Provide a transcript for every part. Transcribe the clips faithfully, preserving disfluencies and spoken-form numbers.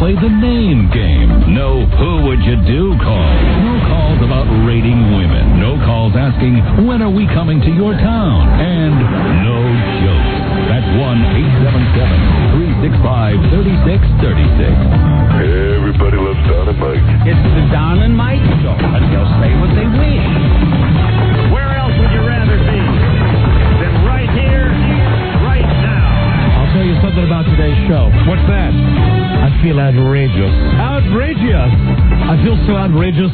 play the name game. No who would you do calls. No calls about rating women. No calls asking when are we coming to your town. And no jokes. That's one eight seven seven, three six five, three six three six. Everybody loves Don and Mike. It's the Don and Mike show, and they'll say what they wish. Where else would you rather be than right here, right now? I'll tell you something about today's show. What's that? I feel outrageous. Outrageous. I feel so outrageous.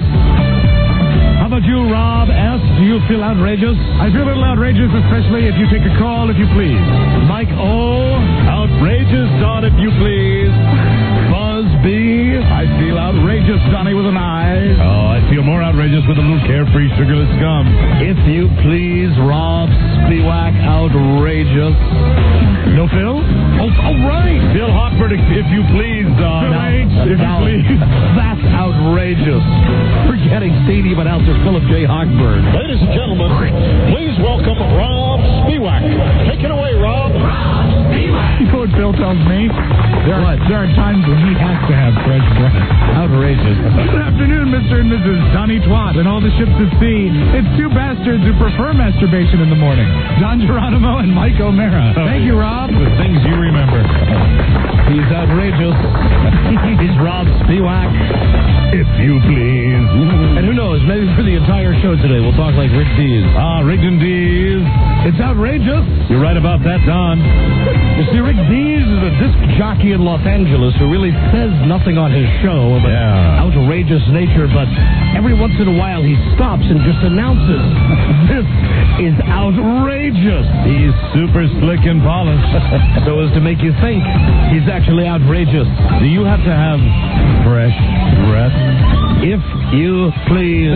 How about you, Rob S.? Do you feel outrageous? I feel a little outrageous, especially if you take a call, if you please. Mike O. Outrageous, Don, if you please. Buzz B. I feel outrageous, Donnie, with an I. Oh, I feel more outrageous with a little carefree, sugarless gum. If you please, Rob Spiewak, outrageous. No Phil? Oh, all right. Bill Hockford, if you please, Don. Phil H, if you please. That's outrageous. Forgetting stadium announcer Philip J. Hockford. Ladies and gentlemen, please welcome Rob Spiewak. Take it away, Rob. Rob Spiewak. You know what Phil tells me? There are, there are times when he has to have fresh breath. Outrageous. Good afternoon, Mister and Missus Donnie Twat and all the ships at sea. It's two bastards who prefer masturbation in the morning. Don Geronimo and Mike O'Mara. Thank you, Rob. The things you remember. He's outrageous. He's Rob Spiewak. If you please. And who knows, maybe for the entire show today, we'll talk like Rick Dees. Ah, Rick and Dees. It's outrageous. You're right about that, Don. You see, Rick Dees is a disc jockey in Los Angeles who really says nothing on his show of an yeah. outrageous nature, but every once in a while he stops and just announces, this is outrageous. He's super slick and polished. So as to make you think he's actually outrageous. Do you have to have fresh breath? If you please.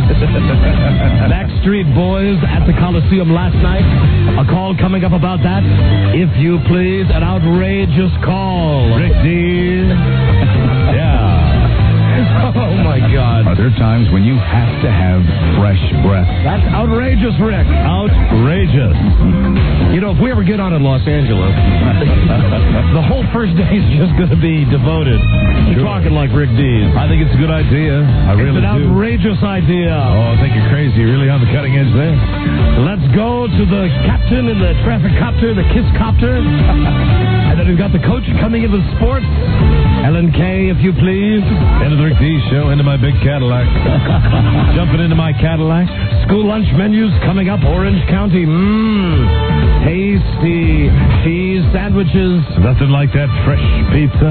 Backstreet Boys at the Coliseum last night. A call coming up about that. If you please, an outrageous call. Rick Dees. Yeah. Oh, my God. Are there times when you have to have fresh breath? That's outrageous, Rick. Outrageous. You know, if we ever get on in Los Angeles, the whole first day is just going to be devoted to sure. talking like Rick Dees. I think it's a good idea. I it's really do. It's an outrageous idea. Oh, I think you're crazy. You're really on the cutting edge there. Let's go to the captain in the traffic copter, the kiss copter. And then we've got the coach coming into the sports. Ellen K, if you please. End of the Rick Dees show, into my big Cadillac. Jumping into my Cadillac. School lunch menus coming up. Orange County. Mmm. Tasty cheese sandwiches. Nothing like that fresh pizza.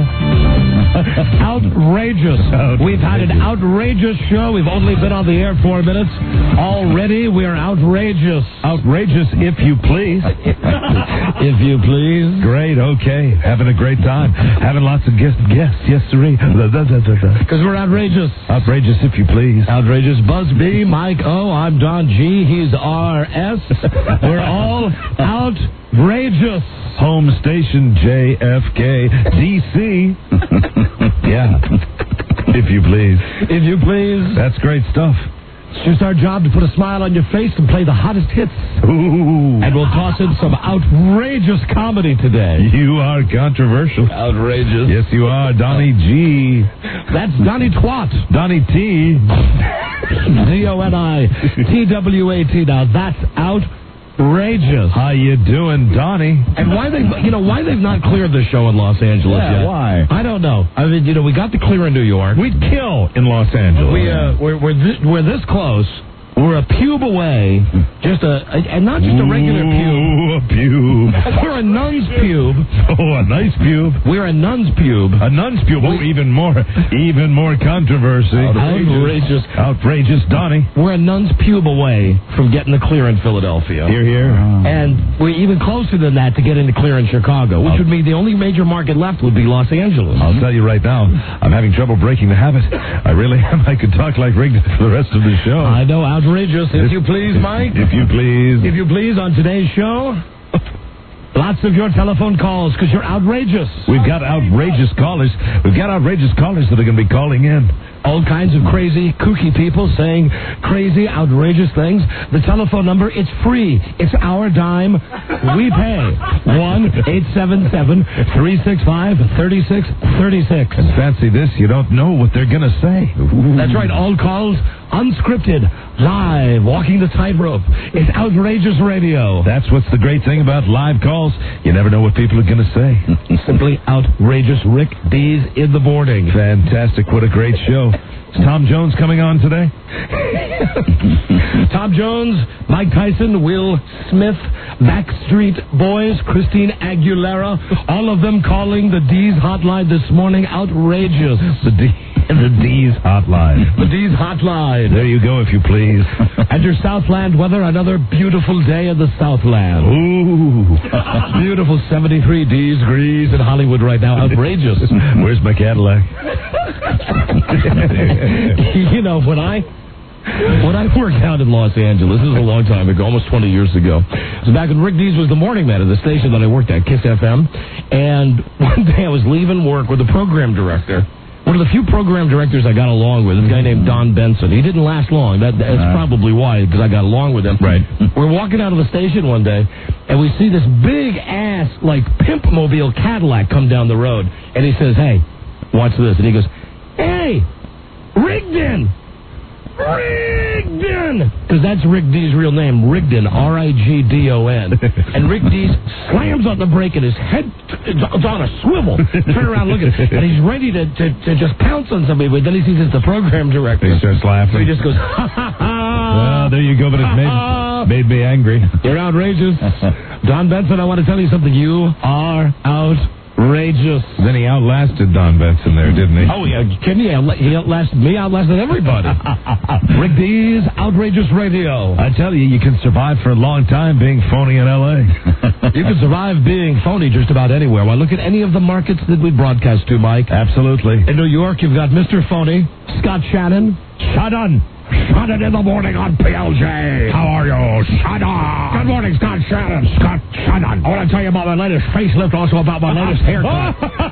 Outrageous. outrageous. We've had an outrageous show. We've only been on the air four minutes. Already we are outrageous. Outrageous, if you please. If you please. Great, okay. Having a great time. Having lots of guests. Guests, yes, sirree. Because we're outrageous. Outrageous, if you please. Outrageous. Buzz B, Mike O, I'm Don G, he's R S. We're all outrageous. Home station J F K, D C. Yeah. If you please. If you please. That's great stuff. It's just our job to put a smile on your face and play the hottest hits. Ooh. And we'll toss in some outrageous comedy today. You are controversial. Outrageous. Yes, you are. Donnie G. That's Donnie Twat. Donnie T. D O N I T W A T. Now, that's outrageous. How you doing, Donnie? And why they, you know, why they've not cleared the show in Los Angeles yeah, yet? Why? I don't know. I mean, you know, we got the clear in New York. We'd kill in Los Angeles. We, uh, we're, we're, this, we're this close. We're a pube away. Just a, a and not just a regular pube. Ooh, a pube. We're a nun's pube. Oh, a nice pube. We're a nun's pube. A nun's pube. Oh, even more, even more controversy. Outrageous. Outrageous. Outrageous, Donnie. We're a nun's pube away from getting the clear in Philadelphia. Here, here. Oh. And we're even closer than that to getting the clear in Chicago, which would mean the only major market left would be Los Angeles. I'll tell you right now, I'm having trouble breaking the habit. I really am. I could talk like Rick for the rest of the show. I know. Outrageous, if you please, Mike. If you please. If you please, on today's show, lots of your telephone calls, because you're outrageous. We've got outrageous callers. We've got outrageous callers that are going to be calling in. all kinds of crazy, kooky people saying crazy, outrageous things. The telephone number, it's free. It's our dime. We pay. one eight seven seven, three six five, three six three six. And fancy this, you don't know what they're going to say. Ooh. That's right, all calls unscripted, live, walking the tightrope. It's outrageous radio. That's what's the great thing about live calls. You never know what people are going to say. Simply outrageous. Rick D's in the morning. Fantastic. What a great show. Is Tom Jones coming on today? Tom Jones, Mike Tyson, Will Smith, Backstreet Boys, Christine Aguilera, all of them calling the D's hotline this morning. Outrageous. The D. The D's hotline. The D's hotline. There you go, if you please. And your Southland weather, another beautiful day in the Southland. Ooh. Beautiful seventy-three degrees in Hollywood right now. Outrageous. Where's my Cadillac? You know, when I... When I worked out in Los Angeles, this is a long time ago, almost twenty years ago. It was back when Rick Dees was the morning man at the station that I worked at, Kiss F M. And one day I was leaving work with the program director. One of the few program directors I got along with, a guy named Don Benson. He didn't last long. That, that's uh, probably why, because I got along with him. Right. We're walking out of the station one day, and we see this big-ass, like, pimp-mobile Cadillac come down the road. And he says, hey, watch this. And he goes, hey, Rigdon! Rigdon! Because that's Rick D's real name, Rigdon, R I G D O N. And Rick D slams on the brake and his head is on a swivel. Turn around, look at it. And he's ready to, to, to just pounce on somebody, but then he sees it's the program director. He starts laughing. So he just goes, ha ha ha. Well, there you go, but it made, made me angry. You're outrageous. Don Benson, I want to tell you something. You are outrageous. Then he outlasted Don Benson there, didn't he? Oh, yeah. Can he? He outlasted me, outlasted everybody. Rick D's Outrageous Radio. I tell you, you can survive for a long time being phony in L A You can survive being phony just about anywhere. Well, look at any of the markets that we broadcast to, Mike. Absolutely. In New York, you've got Mister Phony, Scott Shannon. Shannon. Shannon in the morning on P L J. How are you, Shannon? Good morning, Scott Shannon. Scott Shannon. I want to tell you about my latest facelift, also about my latest haircut.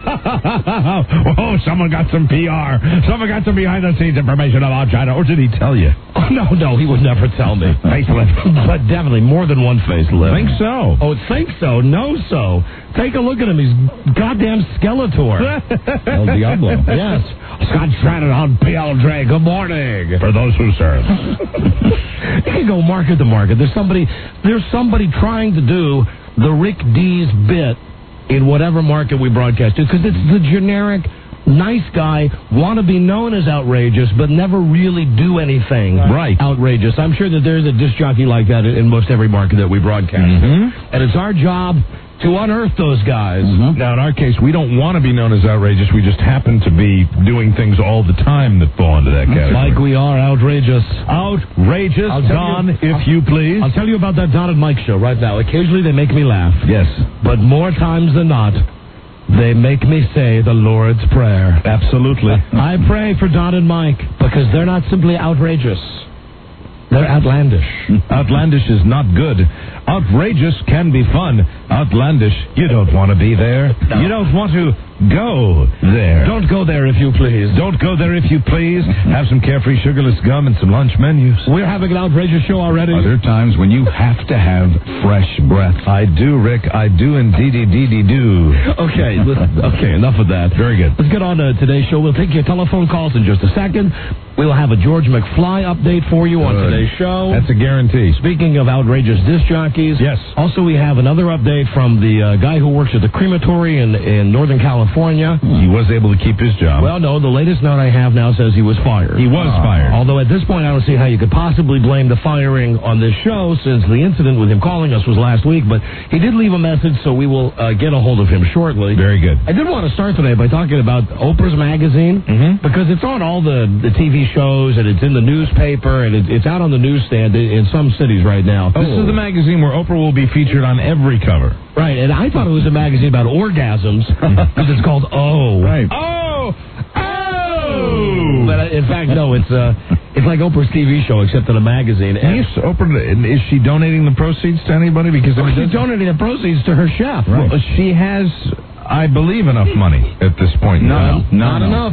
Oh, someone got some P R. Someone got some behind-the-scenes information about Shannon. Or did he tell you? Oh, no, no, he would never tell me. Facelift. But definitely more than one facelift. Think so. Oh, think so. No, so. Take a look at him. He's goddamn Skeletor. El Diablo. Yes. Scott Shannon on P L J. Good morning. For those who serve. You can go market to market. There's somebody, there's somebody trying to do the Rick D's bit in whatever market we broadcast to, because it's the generic nice guy, want to be known as outrageous, but never really do anything right. outrageous. I'm sure that there's a disc jockey like that in most every market that we broadcast. Mm-hmm. And it's our job to unearth those guys. Mm-hmm. Now, in our case, we don't want to be known as outrageous. We just happen to be doing things all the time that fall into that category. Like we are outrageous. Outrageous, Don, you, if I'll, you please. I'll tell you about that Don and Mike show right now. Occasionally they make me laugh. Yes. But more times than not, they make me say the Lord's Prayer. Absolutely. I pray for Don and Mike because they're not simply outrageous. They're outlandish. Outlandish is not good. Outrageous can be fun. Outlandish, you don't want to be there. No. You don't want to go there. Don't go there if you please. Don't go there if you please. Have some Carefree sugarless gum and some lunch menus. We're having an outrageous show already. Are there times when you have to have fresh breath? I do, Rick. I do indeed, indeed, do. Okay, listen, okay, enough of that. Very good. Let's get on to today's show. We'll take your telephone calls in just a second. We'll have a George McFly update for you on Good. today's show. That's a guarantee. Speaking of outrageous disc jockeys. Yes. Also, we have another update from the uh, guy who works at the crematory in, in Northern California. He was able to keep his job. Well, no, the latest note I have now says he was fired. He was uh, fired. Although at this point, I don't see how you could possibly blame the firing on this show, since the incident with him calling us was last week. But he did leave a message, so we will uh, get a hold of him shortly. Very good. I did want to start today by talking about Oprah's magazine, mm-hmm. because it's on all the, the T V shows, and it's in the newspaper, and it, it's out on the newsstand in, in some cities right now. This oh. is the magazine where Oprah will be featured on every cover. Right, and I thought it was a magazine about orgasms, because it's called Oh. Right. Oh! Oh! But uh, in fact, no, it's uh, it's like Oprah's T V show, except in a magazine. And yes, Oprah, is she donating the proceeds to anybody? Because oh, she's donating the proceeds to her chef. Right. Well, she has, I believe, enough money at this point. No, no, not no. enough. Mm-mm.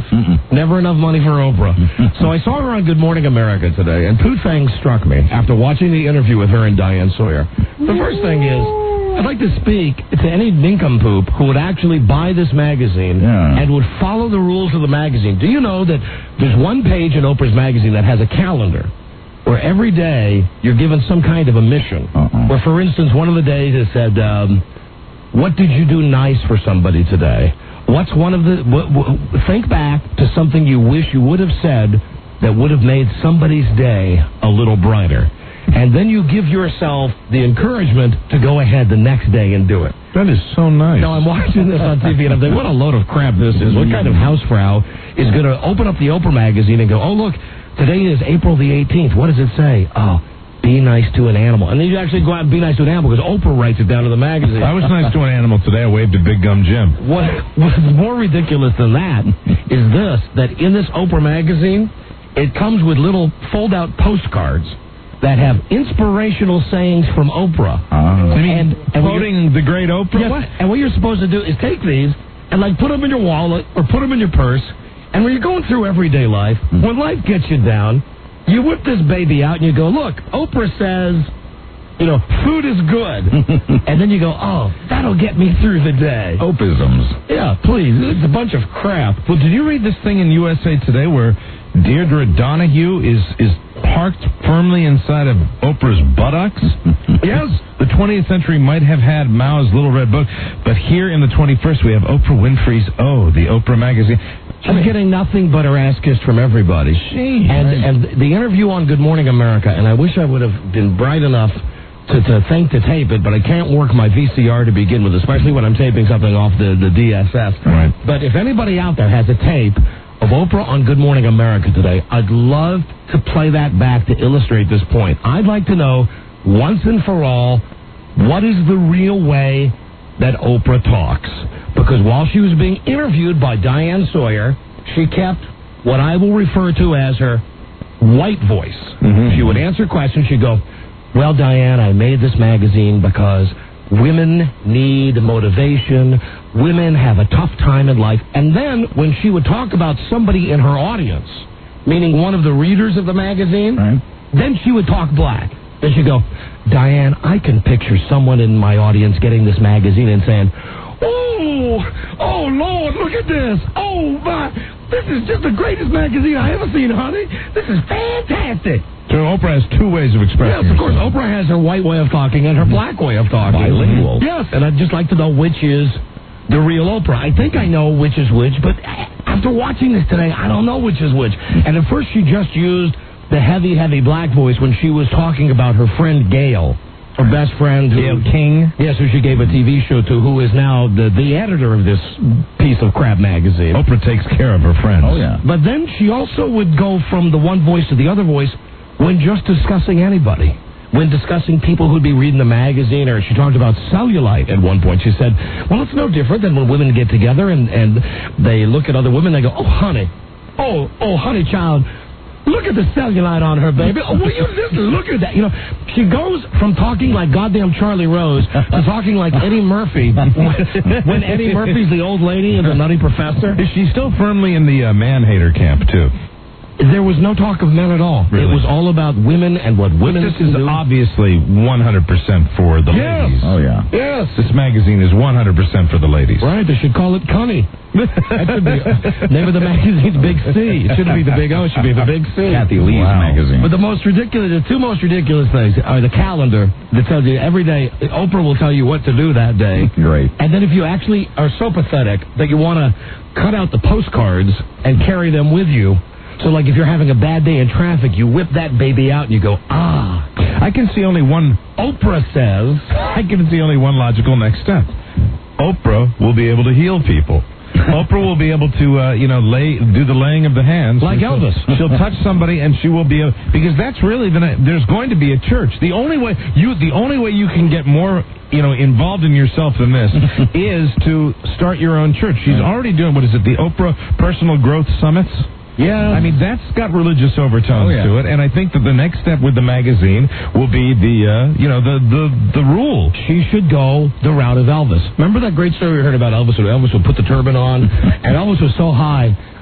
Never enough money for Oprah. So I saw her on Good Morning America today, and two things struck me after watching the interview with her and Diane Sawyer. The first thing is, I'd like to speak to any nincompoop who would actually buy this magazine Yeah. and would follow the rules of the magazine. Do you know that there's one page in Oprah's magazine that has a calendar where every day you're given some kind of a mission? Uh-uh. Where, for instance, one of the days it said, um, what did you do nice for somebody today? What's one of the... W- w- think back to something you wish you would have said that would have made somebody's day a little brighter. And then you give yourself the encouragement to go ahead the next day and do it. That is so nice. Now, I'm watching this on T V, and I'm thinking, what a load of crap this is. What kind of housefrau is going to open up the Oprah magazine and go, oh, look, today is April the eighteenth. What does it say? Oh, be nice to an animal. And then you actually go out and be nice to an animal because Oprah writes it down in the magazine. I was nice to an animal today. I waved at Big Gum Jim. What, what's more ridiculous than that is this, that in this Oprah magazine, it comes with little fold-out postcards that have inspirational sayings from Oprah. Uh, and, and what Quoting you're- the great Oprah? Yes, What? and what you're supposed to do is take these and, like, put them in your wallet or put them in your purse, and when you're going through everyday life, when life gets you down, you whip this baby out and you go, look, Oprah says, you know, food is good. And then you go, oh, that'll get me through the day. Opisms. Yeah, please. It's a bunch of crap. Well, did you read this thing in U S A Today where Deirdre Donahue is is parked firmly inside of Oprah's buttocks? Yes. The twentieth century might have had Mao's Little Red Book, but here in the twenty-first we have Oprah Winfrey's O, the Oprah magazine. She's getting nothing but her ass kissed from everybody. Jeez. And and the interview on Good Morning America, and I wish I would have been bright enough to, to think to tape it, but I can't work my V C R to begin with, especially when I'm taping something off the, the D S S. Right. But if anybody out there has a tape of Oprah on Good Morning America today, I'd love to play that back to illustrate this point. I'd like to know, once and for all, what is the real way that Oprah talks? Because while she was being interviewed by Diane Sawyer, she kept what I will refer to as her white voice. Mm-hmm. She would answer questions. She'd go, well, Diane, I made this magazine because women need motivation. Women have a tough time in life. And then when she would talk about somebody in her audience, meaning one of the readers of the magazine, Right. then she would talk black. Then she'd go, Diane, I can picture someone in my audience getting this magazine and saying, oh, oh, Lord, look at this. Oh, my, this is just the greatest magazine I ever seen, honey. This is fantastic. So Oprah has two ways of expressing Yes, of course, herself. Oprah has her white way of talking and her black way of talking. Bilingual. Yes, and I'd just like to know which is the real Oprah. I think I know which is which, but after watching this today, I don't know which is which. And at first she just used the heavy, heavy black voice when she was talking about her friend Gail, her best friend. Who, Gail King? Yes, who she gave a T V show to, who is now the, the editor of this piece of crap magazine. Oprah takes care of her friends. Oh, yeah. But then she also would go from the one voice to the other voice when just discussing anybody. When discussing people who'd be reading the magazine, or she talked about cellulite at one point. She said, well, it's no different than when women get together and, and they look at other women, they go, oh, honey, oh, oh, honey, child, look at the cellulite on her, baby. Oh, will you just look at that? You know, she goes from talking like goddamn Charlie Rose to talking like Eddie Murphy when Eddie Murphy's the old lady and the Nutty Professor. Is she still firmly in the uh, man-hater camp, too? There was no talk of men at all. Really? It was all about women and what women This can is do. obviously one hundred percent for the Yes. ladies. Oh, yeah. Yes. This magazine is one hundred percent for the ladies. Right, they should call it Connie. That should be name of the magazine's Big C. It shouldn't be the Big O, it should be the Big C. Kathy Lee's Wow. magazine. But the most ridiculous, the two most ridiculous things are the calendar that tells you every day, Oprah will tell you what to do that day. Great. And then if you actually are so pathetic that you want to cut out the postcards and carry them with you, so like if you're having a bad day in traffic, you whip that baby out and you go, ah. I can see only one. Oprah says, I can see only one logical next step. Oprah will be able to heal people. Oprah will be able to, uh, you know, lay do the laying of the hands. Like She'll- Elvis. She'll touch somebody, and she will be able, because that's really the. There's going to be a church. The only way you, the only way you can get more, you know, involved in yourself than this is to start your own church. She's already doing, what is it, the Oprah Personal Growth Summits? yeah. I mean, that's got religious overtones Oh, yeah. to it, and I think that the next step with the magazine will be the, uh, you know, the, the, the rule. she should go the route of Elvis. Remember that great story we heard about Elvis? Where Elvis would put the turban on, and Elvis was so high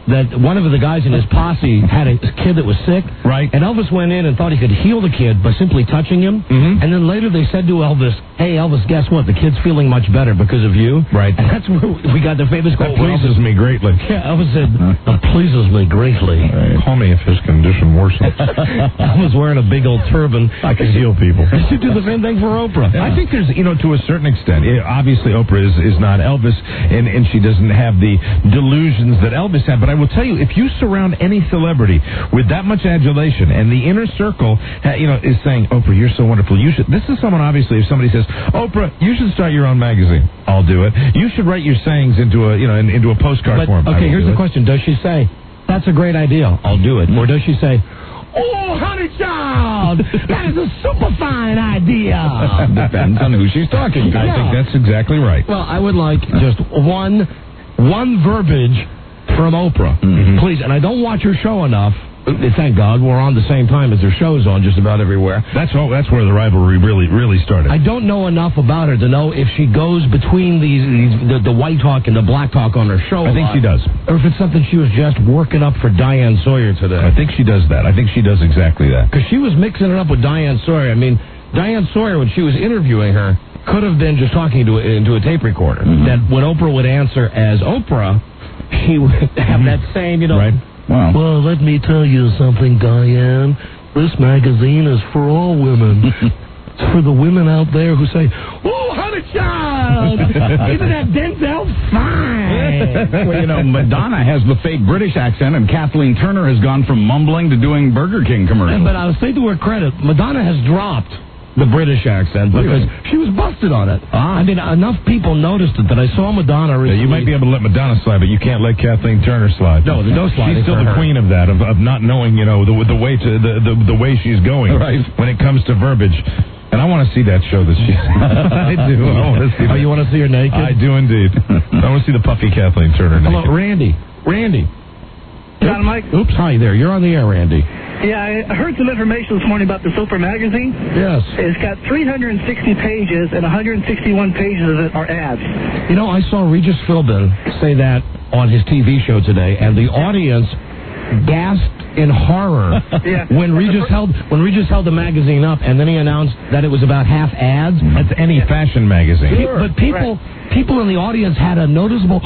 that one of the guys in his posse had a kid that was sick. Right. And Elvis went in and thought he could heal the kid by simply touching him. Mm-hmm. And then later they said to Elvis, hey, Elvis, guess what? The kid's feeling much better because of you. Right. And that's where we got the famous That quote. pleases me greatly. Yeah, Elvis said, it pleases me greatly. Uh, call me if his condition worsens. Elvis wearing a big old turban. I can heal people. You should do the same thing for Oprah. I think there's, you know, to a certain extent, eh, obviously Oprah is, is not Elvis, and, and she doesn't have the delusions that Elvis had. But I will tell you, if you surround any celebrity with that much adulation, and the inner circle, ha- you know, is saying, Oprah, you're so wonderful. You should. This is someone, obviously, if somebody says, Oprah, you should start your own magazine. I'll do it. You should write your sayings into a, you know, in, into a postcard But, form. I okay, will here's do the it. question. Does she say, that's a great idea, I'll do it? Or does she say, oh, honey child, that is a super fine idea? Depends on who she's talking to. I think that's exactly right. Well, I would like just one one verbiage from Oprah, Mm-hmm. please. And I don't watch her show enough. Thank God we're on the same time as her show's on just about everywhere. That's all, that's where the rivalry really really started. I don't know enough about her to know if she goes between these, these the, the white talk and the black talk on her show. I think a lot, she does. or if it's something she was just working up for Diane Sawyer today. I think she does that. I think she does exactly that. Because she was mixing it up with Diane Sawyer. I mean, Diane Sawyer, when she was interviewing her, could have been just talking to a, into a tape recorder. Mm-hmm. That when Oprah would answer as Oprah, she would have that same, you know. Right. Wow. Well, let me tell you something, Diane. This magazine is for all women. It's for the women out there who say, oh, honey child, isn't that Denzel fine? Well, you know, Madonna has the fake British accent, and Kathleen Turner has gone from mumbling to doing Burger King commercials. But I'll say to her credit, Madonna has dropped the British accent because Really? she was busted on it. Ah. I mean, enough people noticed it that I saw Madonna Yeah, recently. you might be able to let Madonna slide, but you can't let Kathleen Turner slide. No, there's no sliding She's still for the her. queen of that, of, of not knowing, you know, the the way to the the, the way she's going Right. when it comes to verbiage. And I want to see that show that she's. I do. I want to see. Oh, that. you want to see her naked? I do indeed. I want to see the puffy Kathleen Turner Hello, naked. Randy. Randy. John Mike? Oops, hi there. You're on the air, Randy. Yeah, I heard some information this morning about the Super magazine. Yes. It's got three hundred sixty pages, and one hundred sixty-one pages of it are ads. You know, I saw Regis Philbin say that on his T V show today, and the audience gasped in horror Yeah. when Regis held when Regis held the magazine up, and then he announced that it was about half ads. That's any fashion magazine. Pe- But people, people in the audience had a noticeable,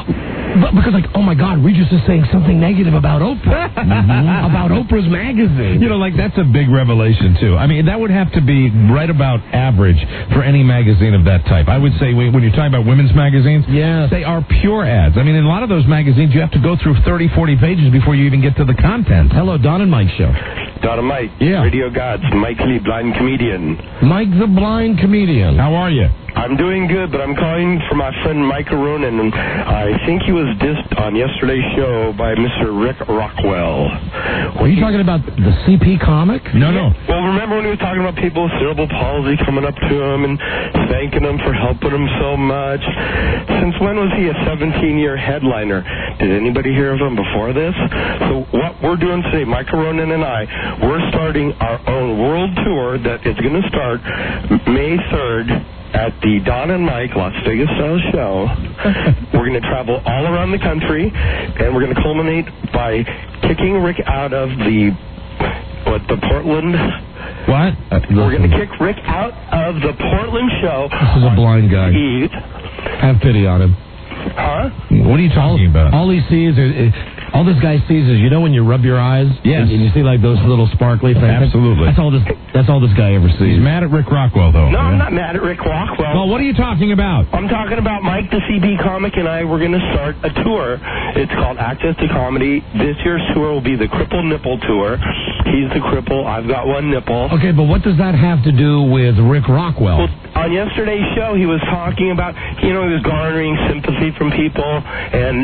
but because like, oh my God, Regis is saying something negative about Oprah, about Oprah's magazine. You know, like, that's a big revelation, too. I mean, that would have to be right about average for any magazine of that type. I would say when when you're talking about women's magazines, Yes. they are pure ads. I mean, in a lot of those magazines, you have to go through thirty, forty pages before you even get to the content. Hello, Don and Mike show. Dynamite, Yeah. Radio Gods, Mike Lee, blind comedian. Mike the blind comedian. How are you? I'm doing good, but I'm calling for my friend Mike Ronan, and I think he was dissed on yesterday's show by Mister Rick Rockwell. Are you talking about the C P comic? No, no. Well, remember when he was talking about people with cerebral palsy coming up to him and thanking him for helping him so much? Since when was he a seventeen-year headliner? Did anybody hear of him before this? So what we're doing today, Mike Ronan and I, we're starting our own world tour that is going to start May third at the Don and Mike Las Vegas Style Show. We're going to travel all around the country, and we're going to culminate by kicking Rick out of the, what, the Portland... What? We're going to kick Rick out of the Portland show. This is a blind guy. Heat. Have pity on him. Huh? What are you talking about? All he sees is, all this guy sees is, you know when you rub your eyes? Yes. And, and you see like those little sparkly things? Absolutely. That's all this, that's all this guy ever sees. He's mad at Rick Rockwell, though. No, I'm not mad at Rick Rockwell. Well, what are you talking about? I'm talking about Mike the C B comic and I. We're going to start a tour. It's called Access to Comedy. This year's tour will be the Cripple Nipple Tour. He's the cripple. I've got one nipple. Okay, but what does that have to do with Rick Rockwell? Well, on yesterday's show, he was talking about, you know, he was garnering sympathy from people, and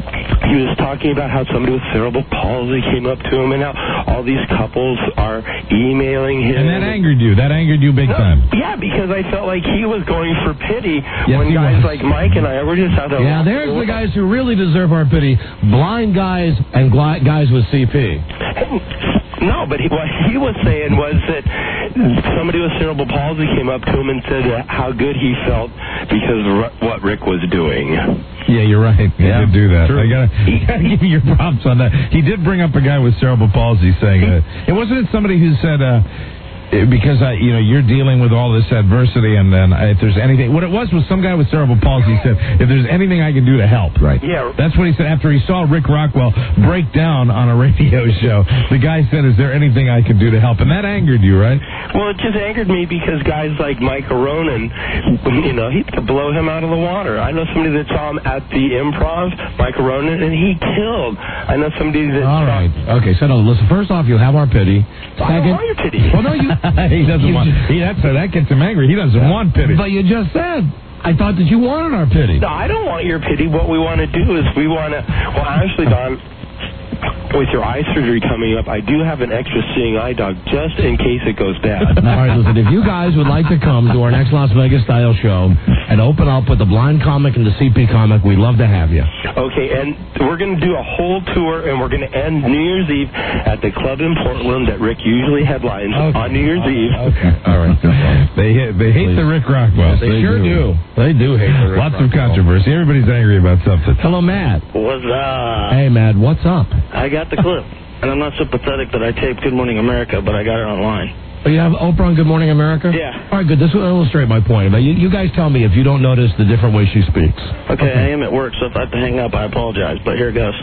he was talking about how somebody with cerebral palsy came up to him, and how all these couples are emailing him. And that angered you. That angered you big No, time. yeah, because I felt like he was going for pity Yes, when he guys was. like Mike and I were just out there. Yeah, there's the guys who really deserve our pity. Blind guys and gli- guys with C P. No, but he, what he was saying was that somebody with cerebral palsy came up to him and said how good he felt because of what Rick was doing. Yeah, you're right. He Yeah, did do that. true. I gotta, gotta give you your props on that. He did bring up a guy with cerebral palsy saying that. It wasn't it somebody who said, uh, because I, you know, you're dealing with all this adversity, and then if there's anything, what it was was some guy with cerebral palsy said, if there's anything I can do to help, right? Yeah. That's what he said after he saw Rick Rockwell break down on a radio show. The guy said, "Is there anything I can do to help?" And that angered you, right? Well, it just angered me because guys like Mike Ronan, you know, he could blow him out of the water. I know somebody that saw him at the Improv, Mike Ronan, and he killed. I know somebody that. All saw right. Okay, so no, listen, first off, you'll have our pity. I don't want your pity. Well, no, you... he doesn't you want. He, that's that gets him angry. He doesn't want pity. But you just said, I thought that you wanted our pity. No, I don't want your pity. What we want to do is we want to. Well, actually, Don, with your eye surgery coming up, I do have an extra seeing eye dog just in case it goes bad. All right, listen, if you guys would like to come to our next Las Vegas style show and open up with the blind comic and the C P comic, we'd love to have you. Okay, and we're going to do a whole tour, and we're going to end New Year's Eve at the club in Portland that Rick usually headlines Okay. on New Year's Eve. Okay, all right. They hate, they hate Please. the Rick Rockwell. They sure do. They do hate the Rick Lots of Rockwell. controversy. Everybody's angry about something. Hello, Matt. What's up? Hey, Matt, what's up? I got the clip. And I'm not so pathetic that I taped Good Morning America, but I got it online. Oh, you have Oprah on Good Morning America? Yeah. All right, good. This will illustrate my point. But you, you guys tell me if you don't notice the different way she speaks. Okay, I am at work, so if I have to hang up, I apologize. But here it goes.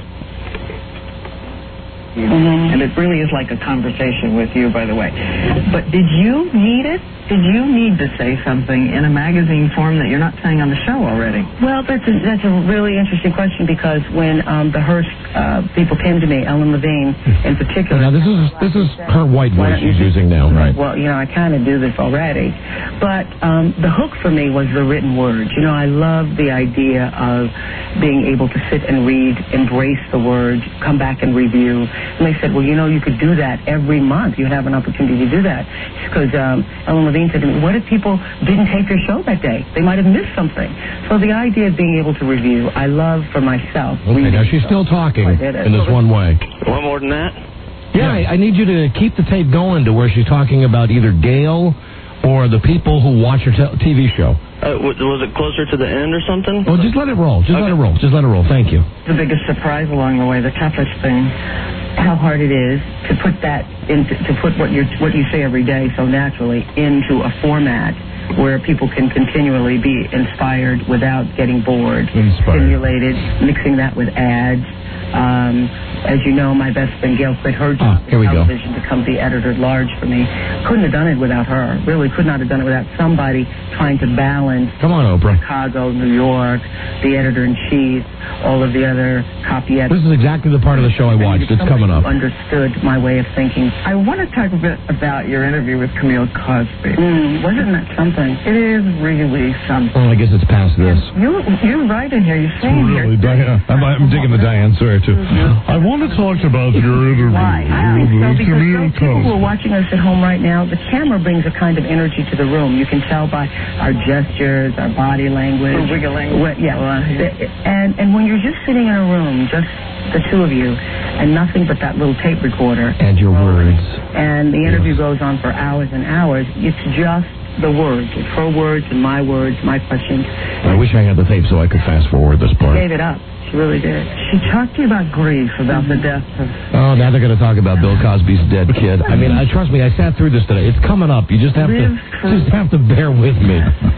Mm-hmm. And it really is like a conversation with you, by the way. But did you need it? Did you need to say something in a magazine form that you're not saying on the show already? Well, that's a, that's a really interesting question because when um, the Hearst uh, people came to me, Ellen Levine in particular. Now, this is this is her white voice she's using now, right? Well, you know, I kind of do this already. But um, the hook for me was the written words. You know, I love the idea of being able to sit and read, embrace the words, come back and review. And they said, well, you know, you could do that every month. You'd have an opportunity to do that. Because um, Ellen Levine said to me, what if people didn't tape your show that day? They might have missed something. So the idea of being able to review, I love for myself. Okay, now she's still talking in this one way. One more than that? Yeah, I, I need you to keep the tape going to where she's talking about either Gail or the people who watch her te- T V show. Uh, w- was it closer to the end or something? Well, just let it roll. Just Okay. let it roll. Just let it roll. Thank you. The biggest surprise along the way, the toughest thing, How hard it is to put that into to put what you what you say every day so naturally into a format where people can continually be inspired without getting bored, Inspired. stimulated, mixing that with ads. Um, as you know, my best friend Gail quit her job Ah, here we in go. television to become the editor-at-large for me. Couldn't have done it without her. Really could not have done it without somebody trying to balance Come on, Oprah. Chicago, New York, the editor-in-chief, all of the other copy editors. This is exactly the part of the show I watched. It's coming up. Understood my way of thinking. I want to talk a bit about your interview with Camille Cosby. Mm, wasn't that something? It is really something. Oh, I guess it's past this. You you write in here, you say in here. Really, Diane, I'm, I'm digging the Diane Sawyer too. I want to talk about your interview. Why? I think so, because Camille those people who Cosby. are watching us at home right now, the camera brings a kind of energy to the room. You can tell by our gestures, our body language. We're wiggling. What- yeah. Oh, I hear. And, and when you're just sitting in a room, just the two of you, and nothing but that little tape recorder, And your words. and the interview goes on for hours and hours, it's just the words. It's her words and my words, my questions. I wish I had the tape so I could fast forward this She part. gave it up. She really did. She talked to you about grief, about the death of... Oh, now they're going to talk about Bill Cosby's dead kid. I mean, I trust me. I sat through this today. It's coming up. You just have to just have to bear with me.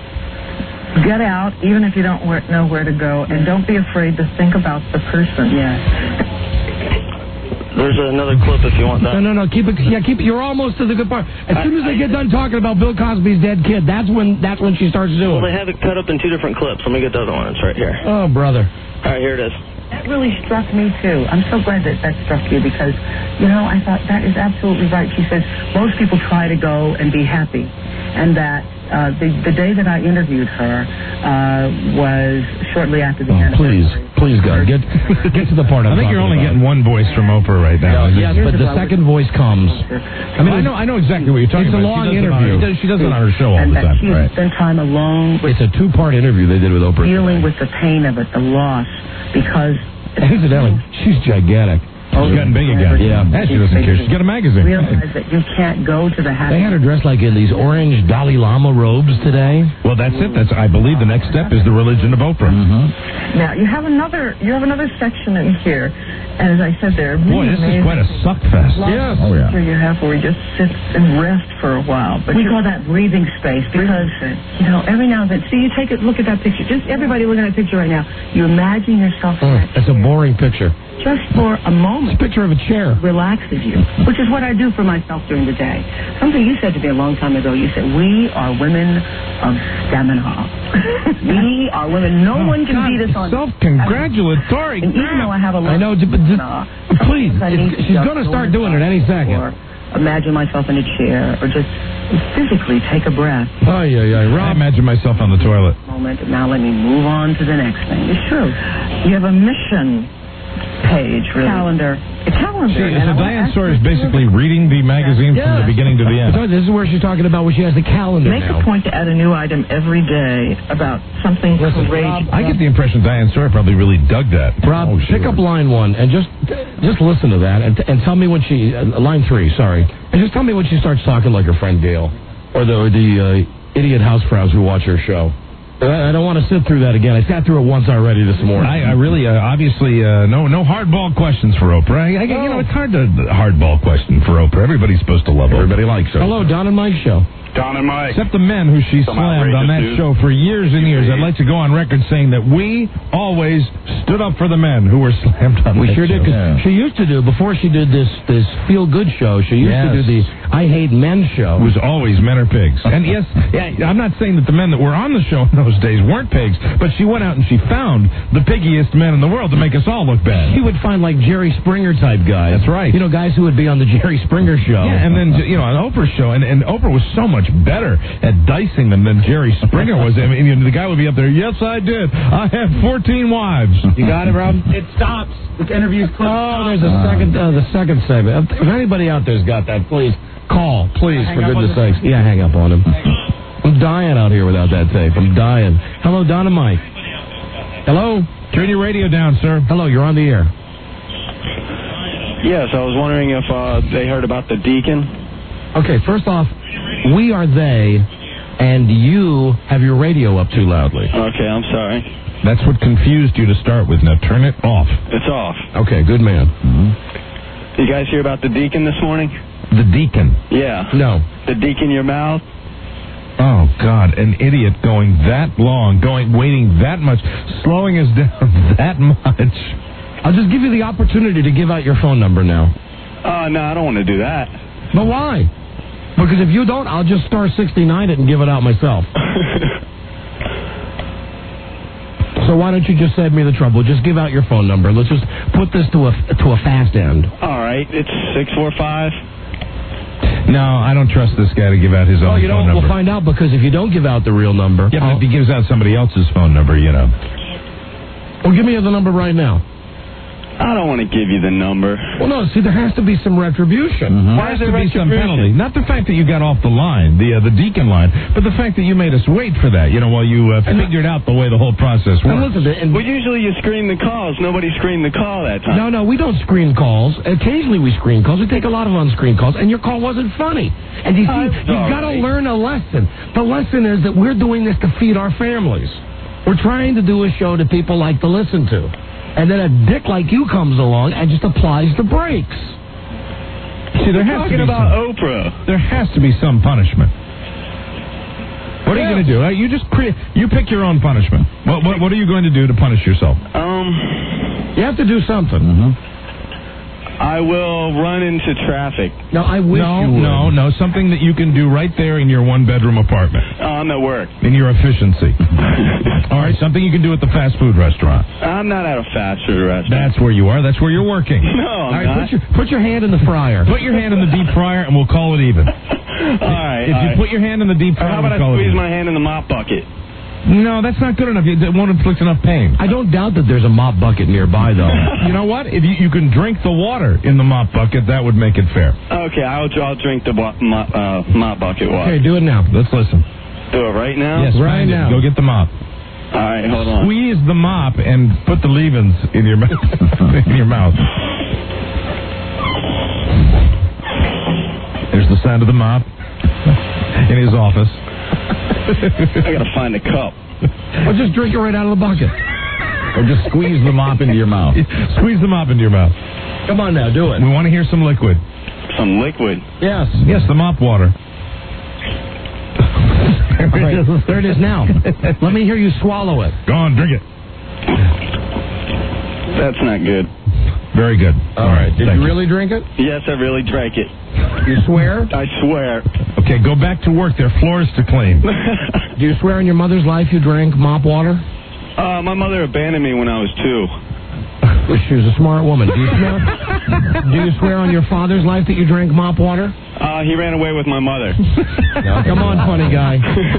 Get out, even if you don't where, know where to go, and don't be afraid to think about the person. Yeah. There's another clip if you want that. No, no, no. Keep it. Yeah, keep it. You're almost to the good part. As soon as they get done talking about Bill Cosby's dead kid, that's when that's when she starts doing. Well, they have it cut up in two different clips. Let me get the other one. It's right here. Oh, brother. All right, here it is. That really struck me, too. I'm so glad that that struck you because, you know, I thought that is absolutely right. She said most people try to go and be happy, and that uh, the, the day that I interviewed her uh, was shortly after the Oh, anniversary. please, please, God, get get to the part. I'm I think you're only talking getting one voice from Oprah right now. about. Yes, but the second voice comes. I mean, I know, I know exactly what you're talking It's a about. long She does it on interview. her- She does, she does it on her show all And the that time. she Right. spent time alone with It's a two-part interview they did with Oprah. dealing with the pain of it, the loss, because Incidentally, she's gigantic. Oh, she's gotten big again. Yeah. And she doesn't care. She's got a magazine. Realize that you can't go to the happy. They had her dressed like in these orange Dalai Lama robes today. Well, that's it. That's I believe the next step is the religion of Oprah. Mm-hmm. Now you have another. You have another section in here, and as I said, there. Boy, this is quite a suck fest. Yes. Oh yeah. You have where we just sit and rest for a while. But we call that breathing space because you know every now and then. See, you take a look at that picture. Just everybody looking at that picture right now. You imagine yourself in that. That's a boring picture. Just for a moment. It's a picture of a chair. Relaxes you, which is what I do for myself during the day. Something you said to me a long time ago. You said, we are women of stamina. We are women. No oh, one can God, beat us on... Self-congratulatory. And even though I have a lot I know, but just, please, it, she's going to start doing it any second. Or imagine myself in a chair, or just physically take a breath. Oh, yeah, yeah. Rob, I imagine myself on the toilet. Moment. Now let me move on to the next thing. It's true. You have a mission page, really. Calendar. A calendar. See, so Diane Sawyer is basically reading the magazine yeah. from the beginning to the end. This is where she's talking about when she has the calendar Make now. a point to add a new item every day about something Listen, courageous. I get the impression Diane Sawyer probably really dug that. Rob, oh, pick up line one and just just listen to that and, and tell me when she... Uh, line three, sorry. And just tell me when she starts talking like her friend Gail. Or the, or the uh, idiot housefrows who watch her show. I don't want to sit through that again. I sat through it once already this morning. I, I really, uh, obviously, uh, no no hardball questions for Oprah. I, I, you know, it's hard to hardball question for Oprah. Everybody's supposed to love her. Everybody likes her. Hello, Don and Mike show. Don and Mike. Except the men who she Some slammed on that news. show for years and years. I'd like to go on record saying that we always stood up for the men who were slammed on We that sure show. did, because Yeah. she used to do, before she did this this feel-good show, she used Yes. to do the I Hate Men show. It was always men are pigs. And yes, yeah, I'm not saying that the men that were on the show in those days weren't pigs, but she went out and she found the piggiest men in the world to make us all look bad. She would find, like, Jerry Springer-type guys. That's right. You know, guys who would be on the Jerry Springer show. Yeah, and then, you know, on Oprah's show, and, and Oprah was so much better at dicing them than Jerry Springer was. I mean, you know, the guy would be up there, yes, I did. I had fourteen wives. You got it, Rob? It stops. The interview's closed. Oh, there's a second, uh, the second segment. If anybody out there's got that, please call, please, Hang for up goodness on sakes. the- Yeah, hang up on him. I'm dying out here without that tape. I'm dying. Hello, Don and Mike. Hello? Turn your radio down, sir. Hello, you're on the air. Yes, I was wondering if uh, they heard about the deacon. Okay, first off, we are they, and you have your radio up too loudly. Okay, I'm sorry. That's what confused you to start with. Now turn it off. It's off. Okay, good man. Mm-hmm. You guys hear about the deacon this morning? The deacon. Yeah. No. The deacon your mouth? Oh, God, an idiot going that long, going, waiting that much, slowing us down that much. I'll just give you the opportunity to give out your phone number now. Oh, no, I don't want to do that. But why? Because if you don't, I'll just star sixty-nine it and give it out myself. So why don't you just save me the trouble? Just give out your phone number. Let's just put this to a to a fast end. All right, it's six four five. No, I don't trust this guy to give out his own Oh, you know phone what? number. We'll find out, because if you don't give out the real number... Yeah, but I'll- if he gives out somebody else's phone number, you know. Well, give me the number right now. I don't want to give you the number. Well, no, see, there has to be some retribution. Mm-hmm. Why is there there has to be some retribution? penalty? Not the fact that you got off the line, the uh, the deacon line, but the fact that you made us wait for that, you know, while you uh, figured out the way the whole process And works. listen, and Well, usually you screen the calls. Nobody screened the call that time. no, no, we don't screen calls. Occasionally we screen calls. We take a lot of unscreened calls, and your call wasn't funny. And you see, I'm you've got to sorry. learn a lesson. The lesson is that we're doing this to feed our families. We're trying to do a show that people like to listen to. And then a dick like you comes along and just applies the brakes. See, there We're has to talking be about some, Oprah. there has to be some punishment. What are you going to do? Uh, you just create. You pick your own punishment. What, what What are you going to do to punish yourself? Um, You have to do something. Mm-hmm. I will run into traffic. No, I wish no, you would. no, no. Something that you can do right there in your one-bedroom apartment. Oh, I'm at work. In your efficiency. All right, something you can do at the fast food restaurant. I'm not at a fast food restaurant. That's where you are. That's where you're working. No, All I'm right, not. put your, put your hand in the fryer. Put your hand in the deep fryer, and we'll call it even. All right. If all you right. put your hand in the deep Or fryer, how about I we'll call it squeeze even. my hand in the mop bucket? No, that's not good enough. It won't inflict enough pain. I don't doubt that there's a mop bucket nearby, though. You know what? If you, you can drink the water in the mop bucket, that would make it fair. Okay, I'll, I'll drink the wa- mop, uh, mop bucket water. Okay, do it now. Let's listen. Do it right now? Yes, right find it. now. Go get the mop. All right, hold on. Squeeze the mop and put the leave-ins in your mouth. in your mouth. the sound of the mop in his office. I gotta find a cup. Or just drink it right out of the bucket. Or just squeeze the mop into your mouth. Squeeze the mop into your mouth. Come on now, do it. We want to hear some liquid. Some liquid. Yes. Yes, the mop water. Right. There it is now. Let me hear you swallow it. Go on, drink it. That's not good. Very good. All right. Did thank you really drink it? Yes, I really drank it. You swear? I swear. Okay, go back to work. There are floors to clean. Do you swear on your mother's life you drank mop water? Uh, my mother abandoned me when I was two. She was a smart woman. Do you swear? Do you swear on your father's life that you drank mop water? Uh, he ran away with my mother. No, come on, funny guy.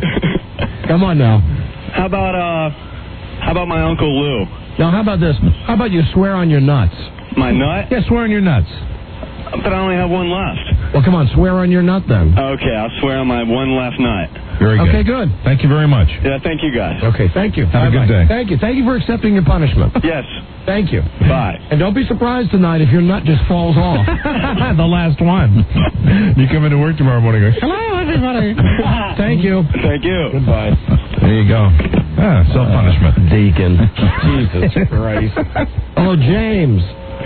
Come on now. How about uh, how about my Uncle Lou? Now, how about this? How about you swear on your nuts? My nut? Yeah, swear on your nuts. But I only have one left. Well, come on, swear on your nut then. Okay, I'll swear on my one left nut. Very good. Okay, good. Thank you very much. Yeah, thank you guys. Okay, thank you. Have a good day. Thank you. Thank you for accepting your punishment. Yes. Thank you. Bye. And don't be surprised tonight if your nut just falls off. The last one. You come into work tomorrow morning and go, hello, everybody. Thank you. Thank you. Goodbye. There you go. Ah, self-punishment. Deacon. Jesus Christ. Hello, James.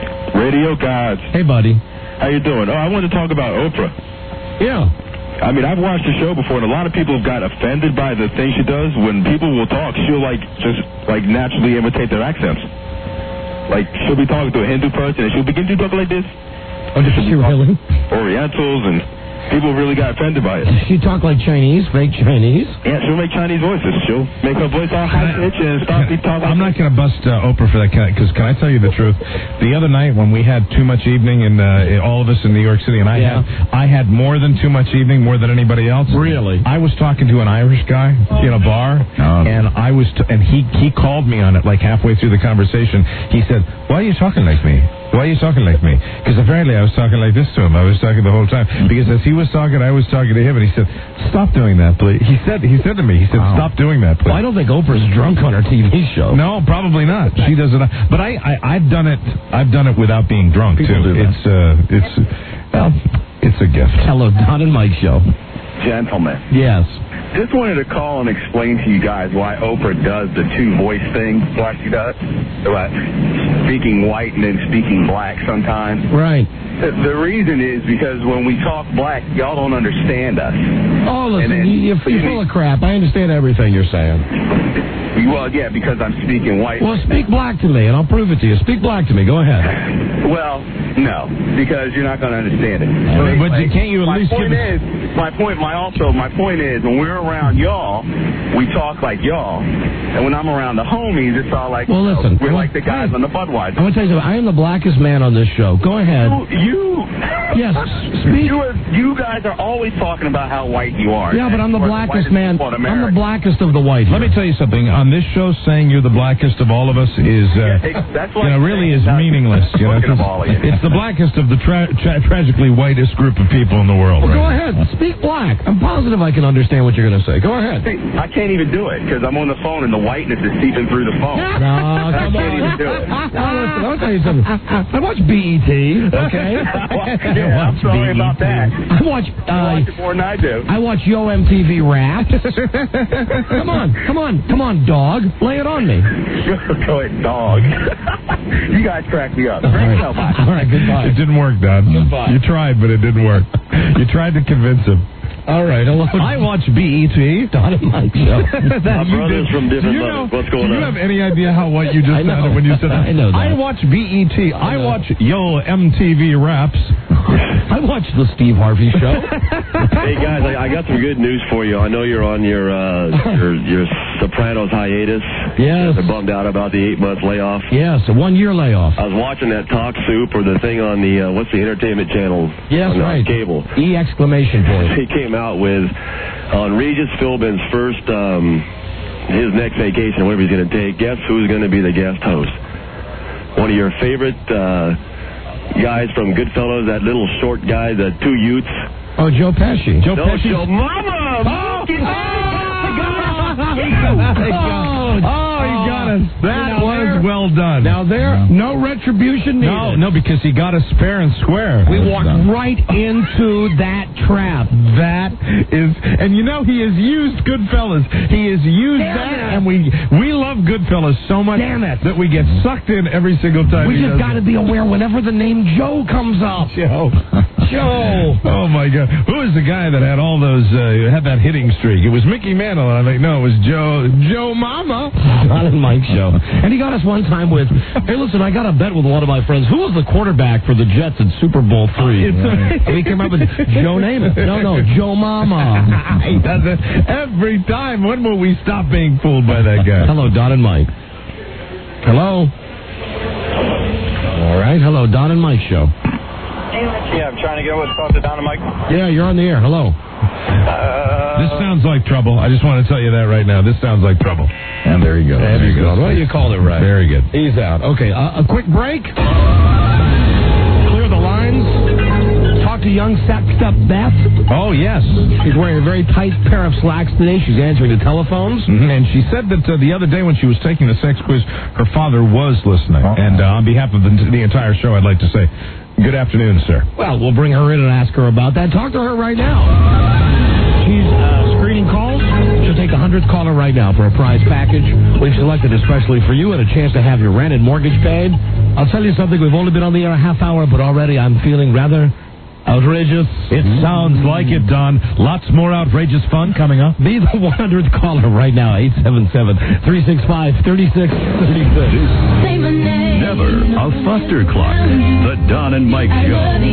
Radio gods. Hey, buddy. How you doing? Oh, I wanted to talk about Oprah. Yeah. I mean, I've watched the show before, and a lot of people have got offended by the thing she does. When people will talk, she'll, like, just, like, naturally imitate their accents. Like, she'll be talking to a Hindu person, and she'll begin to talk like this. Oh, does she really? Orientals, and people really got offended by it. Does she talk like Chinese, fake Chinese? Yeah, she'll make Chinese voices. She'll make her voice all high-pitched and stop me talking. I'm not going to bust uh, Oprah for that, because can I tell you the truth? The other night when we had Too Much Evening, and uh, all of us in New York City, and I Yeah. had I had more than Too Much Evening, more than anybody else. Really? I was talking to an Irish guy in a bar, Oh. and I was, t- and he he called me on it like halfway through the conversation. He said, "Why are you talking like me? Why are you talking like me?" Because apparently I was talking like this to him. I was talking the whole time. Because as he was talking, I was talking to him, and he said, "Stop doing that, please." He said he said to me, he said, Wow. "Stop doing that, please." Well, I don't think Oprah's drunk on her T V show. No, probably not. She does it. But I, I, I've done it. I've done it without being drunk People too. do that. It's, uh, it's, well, it's a gift. Hello, Don and Mike show. Gentlemen, Yes. just wanted to call and explain to you guys why Oprah does the two voice thing, why she does. About speaking white and then speaking black sometimes. Right. The, the reason is because when we talk black, y'all don't understand us. Oh, listen, And then- you, you're, you're full of crap. I understand everything you're saying. Well, yeah, because I'm speaking white. Well, speak black to me, and I'll prove it to you. Speak black to me. Go ahead. Well, no, because you're not going to understand it. But can't you at my least point give us- is, my point, my also, my point is, when we're around y'all, we talk like y'all, and when I'm around the homies, it's all like, Well, you know, listen, we're well, like the guys I- on the Budweiser. I'm going to tell you something. I am the blackest man on this show. Go ahead. You, you Yes, speak. You, are, you guys are always talking about how white you are. Yeah, but I'm the You are blackest whitest man. people in I'm the America. blackest of the white. Let me tell you something. On this show, saying you're the blackest of all of us is, uh, Yeah, that's you what know, I'm really saying. is That's- meaningless. You know, Looking at 'cause all of you. it's the blackest of the tra- tra- tragically whitest group of people in the world. Well, go right? ahead. Speak black. I'm positive I can understand what you're going to say. Go ahead. I can't even do it because I'm on the phone and the whiteness is seeping through the phone. No, I come can't on. even do it. Now, listen, I'll tell you something. I watch B E T, okay? Yeah, I'm sorry about that. I watch, You uh, watch it more than I do. I watch Yo M T V Raps. Come on, come on, come on, dog. Lay it on me. Go ahead, dog. You guys crack me up. All Drink right, so much. all right, goodbye. It didn't work, Don. Goodbye. You tried, but it didn't work. You tried to convince him. All right, hello. I watch B E T. Don and Mike show. That My you brother's did. from different Do you levels. know- What's going do on? you have any idea how white you just I know. sounded when you said that? I know that. I watch B E T. I, I know. watch Yo M T V Raps. I watch the Steve Harvey show. Hey guys, I, I got some good news for you. I know you're on your uh, your your Sopranos hiatus. Yes. They're bummed out about the eight month layoff. Yes, a one-year layoff. I was watching that Talk Soup or the thing on the uh, what's the entertainment channel? Yes, on, uh, right. cable. E exclamation point. He came out with on Regis Philbin's first um, his next vacation, whatever he's going to take. Guess who's going to be the guest host? One of your favorite uh, guys from Goodfellas, that little short guy, the two Utes. Oh, Joe Pesci. Joe No, Pesci. Joe Mama! Oh, Mookie oh, Mookie! oh, oh, he got honest, that Now was there- well done. Now there, no retribution needed. no, no, because he got us fair and square. We walked right into that trap. That is, and you know he has used Goodfellas. He has used Damn that, it. and we we love Goodfellas so much Damn it. that we get sucked in every single time. We he just does got to it. be aware whenever the name Joe comes up. Joe. Joe. Oh my God! Who is the guy that had all those? Uh, had that hitting streak? It was Mickey Mantle. I think no, it was Joe. Joe Mama. Don and Mike show. And he got us one time with, hey, listen, I got a bet with one of my friends. Who was the quarterback for the Jets in Super Bowl three? It's right. And we came up with Joe Namath. No, no, Joe Mama. He does it every time. When will we stop being fooled by that guy? Hello, Don and Mike. Hello. All right. Hello, Don and Mike show. Yeah, I'm trying to get what's talk to Don and Mike. Yeah, you're on the air. Hello. Uh, This sounds like trouble. I just want to tell you that right now. This sounds like trouble. And there you go. There you go. Well, you called it right. Very good. He's out. Okay, uh, a quick break. Clear the lines. Talk to young sexed up Beth. Oh, yes. She's wearing a very tight pair of slacks today. She's answering the telephones. Mm-hmm. And she said that uh, the other day when she was taking the sex quiz, her father was listening. Oh. And uh, on behalf of the, the entire show, I'd like to say, good afternoon, sir. Well, we'll bring her in and ask her about that. Talk to her right now. She's uh, screening calls. She'll take a hundredth caller right now for a prize package we've selected especially for you and a chance to have your rent and mortgage paid. I'll tell you something. We've only been on the air a half hour, but already I'm feeling rather outrageous. It sounds like it, Don. Lots more outrageous fun coming up. Be the hundredth caller right now. eight seven seven, three six five, three six three six. Never a fuster clock. The Don and Mike Show.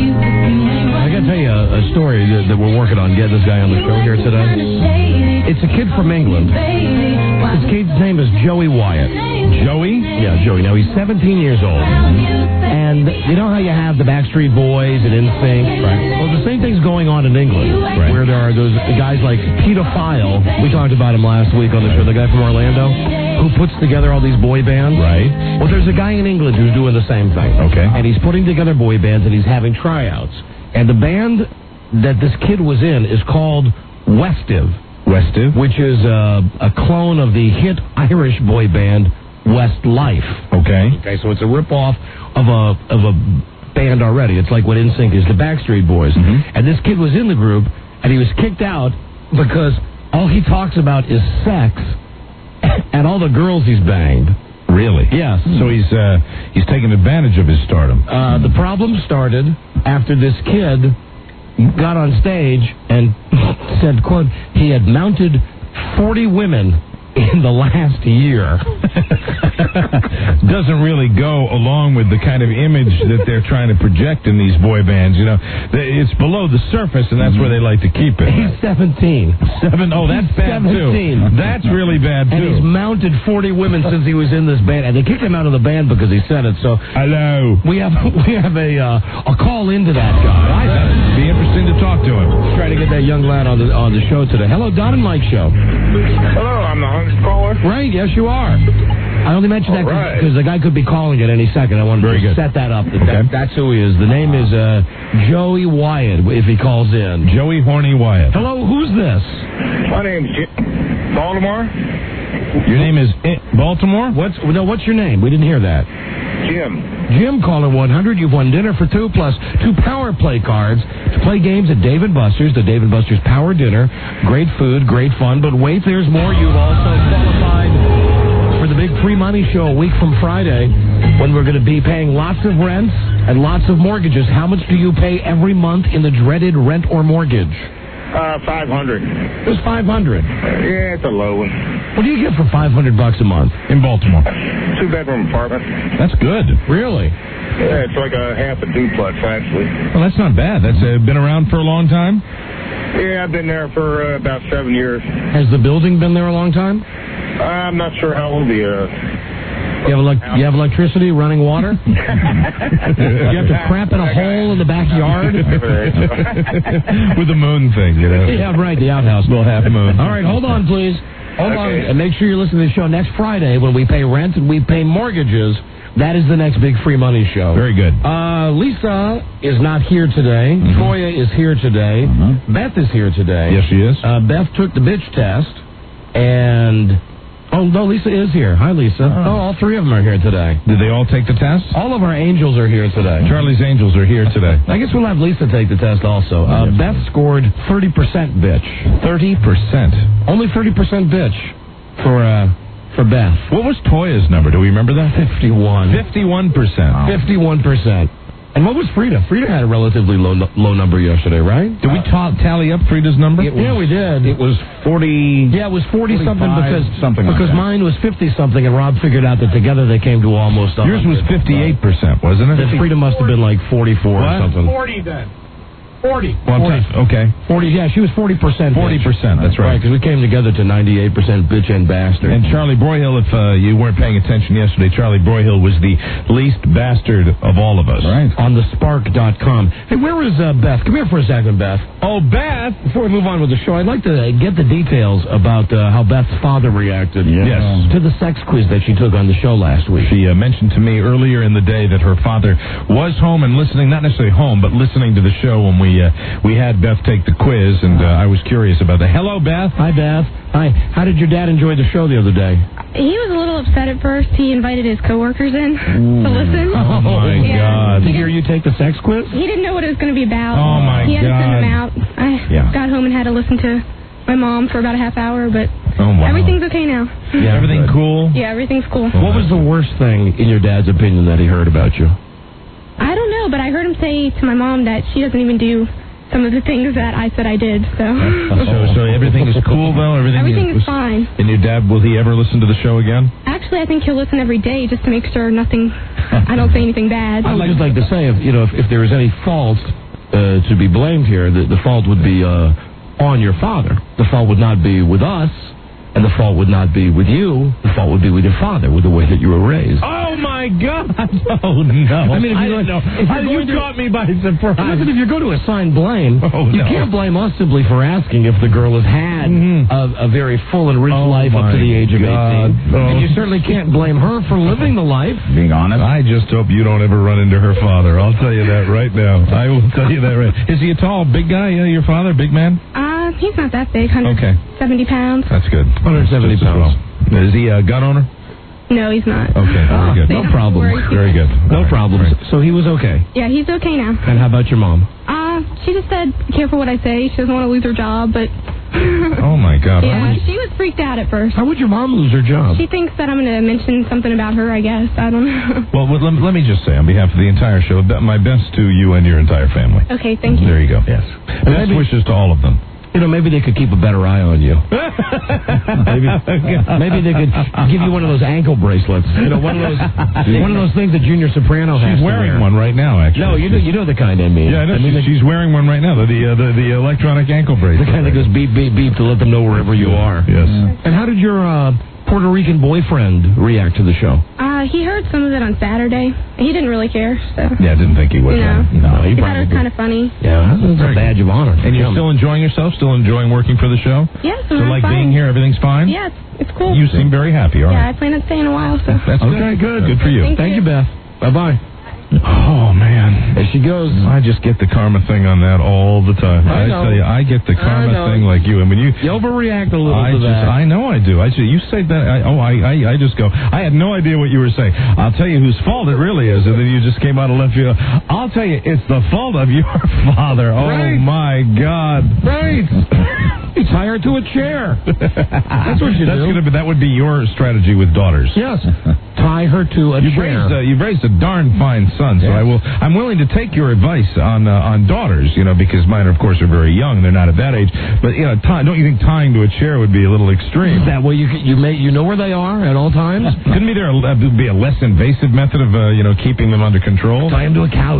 I got to tell you a, a story that, that we're working on getting this guy on the show here today. It's a kid from England. This kid's name is Joey Wyatt. Joey? Yeah, Joey. Now, he's seventeen years old. And you know how you have the Backstreet Boys and N Sync? Right. Well, the same thing's going on in England, right, where there are those guys like Peter File. We talked about him last week on the show, the guy from Orlando, who puts together all these boy bands. Right. Well, there's a guy in England who's doing the same thing. Okay. And he's putting together boy bands, and he's having tryouts. And the band that this kid was in is called Westive. Westive? Which is uh, a clone of the hit Irish boy band Westlife. Okay. Okay, so it's a ripoff of a of a band already. It's like what N Sync is, the Backstreet Boys. Mm-hmm. And this kid was in the group, and he was kicked out because all he talks about is sex and all the girls he's banged. Really? Yes. So he's uh, he's taking advantage of his stardom. Uh, the problem started after this kid got on stage and said, quote, he had mounted forty women in the last year. Doesn't really go along with the kind of image that they're trying to project in these boy bands. You know, They- it's below the surface, and that's where they like to keep it. He's seventeen. Seven. Oh, that's He's bad seventeen. too. That's really bad And he's too. mounted forty women since he was in this band, and they kicked him out of the band because he said it. So hello, we have we have a uh, a call into that guy. I bet it'd be interesting to talk to him. Let's try to get that young lad on the on the show today. Hello, Don and Mike show. hello, I'm the hundredth caller. Right? Yes, you are. I only mentioned that right. because the guy could be calling at any second. I wanted Very to good. set that up. That, that, that's who he is. The name is uh, Joey Wyatt. If he calls in, Joey Horny Wyatt. hello, who's this? My name's Jim. Baltimore. Your name is I- Baltimore? What's no? What's your name? We didn't hear that. Jim. Jim, caller one hundred. You've won dinner for two plus two Power Play cards to play games at Dave and Buster's. The Dave and Buster's Power Dinner. Great food, great fun. But wait, there's more. You've also qualified for the big free money show a week from Friday when we're going to be paying lots of rents and lots of mortgages. How much do you pay every month in the dreaded rent or mortgage? Uh, five hundred. It's five hundred. Yeah, it's a low one. What do you get for five hundred bucks a month in Baltimore? Two bedroom apartment. That's good. Really? Yeah, it's like a half a duplex actually. Well, that's not bad. That's uh, been around for a long time. Yeah, I've been there for uh, about seven years. Has the building been there a long time? I'm not sure how old the. Uh, You have, elec- you have electricity, running water? You have to crap in a hole in the backyard? With the moon thing, you know. Yeah, right, the outhouse. Well, half moon. All right, hold on, please. Hold on. And make sure you're listening to the show next Friday when we pay rent and we pay mortgages. That is the next big free money show. Very good. Uh, Lisa is not here today. Mm-hmm. Troya is here today. Mm-hmm. Beth is here today. Yes, she is. Uh, Beth took the bitch test, and... Oh, no, Lisa is here. Hi, Lisa. Oh. oh, all three of them are here today. Did they all take the test? All of our angels are here today. Charlie's angels are here today. I guess we'll have Lisa take the test also. Uh, Beth scored thirty percent bitch. thirty percent? Only thirty percent bitch for, uh, for Beth. What was Toya's number? Do we remember that? fifty-one. fifty-one percent. Wow. fifty-one percent. And what was Frida? Frida had a relatively low low number yesterday, right? Did we ta- tally up Frida's number? Was, yeah, we did. It was forty. Yeah, it was forty something because something because like mine was fifty something, and Rob figured out that together they came to almost. Yours was fifty-eight percent, wasn't it? Then Frida must have been like forty-four what? or something. Forty then. Forty. Well, forty. Okay. Forty. Yeah, she was forty percent. Forty percent. That's right. Because we came together to ninety-eight percent bitch and bastard. And Charlie Broyhill, if uh, you weren't paying attention yesterday, Charlie Broyhill was the least bastard of all of us. Right. On the spark dot com. Hey, where is uh, Beth? Come here for a second, Beth. Oh, Beth! Before we move on with the show, I'd like to get the details about uh, how Beth's father reacted. Yeah. Yes. To the sex quiz that she took on the show last week. She uh, mentioned to me earlier in the day that her father was home and listening, not necessarily home, but listening to the show when we uh, we had Beth take the quiz, and uh, I was curious about that. Hello, Beth. Hi, Beth. Hi. How did your dad enjoy the show the other day? He was a little upset at first. He invited his coworkers in Ooh. to listen. Oh, my yeah. God. Did he hear you take the sex quiz? He didn't know what it was going to be about. Oh, my he had God. to send them out. I yeah. got home and had to listen to my mom for about a half hour, but oh, wow. everything's okay now. Yeah, everything cool? Yeah, everything's cool. What was the worst thing, in your dad's opinion, that he heard about you? I don't know, but I heard him say to my mom that she doesn't even do some of the things that I said I did, so... so, so everything is cool, though? Everything, everything is, is fine. And your dad, will he ever listen to the show again? Actually, I think he'll listen every day just to make sure nothing... I don't say anything bad. I'd just like to say, if you know, if, if there is any fault uh, to be blamed here, the, the fault would be uh, on your father. The fault would not be with us, and the fault would not be with you. The fault would be with your father, with the way that you were raised. Oh, my God! Oh, no. I mean, if I you didn't know. If How, you to, caught me by surprise. Listen, if you're going to assign blame, oh, you no. can't blame us simply for asking if the girl has had mm-hmm. a, a very full and rich oh, life up to the age of God. eighteen. Oh. And you certainly can't blame her for living the life. Being honest. I just hope you don't ever run into her father. I'll tell you that right now. I will tell you that right. Is he a tall, big guy, uh, your father, big man? Uh, he's not that big, one hundred seventy okay. pounds. That's good. one hundred seventy pounds. Well. Is he a gun owner? No, he's not. Okay, very good. No problem. Very good. No right. problems. Right. So he was okay. Yeah, he's okay now. And how about your mom? Uh, she just said, be careful what I say. She doesn't want to lose her job, but... oh, my God. Yeah, she was freaked out at first. How would your mom lose her job? She thinks that I'm going to mention something about her, I guess. I don't know. Well, let, let me just say, on behalf of the entire show, my best to you and your entire family. Okay, thank you. There you go. Yes. Best maybe, wishes to all of them. You know, maybe they could keep a better eye on you. maybe, maybe they could give you one of those ankle bracelets. You know, one of those one of those things that Junior Soprano has. She's wearing wear. one right now, actually. No, you know, you know the kind I mean. Yeah, I know. I mean, she's, she's wearing one right now. The the, uh, the the electronic ankle bracelet. The kind that goes beep beep beep to let them know wherever you are. Yes. Yeah. And how did your uh, Puerto Rican boyfriend react to the show? Uh, he heard some of it on Saturday. He didn't really care, so... Yeah, I didn't think he would. No. no he, he thought it was kind of funny. Yeah, that's a badge of honor. And you're still enjoying yourself? Still enjoying working for the show? Yes, So, I'm like, fine. being here, everything's fine? Yeah, it's, it's cool. You seem very happy, all Yeah, right. I plan on staying a while, so... That's okay, good. good. Good for you. Thank, Thank you. you, Beth. Bye-bye. Oh, man. There she goes. I just get the karma thing on that all the time. I I, know. tell you, I get the karma know. thing like you. And when you... You overreact a little I to just, that. I know I do. I just, you say that. I, oh, I, I, I just go. I had no idea what you were saying. I'll tell you whose fault it really is, and then you just came out of left field. I'll tell you, it's the fault of your father. Oh Right. my God! Right. You tie her to a chair. That's what you That's do. Gonna be, that would be your strategy with daughters. Yes. Tie her to a You've chair. raised, uh, you've raised a darn fine son, so Yes. I will. I'm willing to take your advice on uh, on daughters, you know, because mine, of course, are very young. They're not at that age. But you know, tie, don't you think tying to a chair would be a little extreme? That way you you may you know where they are at all times. Couldn't be there a, uh, be a less invasive method of uh, you know keeping them under control? Tie them to a couch.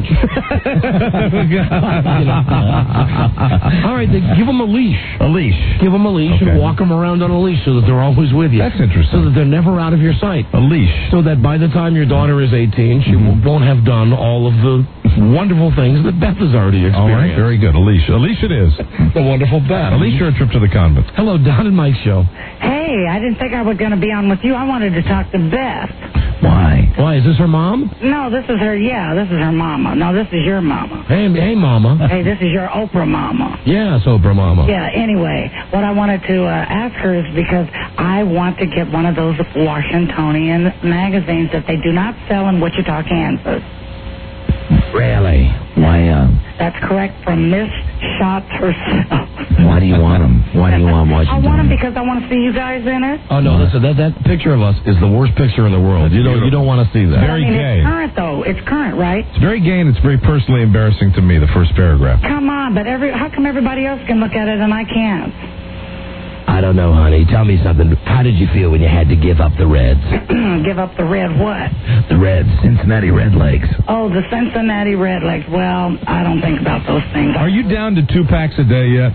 All right, then give them a leash. A leash. Give them a leash Okay. and walk them around on a leash so that they're always with you. That's interesting. So that they're never out of your sight. A leash. So that by the time your daughter is eighteen, she Mm-hmm. won't have done all of the wonderful things that Beth has already experienced. All right, very good. A leash. A leash it is. The wonderful Beth. A leash or a trip to the convent? Hello, Don and Mike show. Hey, I didn't think I was going to be on with you. I wanted to talk to Beth. Why? Why? Why? Is this her mom? No, this is her, yeah, this is her mama. No, this is your mama. Hey, hey, Mama. Hey, this is your Oprah mama. Yeah, it's Oprah Mama. Yeah, anyway, what I wanted to uh, ask her is because I want to get one of those Washingtonian magazines that they do not sell in Wichita, Kansas. Really? Why, uh... That's correct, from Miss Schatz herself. Why do you want them? Why do you want Washington? I want them because I want to see you guys in it. Oh, no, listen, that, that picture of us is the worst picture in the world. You don't, you don't want to see that. But, I mean, it's current, though. It's current, right? It's very gay and it's very personally embarrassing to me, the first paragraph. Come on, but every how come everybody else can look at it and I can't? I don't know, honey. Tell me something. How did you feel when you had to give up the Reds? Give up the red what? The Reds, Cincinnati Redlegs. Oh, the Cincinnati Redlegs. Well, I don't think about those things. Are you down to two packs a day yet?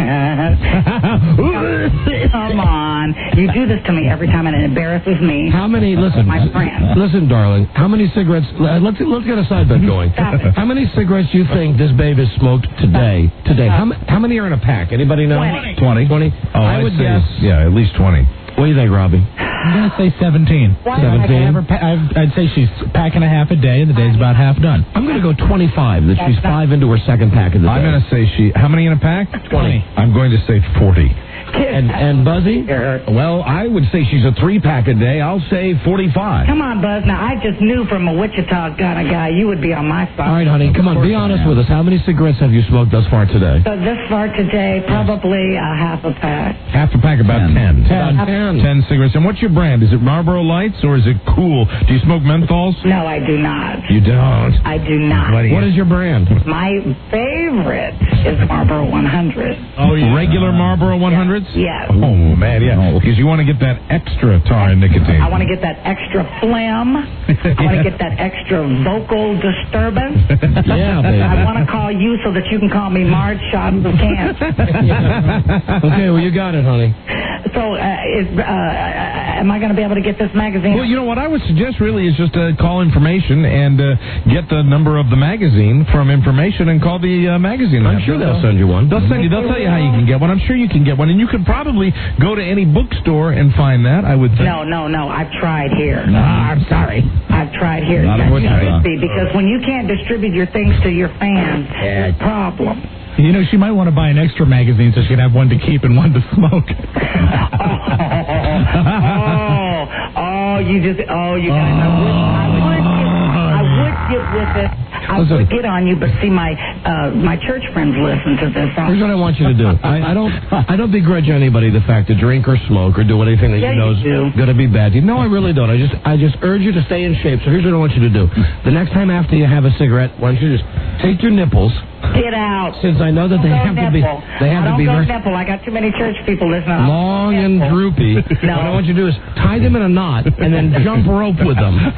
Come on. You do this to me every time and it embarrasses me. How many, listen, my friend. Listen, darling, how many cigarettes, let's, let's get a side bet going. Stop it. How many cigarettes do you think this babe has smoked today? Today. How, how many are in a pack? Anybody know? twenty. twenty? twenty? Oh, I I'd would say, guess. yeah, at least twenty. What do you think, Robbie? I'm going to say seventeen. Why seventeen? I never pa- I'd, I'd say she's packing a half a day, and the day's about half done. I'm going to go twenty-five, that she's five into her second pack of the day. I'm going to say she... How many in a pack? twenty. I'm going to say forty. And, and Buzzy? Well, I would say she's a three-pack a day. I'll say forty-five. Come on, Buzz. Now, I just knew from a Wichita kind of guy you would be on my side. All right, honey, come on, be honest with us. How many cigarettes have you smoked thus far today? So this far today, probably a half a pack. Half a pack, about ten. Ten. Ten. Ten cigarettes. And what's your brand? Is it Marlboro Lights or is it Cool? Do you smoke menthols? No, I do not. You don't. I do not. What, What is your brand? My favorite is Marlboro one hundred. Oh, yeah. Regular Marlboro one hundreds? Yes. Oh, man, yeah. Because you want to get that extra tar and nicotine. I want to get that extra phlegm. I want to get that extra vocal disturbance. Yeah, baby. I want to call you so that you can call me Marge Shots of Cancer. Okay, well, you got it, honey. So, uh, is, uh, am I going to be able to get this magazine? Well, you know what I would suggest really is just uh, call information and uh, get the number of the magazine from information and call the uh, magazine. I'm sure they'll send you one. They'll send you. They'll tell you how you can get one. I'm sure you can get one, and you could probably go to any bookstore and find that. I would think. No, no, no. I've tried here. No, I'm sorry. I've tried here. Not That what you should thought. be, because when you can't distribute your things to your fans, it's a problem. You know, she might want to buy an extra magazine so she can have one to keep and one to smoke. oh, oh, you just, oh, you guys, I would, I would, get, I would get with it. I Listen. would get on you, but see, my uh, my church friends listen to this. Here's what I want you to do. I, I don't I don't begrudge anybody the fact to drink or smoke or do anything that Yeah, you know you do. is going to be bad. You know, I really don't. I just I just urge you to stay in shape. So here's what I want you to do. The next time after you have a cigarette, why don't you just take your nipples. Get out. Since I know that they Don't have go to be nipple. they have I to don't be go very nipple. I got too many church people listening. I don't long go and nipple. droopy. No. What I want you to do is tie them in a knot and then jump rope with them. Oh,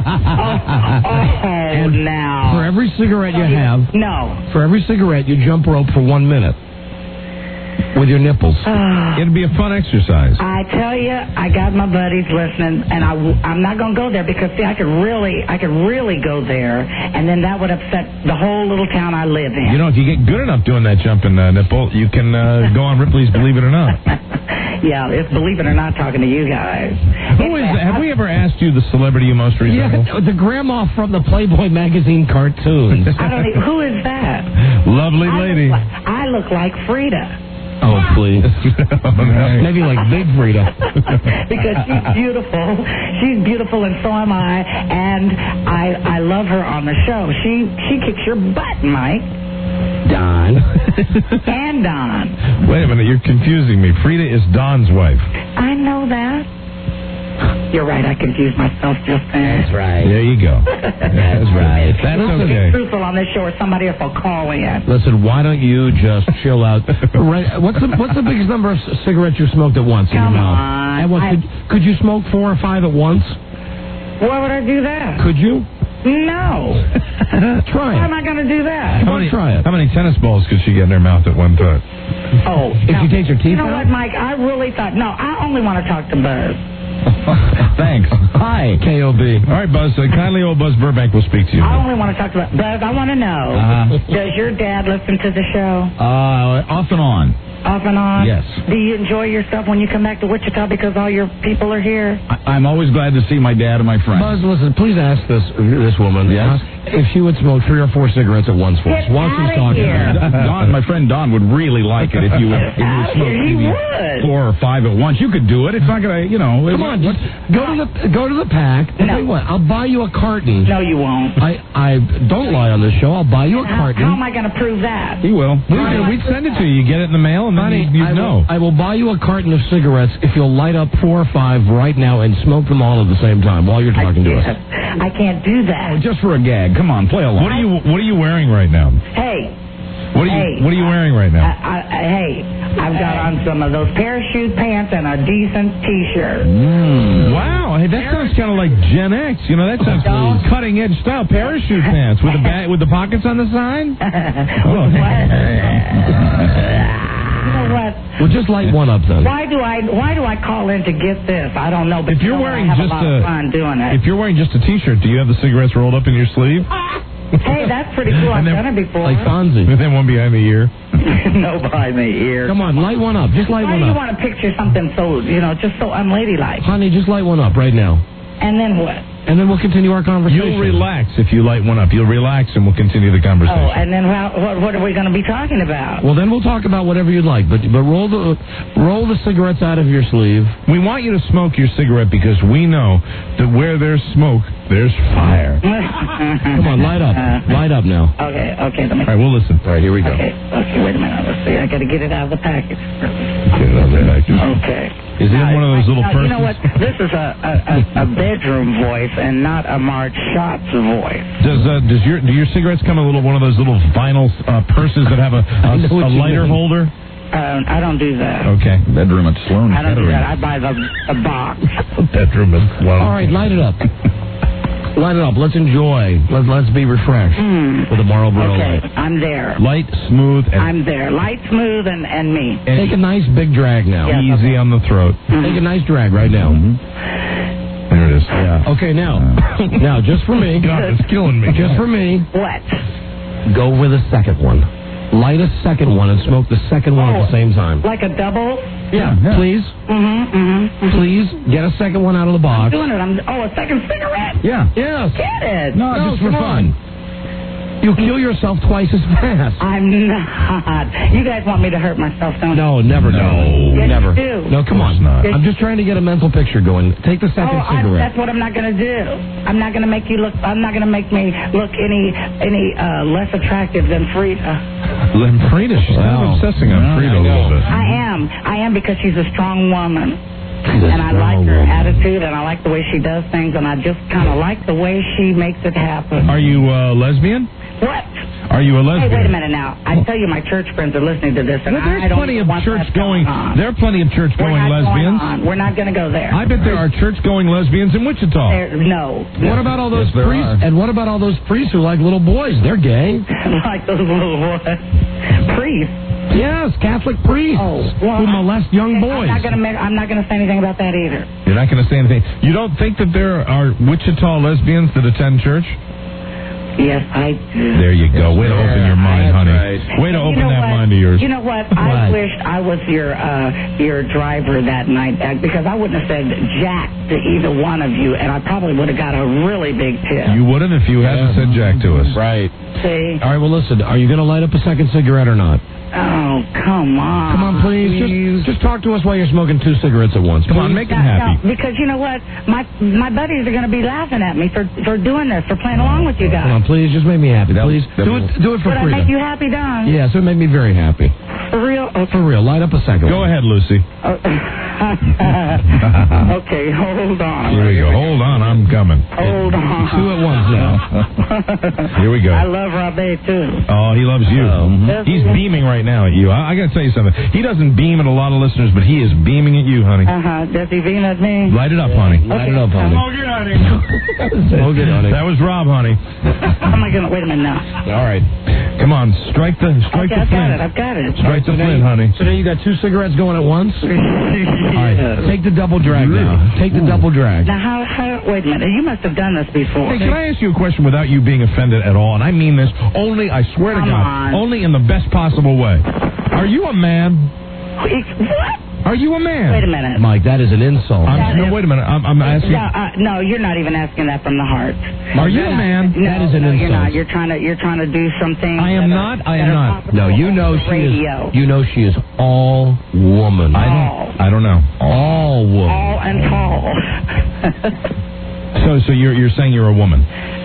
oh now. For every cigarette you have, No. for every cigarette you jump rope for one minute with your nipples. It'd be a fun exercise. I tell you, I got my buddies listening, and I, I'm not going to go there because, see, I could really, I could really go there, and then that would upset the whole little town I live in. You know, if you get good enough doing that jumping uh, nipple, you can uh, go on Ripley's Believe It or Not. Yeah, it's Believe It or Not talking to you guys. Who is? Have we ever asked you the celebrity you most resemble? Yeah, the grandma from the Playboy magazine cartoons. I don't even, who is that? Lovely I lady. Look like, I look like Frida. Oh, please. Maybe like Big Frida. Because she's beautiful. She's beautiful, and so am I. And I I love her on the show. She she kicks your butt, Mike. Don. And Don. Wait a minute, you're confusing me. Frida is Don's wife. I know that. You're right. I confused myself just then. That's right. There you go. That's right. That's Listen, okay. Be truthful on this show, or somebody else will call in. Listen, why don't you just chill out? Right, what's the what's the biggest number of c- cigarettes you smoked at once in Come your mouth? on. And what, I- could, could you smoke four or five at once? Why would I do that? Could you? No. Try Why it. am I going to do that? How many, try it. how many tennis balls could she get in her mouth at one time? Oh, If now, you take your teeth you know out? what, Mike? I really thought. No, I only want to talk to Buzz. Thanks. Hi. K O B. All right, Buzz. Uh, kindly old Buzz Burbank will speak to you. I only want to talk to Buzz. I want to know. Uh-huh. Does your dad listen to the show? Uh, off and on. off and on? Yes. Do you enjoy yourself when you come back to Wichita because all your people are here? I, I'm always glad to see my dad and my friends. Buzz, listen, please ask this this woman Yes? uh, if she would smoke three or four cigarettes at once for us. Get Once she's outta talking here. about it. Don, my friend Don would really like it if you would, if you would smoke He maybe would. four or five at once. You could do it. It's not gonna, you know. Come on, just go to the go to the pack. I'll tell you what, I'll buy you a carton. No, you won't. I I don't lie on this show. I'll buy you a How, carton. how am I going to prove that? He will. We would, we'd send it to you. You get it in the mail, and then Honey, you'd I know. will, I will buy you a carton of cigarettes if you'll light up four or five right now and smoke them all at the same time while you're talking to us. I can't do that. Oh, just for a gag. Come on, play along. What are you What are you wearing right now? Hey. What are you Hey. What are you wearing right I, now? I, I, hey, I've got on some of those parachute pants and a decent T-shirt. Mm. Wow, hey, that sounds kind of like Gen X. You know, that sounds Don't. cutting edge style. Parachute pants with the ba- with the pockets on the side. Oh. You know what? Well, just light one up then. Why do I Why do I call in to get this? I don't know. But If you're you know what? wearing I have just a lot a of fun doing it. if you're wearing just a T-shirt, do you have the cigarettes rolled up in your sleeve? Hey, that's pretty cool. I've And then- done it before. Like Fonzie. And then one behind the ear. No, by the ear. Come on, light one up. Just light Why one do you up. want to picture something so, you know, just so unladylike? Honey, just light one up right now. And then what? And then we'll continue our conversation. You'll relax if you light one up. You'll relax, and we'll continue the conversation. Oh, and then how, what, what are we going to be talking about? Well, then we'll talk about whatever you'd like, but but roll the roll the cigarettes out of your sleeve. We want you to smoke your cigarette because we know that where there's smoke, there's fire. Come on, light up, light up now. Okay, okay. Let me. All right, we'll listen. All right, here we go. Okay, okay. Wait a minute. Let's see. I got to get it out of the package. Okay. Is it Now, one of those little now, persons? You know what? This is a, a, a, a bedroom voice and not a Mark Schatz voice. Does uh, does your do your cigarettes come in a little one of those little vinyl uh, purses that have a, a, know what a you lighter mean. holder? Uh, I don't do that. Okay. Bedroom at Sloan I don't do Kettering. that. I buy the, the box. Bedroom is well. All right, light it up. Light it up. Let's enjoy. Let's let's be refreshed Hmm. with a Marlboro Okay, light. I'm there. Light, smooth, and I'm there. Light, smooth, and, and me. Take a nice big drag now. Yeah. easy on the throat. Take a nice drag right now. There it is. Yeah. Okay, now, now just for me, God, it's killing me. just for me, What? go with a second one. Light a second one and smoke the second one at the same time. Like a double? Yeah, please, Mm-hmm, mm-hmm. please get a second one out of the box. Doing it. I'm, oh, a second cigarette? Yeah. Yes. Get it. No, No, just for come fun. on. You'll kill yourself twice as fast. I'm not. You guys want me to hurt myself, don't you? No, never, No. Yes, never. you do. No, come on. not. I'm just trying to get a mental picture going. Take the second Oh, I, cigarette. that's what I'm not going to do. I'm not going to make you look. I'm not going to make me look any any uh, less attractive than Frida. Lamprina, she's kind Wow. of obsessing on Yeah, Frida a I know. little bit. I am. I am because she's a strong woman. She's a And I like strong her woman. attitude, and I like the way she does things, and I just kind of like the way she makes it happen. Are you uh, lesbian? What? Are you a Hey, lesbian? wait a minute now. I tell you, my church friends are listening to this, and Well, there's I don't plenty of want church that going. on. There are plenty of church We're going not lesbians. Going on. We're not going to go there. I bet there are church going lesbians in Wichita. There, no. What about all those Yes, there priests? are. And what about all those priests who like little boys? They're gay. Like those little boys. Priests. Yes, Catholic priests Oh, well, who molest young I'm boys. not going to. I'm not going to say anything about that either. You're not going to say anything. You don't think that there are Wichita lesbians that attend church? Yes, I do. There you go. Way to open your mind, honey. Way to You open know that what? mind of yours. You know what? I What? wished I was your uh, your driver that night uh, because I wouldn't have said jack to either one of you, and I probably would have got a really big tip. You would have if you hadn't said Jack to us. Right. See? All right, well, listen, are you going to light up a second cigarette or not? Oh, come on. Come on, please. Just, just talk to us while you're smoking two cigarettes at once. Come on, please. make him No, happy. no, because you know what? My my buddies are going to be laughing at me for, for doing this, for playing along with you Come guys. on, please, just make me happy. Please. that Do it, do it for Would I freedom. make you happy, Don? Yes, it would make me very happy. For real? Oh, for real. Light up a second Go one. ahead, Lucy. Okay, hold on. Here we go. Hold on, I'm coming. Hold on. Two at once now. Here we go. I love Robbie, too. Oh, he loves you. Does He's he? beaming right now at you. I, I got to tell you something. He doesn't beam at a lot of listeners, but he is beaming at you, honey. Uh-huh. Does he beam at me? Light it up, honey. Light it up, honey. Smoke it, honey. Smoke it, honey. That was Rob, honey. How am I going to... Wait a minute now. All right. Come on, strike the strike Okay, the I've got flint. it. I've got it. Strike the So now flint, you- honey. So now you got two cigarettes going at once? All right, Yes. take the double drag now. Take the double drag. Now, how, how... Wait a minute. You must have done this before. Hey, can I ask you a question without you being offended at all? And I mean this only, I swear to Come God, on. only in the best possible way. Are you a man? What? Are you a man? Wait a minute. Mike, that is an insult. I'm, no, wait a minute. I'm, I'm asking. No, uh, no, you're not even asking that from the heart. Are you a man? No, that is an no, insult. you're not. You're trying to. You're trying to do something. I am not. I am not. No, you know she radio. is. You know she is all woman. I don't. I don't know. All woman. All and tall. So, so you're you're saying you're a woman?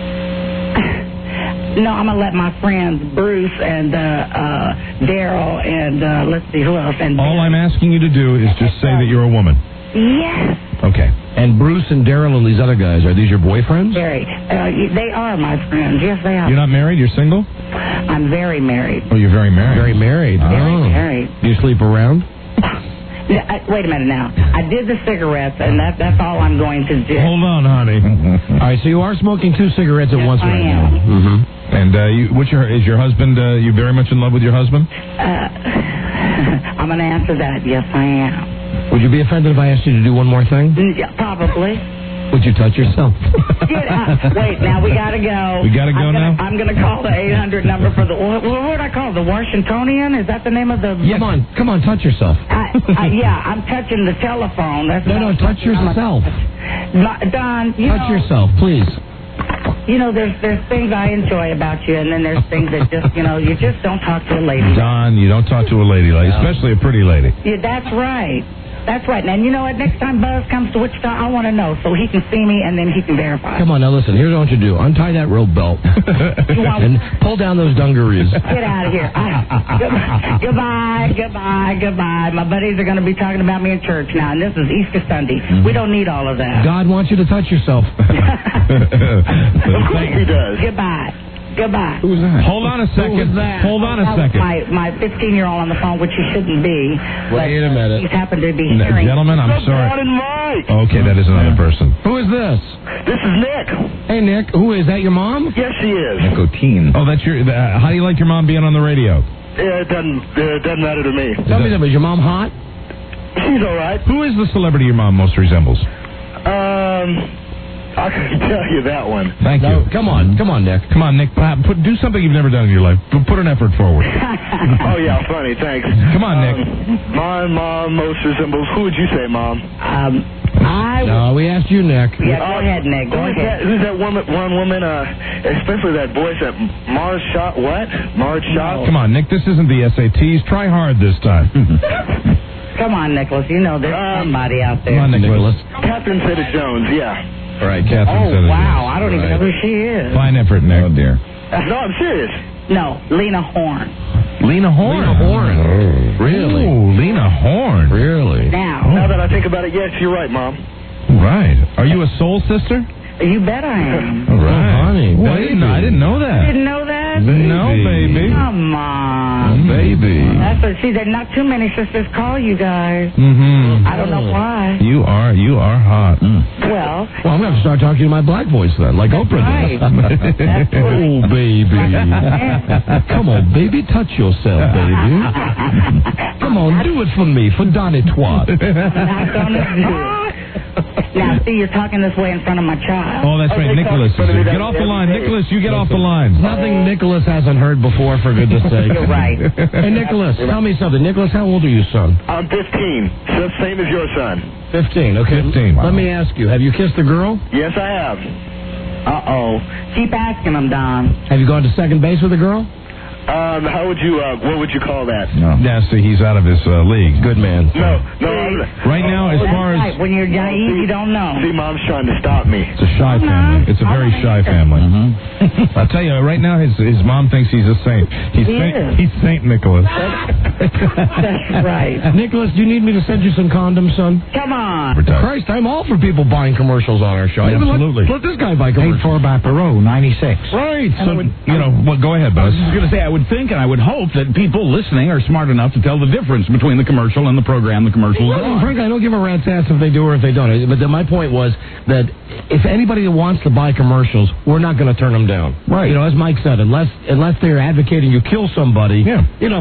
No, I'm gonna let my friends Bruce and uh, uh, Daryl and uh, let's see who else. And All I'm asking you to do is just say that you're a woman. yes, Okay. And Bruce and Daryl and these other guys, are these your boyfriends? Very. Uh, they are my friends. Yes, they are. You're not married? You're single? I'm very married. Oh, you're very married. Very married. Very Oh. married. Do you sleep around? Yeah, I, wait a minute now. I did the cigarettes, and that, that's all I'm going to do. Hold on, honey. All right, so you are smoking two cigarettes at Yes, once I right am. now. Mm-hmm. And uh, you, what's your is your husband? Uh, you very much in love with your husband? Uh, I'm going to answer that. Yes, I am. Would you be offended if I asked you to do one more thing? Mm, yeah, probably. Would you touch yourself? Get out. Wait, now we got to go. We gotta go I'm gonna, now? I'm going to call the eight hundred number for the. What, what would I call it? The Washingtonian? Is that the name of the. Come on, come on, touch yourself. I, I, yeah, I'm touching the telephone. That's No, no, not- touch yourself. My- Don, you Touch know, yourself, please. you know, there's there's things I enjoy about you, and then there's things that just, you know, you just don't talk to a lady. Don, you don't talk to a lady, like, especially a pretty lady. Yeah, that's right. That's right. And you know what? Next time Buzz comes to Wichita, I want to know so he can see me and then he can verify. Come on, now listen, here's what you do. Untie that rope belt and pull down those dungarees. Get out of here. I, goodbye, goodbye, goodbye, goodbye. My buddies are going to be talking about me in church now, and this is Easter Sunday. We don't need all of that. God wants you to touch yourself. Of course he does. Goodbye. Goodbye. Who was that? Hold on a second. Hold on a That was second. My my fifteen-year-old on the phone, which he shouldn't be. Wait a minute. He's happened to be No, hearing. gentlemen, I'm sorry. Don and Mike. Okay, that is another person. Who is this? This is Nick. Hey, Nick. Who is that? Your mom? Yes, she is. Nicotine. Oh, that's your. Uh, how do you like your mom being on the radio? Yeah, it doesn't, uh, it doesn't matter to me. Tell me something. Is your mom hot? She's all right. Who is the celebrity your mom most resembles? Um, I can tell you that one. Thank No, you. come on. Come on, Nick. Come on, Nick. Put, put- do something you've never done in your life. Put, put an effort forward. Oh, yeah, funny, thanks. Come on, Nick. Um, my mom most resembles, who would you say, Mom? Um, I. No, we asked you, Nick. Yeah, go ahead, Nick. Go Who's ahead. that, who's that woman, one woman, uh, especially that voice that Mars Shot, what? Mars Shot? Come on, Nick. This isn't the S A Ts. Try hard this time. Come on, Nicholas. You know there's somebody out there. Come on, Nicholas. Catherine Zeta-Jones, yeah. All right, Catherine. Oh, Zeta-Jones. wow. I don't even know who she is. Fine effort, Nick. Oh dear. No, I'm serious. No, Lena Horne. Lena Horne. Lena Horne. Really? Oh, Lena Horne. Really? Now, Now that I think about it, yes, you're right, Mom. Right. Are you a soul sister? you bet I am. All right. Oh, honey, Well, I, didn't know, I didn't know that. Didn't know that? No, baby. Come on. Baby. That's what. See, there not too many sisters call you guys. Mm-hmm. I don't know why. You are, you are hot. Well, Well, I'm going to have to start talking to my black voice then, like Oprah right. did. That's Oh, baby. Come on, baby. Touch yourself, baby. Come on, do it for me, for Donnie Twat. not gonna do it. Now, see, you're talking this way in front of my child. Oh, that's right. Nicholas is here. Get off the line. Nicholas, you get off the line. Nothing Nicholas hasn't heard before, for goodness sake. You're right. Hey, Nicholas, tell me something. Nicholas, how old are you, son? I'm fifteen, so same as your son. Fifteen, okay. Fifteen. Let me ask you, have you kissed a girl? Yes, I have. Uh-oh. Keep asking them, Don. Have you gone to second base with a girl? Um, how would you, uh, what would you call that? No. Yeah, see, he's out of his uh, league. Good man. No, no. I'm, Right now, as That's far as... right. When you're naive, you don't know. See, Mom's trying to stop me. It's a shy family. It's a very shy family. I'll tell you, right now, his his mom thinks he's a saint. He's He Saint, is. he's Saint Nicholas. That's right. Nicholas, do you need me to send you some condoms, son? Come on. Christ, I'm all for people buying commercials on our show. Yeah, Let- absolutely. Let, this guy buy commercials. Paid for by Perot, ninety-six. Right. And So, I would- you know, well, go ahead, I Buzz. was just going to say, I would think and I would hope that people listening are smart enough to tell the difference between the commercial and the program the commercials Well, are. frankly, I don't give a rat's ass if they do or if they don't. But then my point was that if anybody wants to buy commercials, we're not going to turn them down. Right. You know, as Mike said, unless unless they're advocating you kill somebody, Yeah. you know,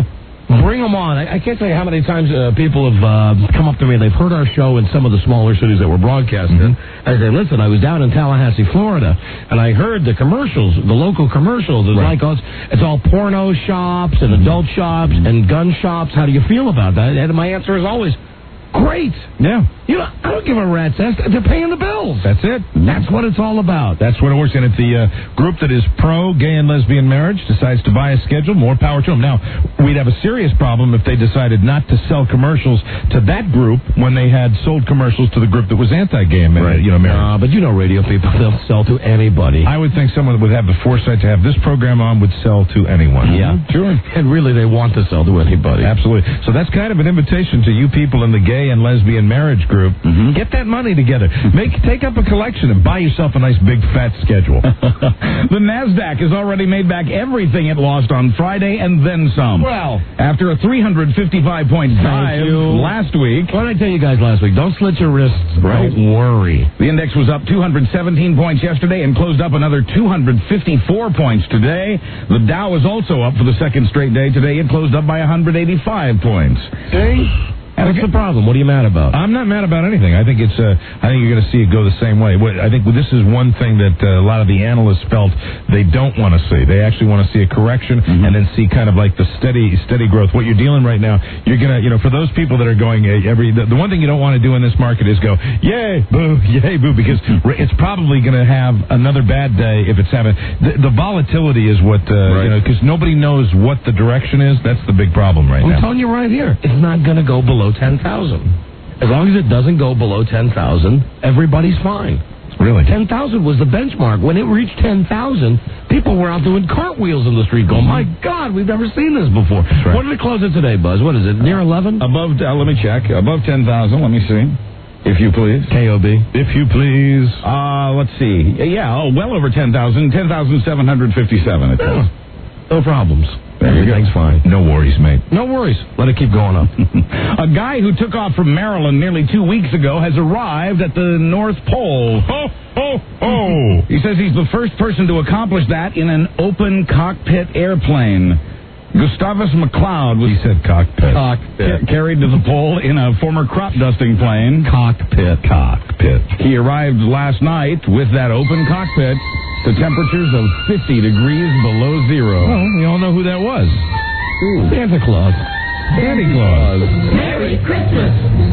Bring them on. I, I can't tell you how many times uh, people have uh, come up to me. They've heard our show in some of the smaller cities that we're broadcasting. Mm-hmm. I say, listen, I was down in Tallahassee, Florida, and I heard the commercials, the local commercials. It's Right. like, oh, it's, it's all porno shops and adult shops and gun shops. How do you feel about that? And my answer is always, great. Yeah. You know, I don't give a rat's ass. They're paying the bills. That's it. That's what it's all about. That's what it works. And if the uh, group that is pro gay and lesbian marriage decides to buy a schedule, more power to them. Now, we'd have a serious problem if they decided not to sell commercials to that group when they had sold commercials to the group that was anti-gay and Right. you know, marriage. Uh, but you know radio people, they'll sell to anybody. I would think someone that would have the foresight to have this program on would sell to anyone. Yeah. Sure. And really, they want to sell to anybody. Absolutely. So that's kind of an invitation to you people in the gay and lesbian marriage group. Mm-hmm. Get that money together. Make Take up a collection and buy yourself a nice big fat schedule. The NASDAQ has already made back everything it lost on Friday and then some. Well, after a three hundred fifty-five point dive last week. What did I tell you guys last week? Don't slit your wrists. Right. Don't worry. The index was up two hundred seventeen points yesterday and closed up another two hundred fifty-four points today. The Dow was also up for the second straight day today. It closed up by one hundred eighty-five points. See? What's the problem? What are you mad about? I'm not mad about anything. I think it's. Uh, I think you're going to see it go the same way. What, I think this is one thing that uh, a lot of the analysts felt they don't want to see. They actually want to see a correction mm-hmm. and then see kind of like the steady, steady growth. What you're dealing right now, you're gonna, you know, for those people that are going uh, every. The, the one thing you don't want to do in this market is go yay boo, yay boo, because it's probably going to have another bad day if it's having the, the volatility is what uh, right. you know, because nobody knows what the direction is. That's the big problem right I'm now. I'm telling you right here, it's not going to go below ten thousand. As long as it doesn't go below ten thousand, everybody's fine. Really? ten thousand was the benchmark. When it reached ten thousand, people were out doing cartwheels in the street going, my God, we've never seen this before. Right. What did it close at today, Buzz? What is it, near eleven? Above, uh, let me check. Above ten thousand, let me see. If you please. K O B. If you please. Uh, let's see. Yeah, oh, well over ten thousand. ten thousand seven hundred fifty-seven it is. No problems. Everything's fine. No worries, mate. No worries. Let it keep going up. A guy who took off from Maryland nearly two weeks ago has arrived at the North Pole. Ho, ho, ho. He says he's the first person to accomplish that in an open cockpit airplane. Gustavus McLeod was, he said cockpit. Cockpit. Carried to the pole in a former crop dusting plane. Cockpit. Cockpit. He arrived last night with that open cockpit to temperatures of fifty degrees below zero. Well, we all know who that was. Ooh. Santa Claus. Santa Claus. Merry Christmas.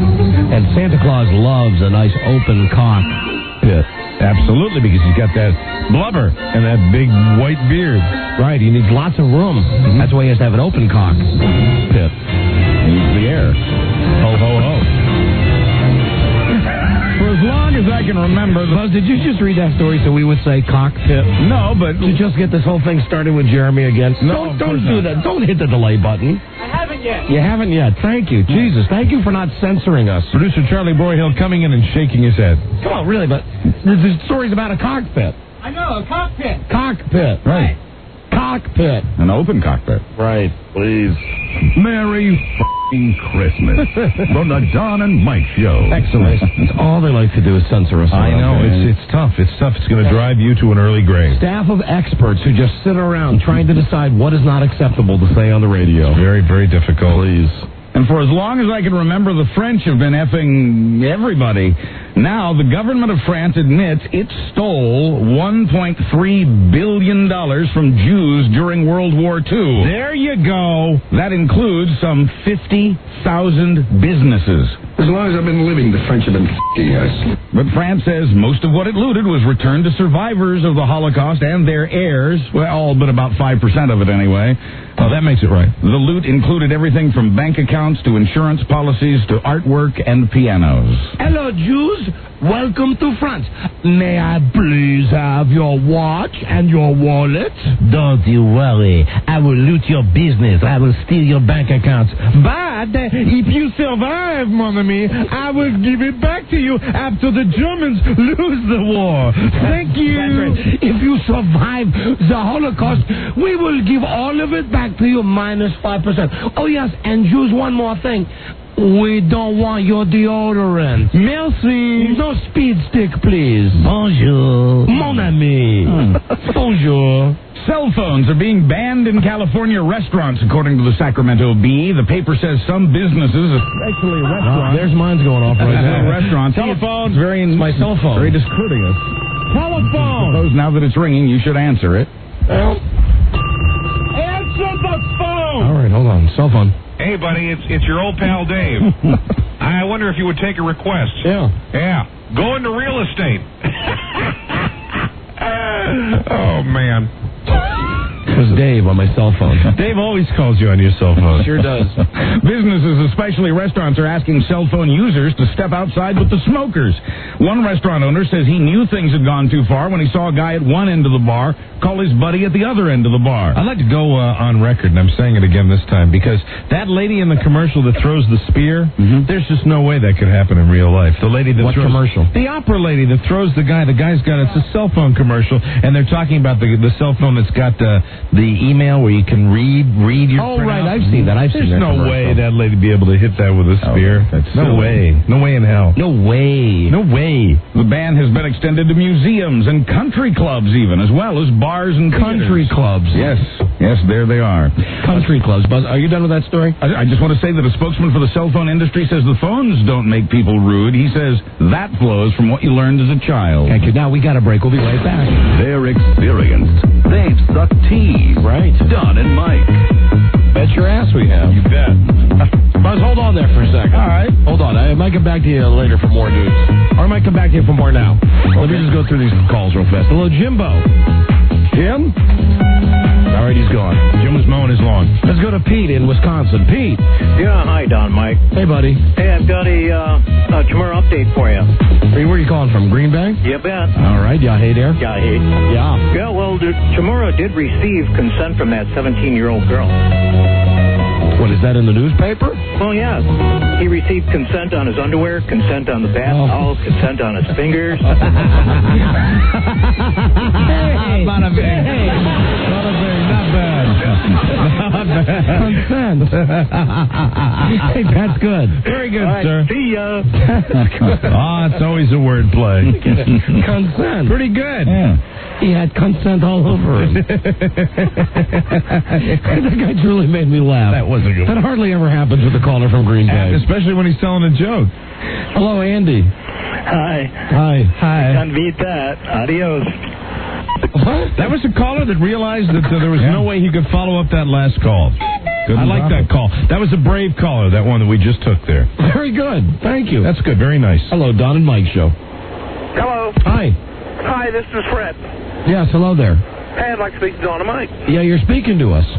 And Santa Claus loves a nice open cockpit. Absolutely, because he's got that blubber and that big white beard. Right, he needs lots of room. Mm-hmm. That's why he has to have an open cock pit. He needs the air. Ho, ho, ho. For as long as I can remember... The... Buzz, did you just read that story so we would say cockpit? No, but... To just get this whole thing started with Jeremy again? No, don't don't do not. that. Don't hit the delay button. I haven't yet. You haven't yet. Thank you. Jesus, thank you for not censoring us. Producer Charlie Broyhill coming in and shaking his head. Come on, really, but the, the story's about a cockpit. I know, a cockpit. Cockpit. Right. Cockpit. An open cockpit. Right. Please. Merry f***ing Christmas from the Don and Mike Show. Excellent. That's all they like to do is censor us. I know. It's it's tough. It's tough. It's going to drive you to an early grave. Staff of experts who just sit around trying to decide what is not acceptable to say on the radio. Very, very difficult. Please. And for as long as I can remember, the French have been effing everybody. Now, the government of France admits it stole one point three billion dollars from Jews during World War Two. There you go. That includes some fifty thousand businesses. As long as I've been living, the French have been f***ing us. But France says most of what it looted was returned to survivors of the Holocaust and their heirs. Well, all but about five percent of it anyway. Oh, that makes it right. The loot included everything from bank accounts to insurance policies to artwork and pianos. Hello, Jews. Welcome to France. May I please have your watch and your wallet? Don't you worry. I will loot your business. I will steal your bank accounts. But if you survive, mon ami, I will give it back to you after the Germans lose the war. Thank you. If you survive the Holocaust, we will give all of it back to you minus five percent. Oh, yes, and Jews, one more thing. We don't want your deodorant. Merci. No speed stick, please. Bonjour. Mon ami. Bonjour. Cell phones are being banned in California restaurants, according to the Sacramento Bee. The paper says some businesses, especially restaurants... Oh, there's mine's going off right now. Restaurants. Telephone. It's very, it's my cell phone. Very discourteous. Telephone. Suppose now that it's ringing, you should answer it. Well, Answer the phone! all right, hold on. Cell phone. Hey, buddy, it's it's your old pal Dave. I wonder if you would take a request. Yeah. Yeah. Go into real estate. Oh, man. It was Dave on my cell phone. Dave always calls you on your cell phone. Sure does. Businesses, especially restaurants, are asking cell phone users to step outside with the smokers. One restaurant owner says he knew things had gone too far when he saw a guy at one end of the bar call his buddy at the other end of the bar. I'd like to go uh, on record, and I'm saying it again this time, because that lady in the commercial that throws the spear, mm-hmm. there's just no way that could happen in real life. The lady that What throws... commercial? The opera lady that throws the guy. The guy's got... It's a cell phone commercial, and they're talking about the the cell phone that's got the, the email where you can read read your... Oh, right, I've seen that. I've There's seen that no commercial. way that lady be able to hit that with a spear. Oh, that's no silly. way. No way in hell. No way. No way. The ban has been extended to museums and country clubs even, as well as bars and Country theaters. clubs. Yes, yes, there they are. Country clubs. Buzz, are you done with that story? I, I just want to say that a spokesman for the cell phone industry says the phones don't make people rude. He says that flows from what you learned as a child. Thank you. Now we got a break. We'll be right back. They're experienced. They've sucked teas. Right. Don and Mike. Bet your ass we have. You bet. Buzz, hold on there for a second. All right. Hold on. I might come back to you later for more news. Or I might come back to you for more now. Let me just go through these calls real fast. Hello, Jimbo. Jim? All right, he's gone. Jim was mowing his lawn. Let's go to Pete in Wisconsin. Pete. Yeah, hi, Don, Mike. Hey, buddy. Hey, I've got a, uh, a Chamorro update for you. Hey, where are you calling from? Green Bay? You bet. All right. Yeah, hey there. Yeah, hey. Yeah. Yeah, well, the, Chamorro did receive consent from that seventeen-year-old girl. What, is that in the newspaper? Well, yeah. He received consent on his underwear, consent on the bath Oh. towel, consent on his fingers. Hey. Bada bing. Hey. Bada bing. Not bad. Not bad. Consent. Hey, that's good. Very good, All right, sir. see ya. Ah, it's always a word play. Consent. Pretty good. Yeah. He had consent all over him. That guy truly made me laugh. That was a good That one. hardly ever happens with a caller from Green Bay. Especially when he's telling a joke. Hello, Andy. Hi. Hi. Hi. Can't beat that. Adios. What? That was a caller that realized that uh, there was no way he could follow up that last call. Couldn't I like drop that it. call. That was a brave caller, that one that we just took there. Very good. Thank you. That's good. Very nice. Hello, Don and Mike show. Hello. Hi. Hi, this is Fred. Yes, hello there. Hey, I'd like to speak to Don and Mike. Yeah, you're speaking to us.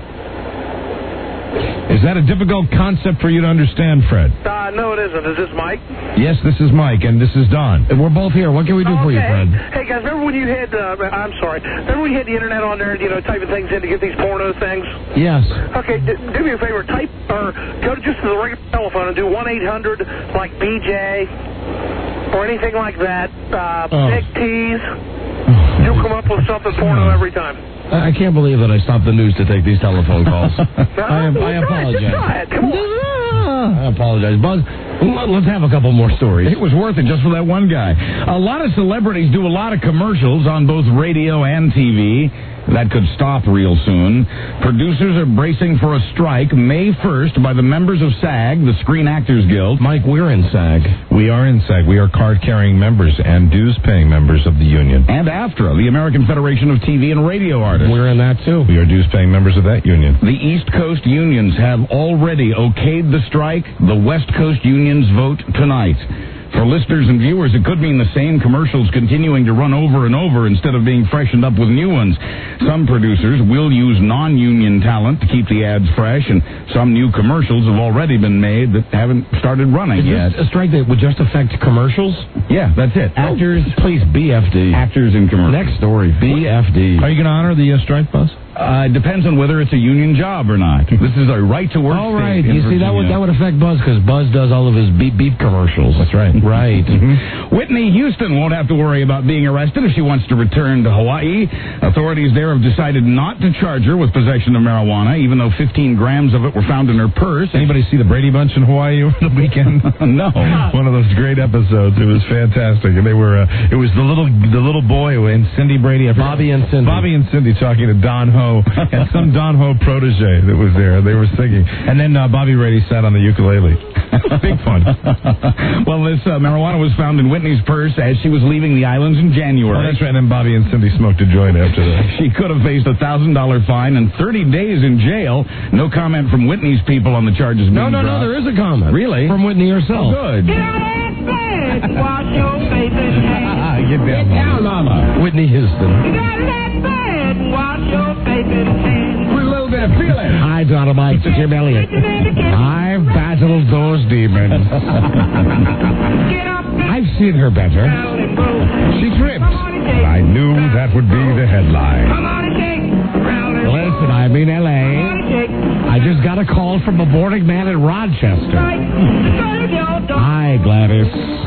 Is that a difficult concept for you to understand, Fred? Uh, no, it isn't. Is this Mike? Yes, this is Mike, and this is Don. We're both here. What can we do Oh, for you, okay. Fred? Hey, guys, remember when you had, uh, I'm sorry, remember when you had the internet on there and, you know, typing things in to get these porno things? Yes. Okay, d- do me a favor, type, or go to just to the regular telephone and do one eight hundred, like B J, or anything like that, uh, Oh. Big T's. You'll come up with something porno every time. I I can't believe that I stopped the news to take these telephone calls. I, am, I Well, try it, just apologize. try it. Come on. I apologize. Buzz, let- let's have a couple more stories. It was worth it just for that one guy. A lot of celebrities do a lot of commercials on both radio and T V. That could stop real soon. Producers are bracing for a strike May first by the members of SAG, the Screen Actors Guild. Mike, we're in SAG. We are in SAG. We are card-carrying members and dues-paying members of the union. And AFTRA, the American Federation of T V and Radio Artists. We're in that, too. We are dues-paying members of that union. The East Coast unions have already okayed the strike. The West Coast unions vote tonight. For listeners and viewers, it could mean the same commercials continuing to run over and over instead of being freshened up with new ones. Some producers will use non-union talent to keep the ads fresh, and some new commercials have already been made that haven't started running Is yet. this a strike that would just affect commercials? Yeah, that's it. Actors, please, B F D. Actors in commercials. Next story, B F D. Are you going to honor the uh, strike, Buzz? Uh, it depends on whether it's a union job or not. This is a right-to-work All state right. in You see, that would, Virginia. that would affect Buzz because Buzz does all of his beep beep commercials. That's right. Right. Whitney Houston won't have to worry about being arrested if she wants to return to Hawaii. Authorities there have decided not to charge her with possession of marijuana, even though fifteen grams of it were found in her purse. Anybody see the Brady Bunch in Hawaii over the weekend? No. One of those great episodes. It was fantastic, and they were. Uh, it was the little the little boy and Cindy Brady. I forgot- Bobby and Cindy. Bobby and Cindy talking to Don Ho and some Don Ho protege that was there. They were singing, and then uh, Bobby Brady sat on the ukulele. Big fun. Well, this uh, marijuana was found in Whitney's purse as she was leaving the islands in January. Oh, that's right. And then Bobby and Cindy smoked a joint after that. She could have faced a thousand dollar fine and thirty days in jail. No comment from Whitney's people on the charges. No, being no, no. brought. There is a comment. Really? From Whitney herself. Oh, good. Wash your face and hands. Get down, Down, mama. Whitney Houston. You gotta let bed wash your face and hands. With a little bit of feeling. Hi, Dynamite. It's Jim Elliott. I've battled those demons. Get up I've seen her better. and go. She tripped. I knew that would be the headline. Come on and shake. Round and Listen, I'm in L Come on A. and shake. I just got a call from a boarding man in Rochester. Right. Go to your door. Hi, Gladys.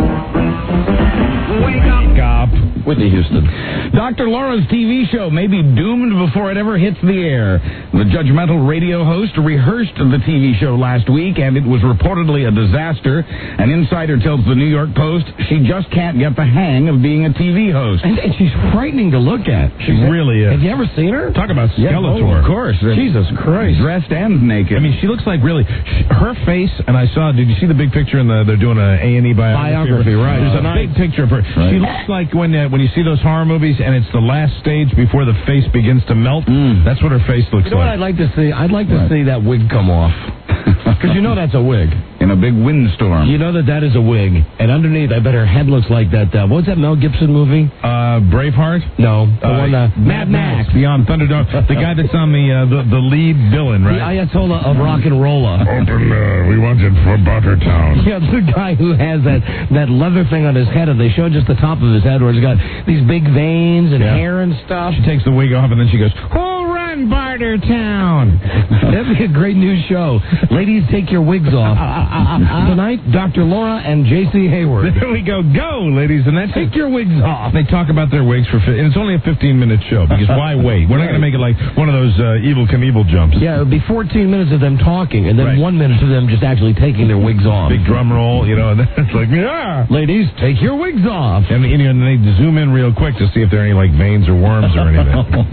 Wake up. Up. Whitney Houston. Doctor Laura's T V show may be doomed before it ever hits the air. The judgmental radio host rehearsed the T V show last week, and it was reportedly a disaster. An insider tells the New York Post she just can't get the hang of being a T V host. And, and she's frightening to look at. She really is. Have you ever seen her? Talk about Yeah, Skeletor. oh, of course. Jesus Christ. Dressed and naked. I mean, she looks like really sh- her face. And I saw. Did you see the big picture? In the they're doing a A and E biography. Biography, right. There's a Uh, big picture of her. Right. She looks like when uh, when you see those horror movies, and it's the last stage before the face begins to melt. Mm. That's what her face looks You know what I'd like. like to see? I'd like to Right. see that wig come off. Because you know that's a wig. in a big windstorm. You know that that is a wig. And underneath, I bet her head looks like that. Uh, what was that Mel Gibson movie? Uh, Braveheart. No. The Uh, one, uh, Mad Max. Beyond Thunderdome. The guy that's on the uh, the, the lead villain, The right? Ayatollah of rock and rolla. Open, uh, we want it for Buttertown. Yeah, the guy who has that, that leather thing on his head, and they show just the top of his head where he's got these big veins and Yeah. hair and stuff. She takes the wig off and then she goes, Who run Bartertown? That'd be a great new show. Ladies, take your wigs off. Tonight, Doctor Laura and J C Hayward. there we go, go, ladies, and that's Take your wigs off. They talk about their wigs for, fi- and it's only a fifteen-minute show, because why wait? We're not going to make it like one of those uh, Evil Knievel jumps. Yeah, it would be fourteen minutes of them talking, and then Right. one minute of them just actually taking their wigs off. Big drum roll, you know, and then it's like, yeah. Ladies, take your wigs off. And, you know, and they zoom in real quick to see if there are any, like, veins or worms or anything.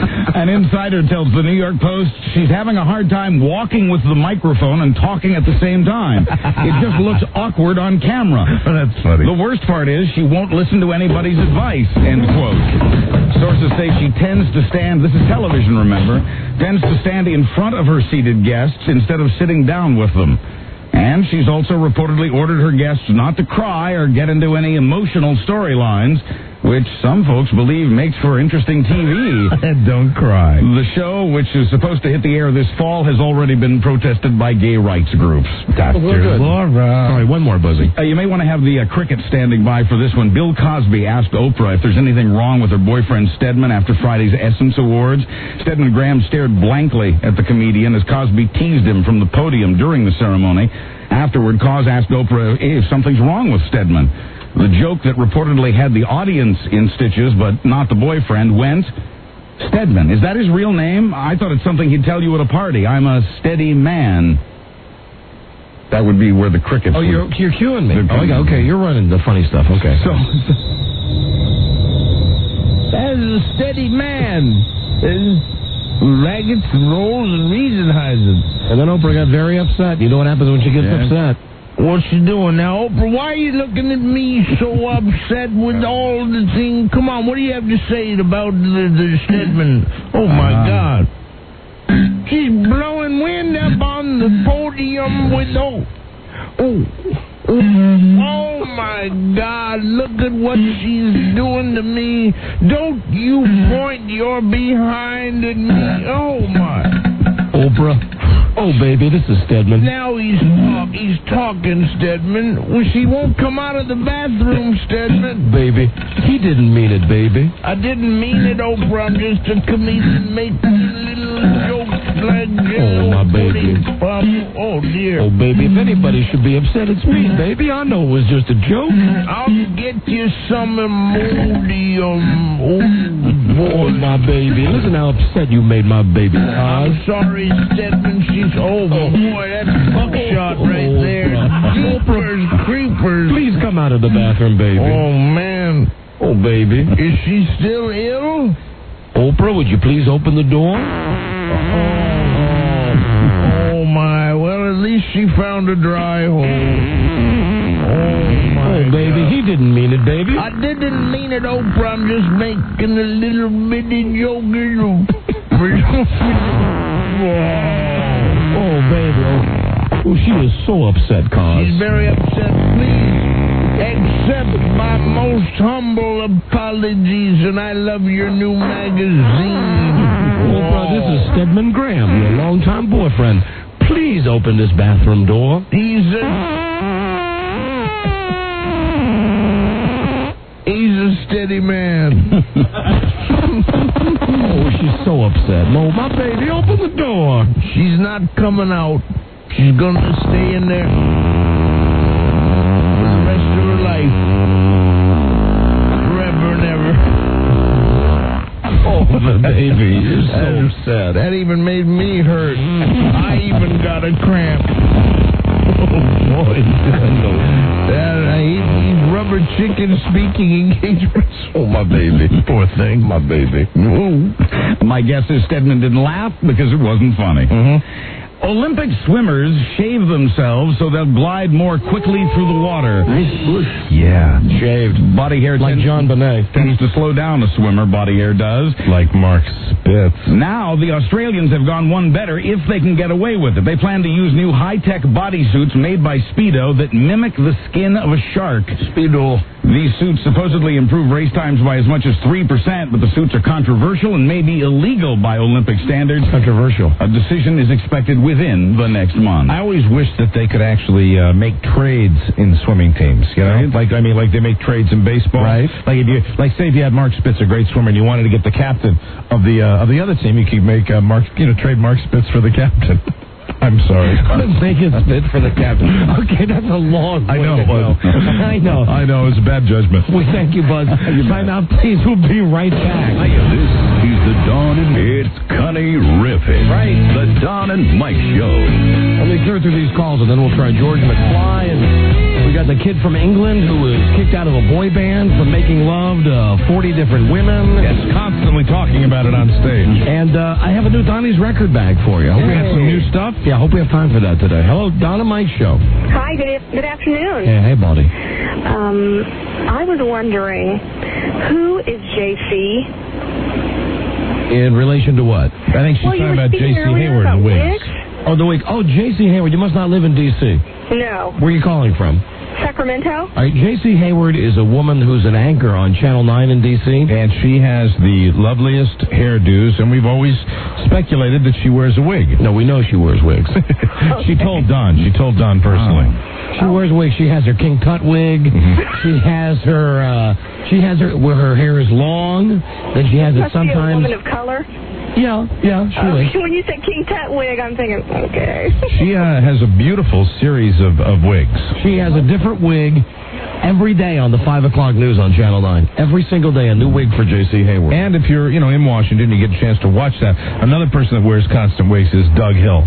An insider tells the New York Post she's having a hard time walking with the microphone and talking at the same time. It just looks awkward on camera. That's funny. The worst part is she won't listen to anybody's advice, end quote. Sources say she tends to stand, this is television, remember, tends to stand in front of her seated guests instead of sitting down with them. And she's also reportedly ordered her guests not to cry or get into any emotional storylines, which some folks believe makes for interesting T V. Don't cry. The show, which is supposed to hit the air this fall, has already been protested by gay rights groups. Doctor Laura. Sorry, one more, Buzzy. Uh, you may want to have the uh, cricket standing by for this one. Bill Cosby asked Oprah if there's anything wrong with her boyfriend Stedman after Friday's Essence Awards. Stedman Graham stared blankly at the comedian as Cosby teased him from the podium during the ceremony. Afterward, Cos asked Oprah if something's wrong with Stedman. The joke that reportedly had the audience in stitches, but not the boyfriend, went, Stedman, is that his real name? I thought it's something he'd tell you at a party. I'm a steady man. That would be where the crickets Oh, would- you're you're cueing me. They're Oh, okay, okay, you're running the funny stuff. Okay. So, That's a steady man. Raggets and rolls and Riesenheisen. And then Oprah got very upset. You know what happens when she gets Yeah. upset? What's she doing now, Oprah? Why are you looking at me so upset with all the things? Come on, what do you have to say about the, the Stedman? Oh, my Uh, God. She's blowing wind up on the podium with, oh, oh, oh, my God, look at what she's doing to me. Don't you point your behind at me. Oh, my. Oprah. Oh, baby, this is Stedman. Now he's talk, he's talking, Stedman. Well, she won't come out of the bathroom, Stedman. Baby, he didn't mean it, baby. I didn't mean it, Oprah. I'm just a comedian making little jokes like this. Oh, my baby. Oh, dear. Oh, baby, if anybody should be upset, it's me, baby. I know it was just a joke. I'll get you some Imodium. Oh, boy, my baby. Listen how upset you made my baby. I'm sorry, Stedman. She's over. Oh, boy, that's buckshot right oh, there. Jeepers, creepers. Please come out of the bathroom, baby. Oh, man. Oh, baby. Is she still ill? Oprah, would you please open the door? Oh, oh my. Well, at least she found a dry hole. Oh, my Oh, baby, God. he didn't mean it, baby. I didn't mean it, Oprah. I'm just making a little bitty joke. Oh, baby. Oh, she is so upset, Cos. She's very upset. Please accept my most humble apologies, and I love your new magazine. Oprah, this is Stedman Graham, your longtime boyfriend. Please open this bathroom door. He's a... He's a steady man. Oh, she's so upset. No, my baby, open the door. She's not coming out. She's gonna stay in there for the rest of her life. Forever and ever. Oh, my baby, you're so sad. That even made me hurt. I even got a cramp. Oh, boy. That, uh, he, he's rubber chicken speaking engagements. Oh, my baby. Poor thing, my baby. Ooh. My guess is Stedman didn't laugh because it wasn't funny. Mm-hmm. Olympic swimmers shave themselves so they'll glide more quickly through the water. Yeah, shaved. Body hair like tends, John Bonet. tends to slow down a swimmer, body hair does. Like Mark Spitz. Now the Australians have gone one better if they can get away with it. They plan to use new high-tech bodysuits made by Speedo that mimic the skin of a shark. Speedo. These suits supposedly improve race times by as much as three percent, but the suits are controversial and may be illegal by Olympic standards. Controversial. A decision is expected within the next month. I always wish that they could actually uh, make trades in swimming teams. You know, Right. like I mean, like they make trades in baseball. Right. Like if you, like say if you had Mark Spitz, a great swimmer, and you wanted to get the captain of the uh, of the other team, you could make uh, Mark, you know, trade Mark Spitz for the captain. I'm sorry. Make it spit for the captain. Okay, that's a long way I know. to go. I know. I know. It was a bad judgment. We thank you, Buzz. Sign out, please. We'll be right back. This is the Don and it's Connie Riffin. Right. The Don and Mike Show. Let me clear through these calls, and then we'll try George McFly. And we got the kid from England who was kicked out of a boy band for making love to forty different women. Yes, constantly talking about it on stage. And uh, I have a new Donnie's record bag for you. I hope we have some new stuff. Yeah, I hope we have time for that today. Hello, Don and Mike Show. Hi, good, good afternoon. Yeah, hey, buddy. Um, I was wondering, who is J C? In relation to what? I think she's Well, you talking were about J C speaking earlier Hayward and about Wigs. wigs? Oh, the week. Oh, J C Hayward. You must not live in D C. No. Where are you calling from? Sacramento? All right, J C Hayward is a woman who's an anchor on Channel nine in D C. And she has the loveliest hairdos, and we've always speculated that she wears a wig. No, we know she wears wigs. She told Don. She told Don personally. She wears wigs. She has her King Tut wig. She has her, uh, she has her, where her hair is long. Then she has it Must be a sometimes. woman of color? Yeah, yeah, she Uh, is. when you say King Tut wig, I'm thinking, okay. She uh, has a beautiful series of, of wigs. She has a different wig every day on the five o'clock news on Channel nine. Every single day, a new wig for J C Hayward. And if you're, you know, in Washington, you get a chance to watch that. Another person that wears constant wigs is Doug Hill.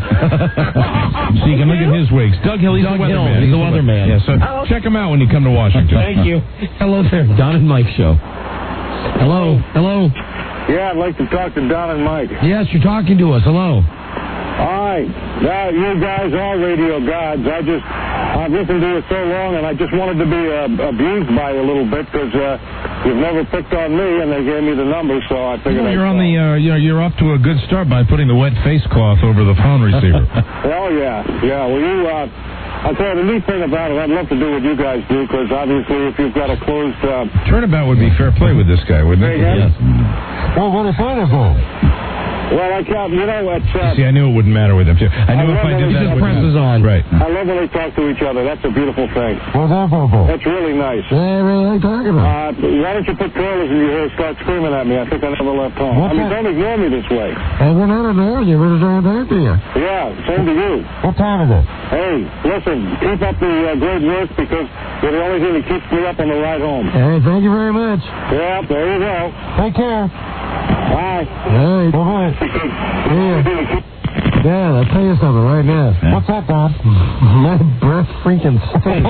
So you can look at his wigs. Doug Hill, he's Doug the Hill, weatherman. he's the weatherman. Yeah, so Oh. check him out when you come to Washington. Thank you. Hello there, Don and Mike Show. Hello, hello. Yeah, I'd like to talk to Don and Mike. Yes, you're talking to us. Hello. All right. Now, you guys are radio gods. I just, I've listened to you so long, and I just wanted to be uh, abused by you a little bit because uh, you've never picked on me, and they gave me the number, so I figured Well, I'd you're on call. the, uh, you're, you're off to a good start by putting the wet face cloth over the phone receiver. Oh, yeah. Yeah, well, you, uh, I'll tell you, the neat thing about it, I'd love to do what you guys do, because obviously if you've got a closed... Uh, Turnabout would be fair play with this guy, wouldn't it? Say again? Yes. Well, what if I was on? Well, I can't, you know, it's... Uh, See, I knew it wouldn't matter with them, too. I knew I if I love did when that... he it just wouldn't presses matter. on. Right. I love when they talk to each other. That's a beautiful thing. What's that for? That's really nice. Yeah, what are they talking about? Uh, why don't you put curlers in your hair and start screaming at me? I think I never left home. What I mean, the- don't ignore me this way. Oh, we're not ignoring you. We're just trying to talk to you. Yeah, same to you. What time is it? Hey, listen, keep up the uh, great work because you're the only thing that keeps me up on the ride home. Hey, thank you very much. Yeah, there you go. Take care. Bye. Hey, bye-bye. Yeah. Dan, I'll tell you something right now. What's that, Don? My breath freaking stinks.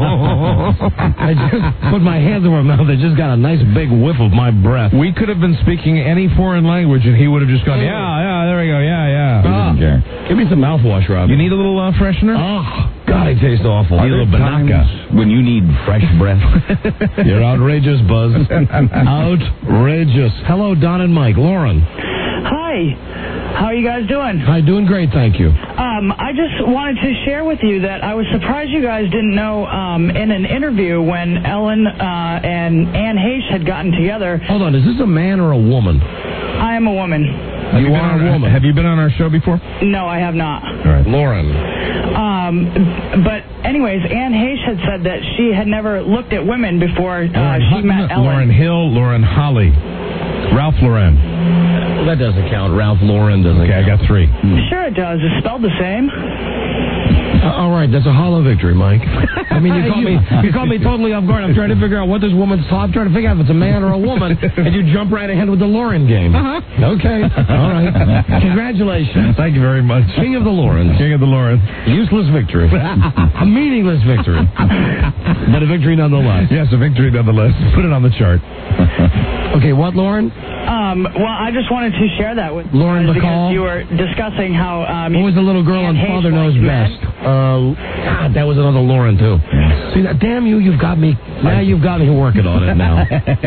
I just put my hands over my mouth. I just got a nice big whiff of my breath. We could have been speaking any foreign language, and he would have just gone, yeah, yeah, there we go, yeah, yeah. Ah, give me some mouthwash, Rob. You need a little uh, freshener? Oh, God, it tastes awful. Are Need a there little Banaka. times when you need fresh breath? You're outrageous, Buzz. Outrageous. Hello, Don and Mike. Lauren. Hi. How are you guys doing? Hi, doing great, thank you. Um, I just wanted to share with you that I was surprised you guys didn't know um, in an interview when Ellen uh, and Ann Heche had gotten together. Hold on, is this a man or a woman? I am a woman. Have You been are on, a woman. Have you been on our show before? No, I have not. All right. Lauren. Um, but anyways, Ann Heche had said that she had never looked at women before uh, Lauren she Hutton, met Ellen. Lauren Hill, Lauren Holly, Ralph Lauren. Well, that doesn't count. Ralph Lauren doesn't Okay, count. I got three. Sure it does. It's spelled the same. Uh, all right, that's a hollow victory, Mike. I mean, you caught me you caught me totally off guard. I'm trying to figure out what this woman's I'm trying to figure out if it's a man or a woman, and you jump right ahead with the Lauren game. Uh-huh. Okay, all right. Congratulations. Thank you very much. King of the Laurens. King of the Lauren. Useless victory. A meaningless victory. But a victory nonetheless. Yes, a victory nonetheless. Put it on the chart. Okay, what, Lauren? Um, well, I just wanted to share that with you Lauren guys Bacall? because you were discussing how um, What was the little girl on Ann Heche Father Knows liked Best? men. Uh, God, that was another Lauren, too. See, that, damn you, you've got me. Now you've got me working on it now.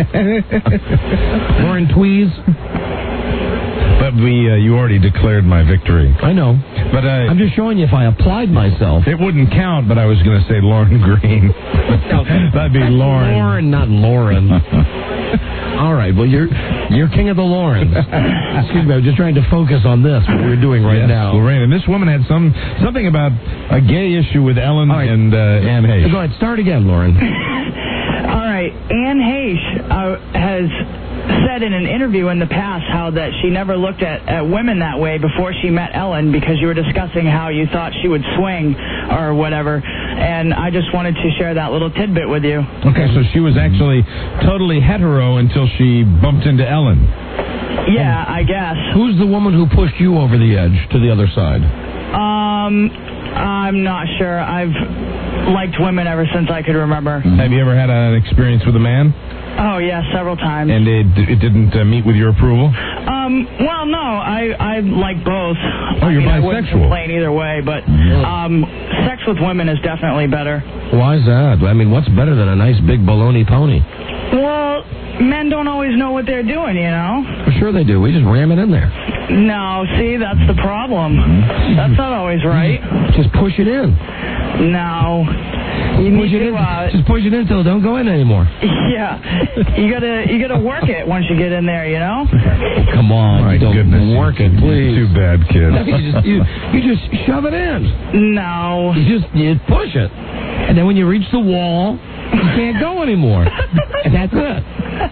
Lauren Tweez. But we, uh, you already declared my victory. I know. But uh, I'm just showing you if I applied myself. it wouldn't count, but I was going to say Lauren Green. That'd be Lauren. Lauren, not Lauren. All right, well, you're you're king of the Laurens. Excuse me, I was just trying to focus on this, what we're doing right Yes, now. Lorraine. And this woman had some something about a gay issue with Ellen All right. and uh, Ann Heche. Go ahead, start again, Lauren. All right, Ann Heche uh, has said in an interview in the past how that she never looked at, at women that way before she met Ellen because you were discussing how you thought she would swing or whatever, and I just wanted to share that little tidbit with you. Okay, so she was actually totally hetero until she bumped into Ellen. Yeah, I guess. Who's the woman who pushed you over the edge to the other side? Um, I'm not sure. I've liked women ever since I could remember. Have you ever had an experience with a man? Oh, yeah, several times. And it, it didn't uh, meet with your approval? Um, well, no, I, I like both. Oh, you're I mean, I wouldn't bisexual. complain either way, but um, sex with women is definitely better. Why is that? I mean, what's better than a nice big baloney pony? Well, men don't always know what they're doing, you know? Well, sure they do. We just ram it in there. No, see, that's the problem. That's not always right. Just push it in. No. You push need it to, in. uh, Just push it in until it don't go in anymore. yeah. You gotta, you gotta work it once you get in there, you know? Come on, My don't goodness. work it, please. Too bad, kid. No, you, just, you, you just shove it in. No. You just you push it. And then when you reach the wall, you can't go anymore. And that's it.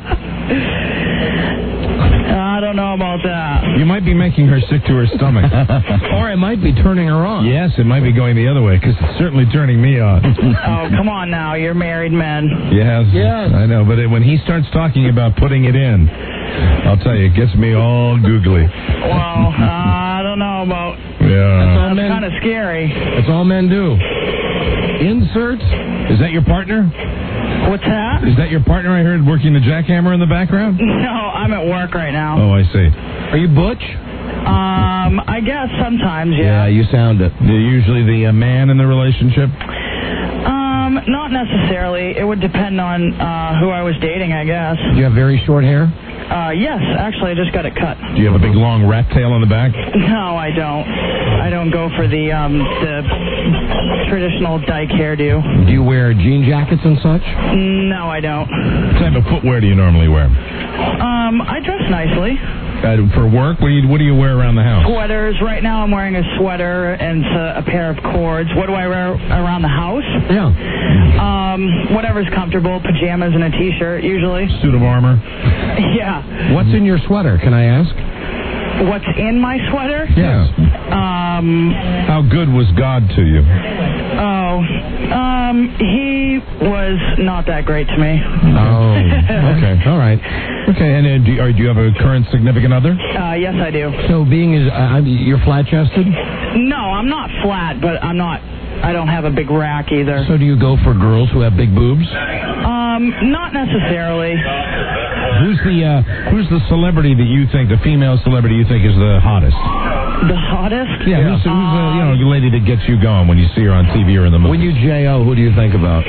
I don't know about that. You might be making her sick to her stomach. Or it might be turning her on. Yes, it might be going the other way, because it's certainly turning me on. Oh, come on now. You're married men. Yes. Yes. I know, but it, when he starts talking about putting it in, I'll tell you, it gets me all googly. Well, uh, I don't know about... Yeah. all That's men- kind of scary. That's all men do. Insert. Is that your partner? What's that? Is that your partner I heard working the jackhammer in the background? No, I'm at work right now. Oh, I see. Are you butch? Um, I guess sometimes, yeah. you sound it. You're usually the uh, man in the relationship? Um, not necessarily. It would depend on uh, who I was dating, I guess. Do you have very short hair? Uh, yes, actually, I just got it cut. Do you have a big long rat tail on the back? No, I don't. I don't go for the um the traditional dyke hairdo. Do you wear jean jackets and such? No, I don't. What type of footwear do you normally wear? Um, I dress nicely. Uh, for work? What do you What do you wear around the house? Sweaters. Right now I'm wearing a sweater and a pair of cords. What do I wear around the house? Yeah. Um, whatever's comfortable. Pajamas and a T-shirt, usually. Suit of armor? Yeah. What's in your sweater, can I ask? What's in my sweater? Yeah. Um. How good was God to you? Oh, um, he was not that great to me. Oh, okay, all right, okay. And uh, do, you, are, do you have a current significant other? Uh, yes, I do. So, being is uh, you're flat-chested? No, I'm not flat, but I'm not. I don't have a big rack either. So, do you go for girls who have big boobs? Um, not necessarily. Who's the uh, Who's the celebrity that you think, the female celebrity you think is the hottest? The hottest? Yeah, yeah. who's, who's uh, you know, the lady that gets you going when you see her on T V or in the movie? When you J O, who do you think about?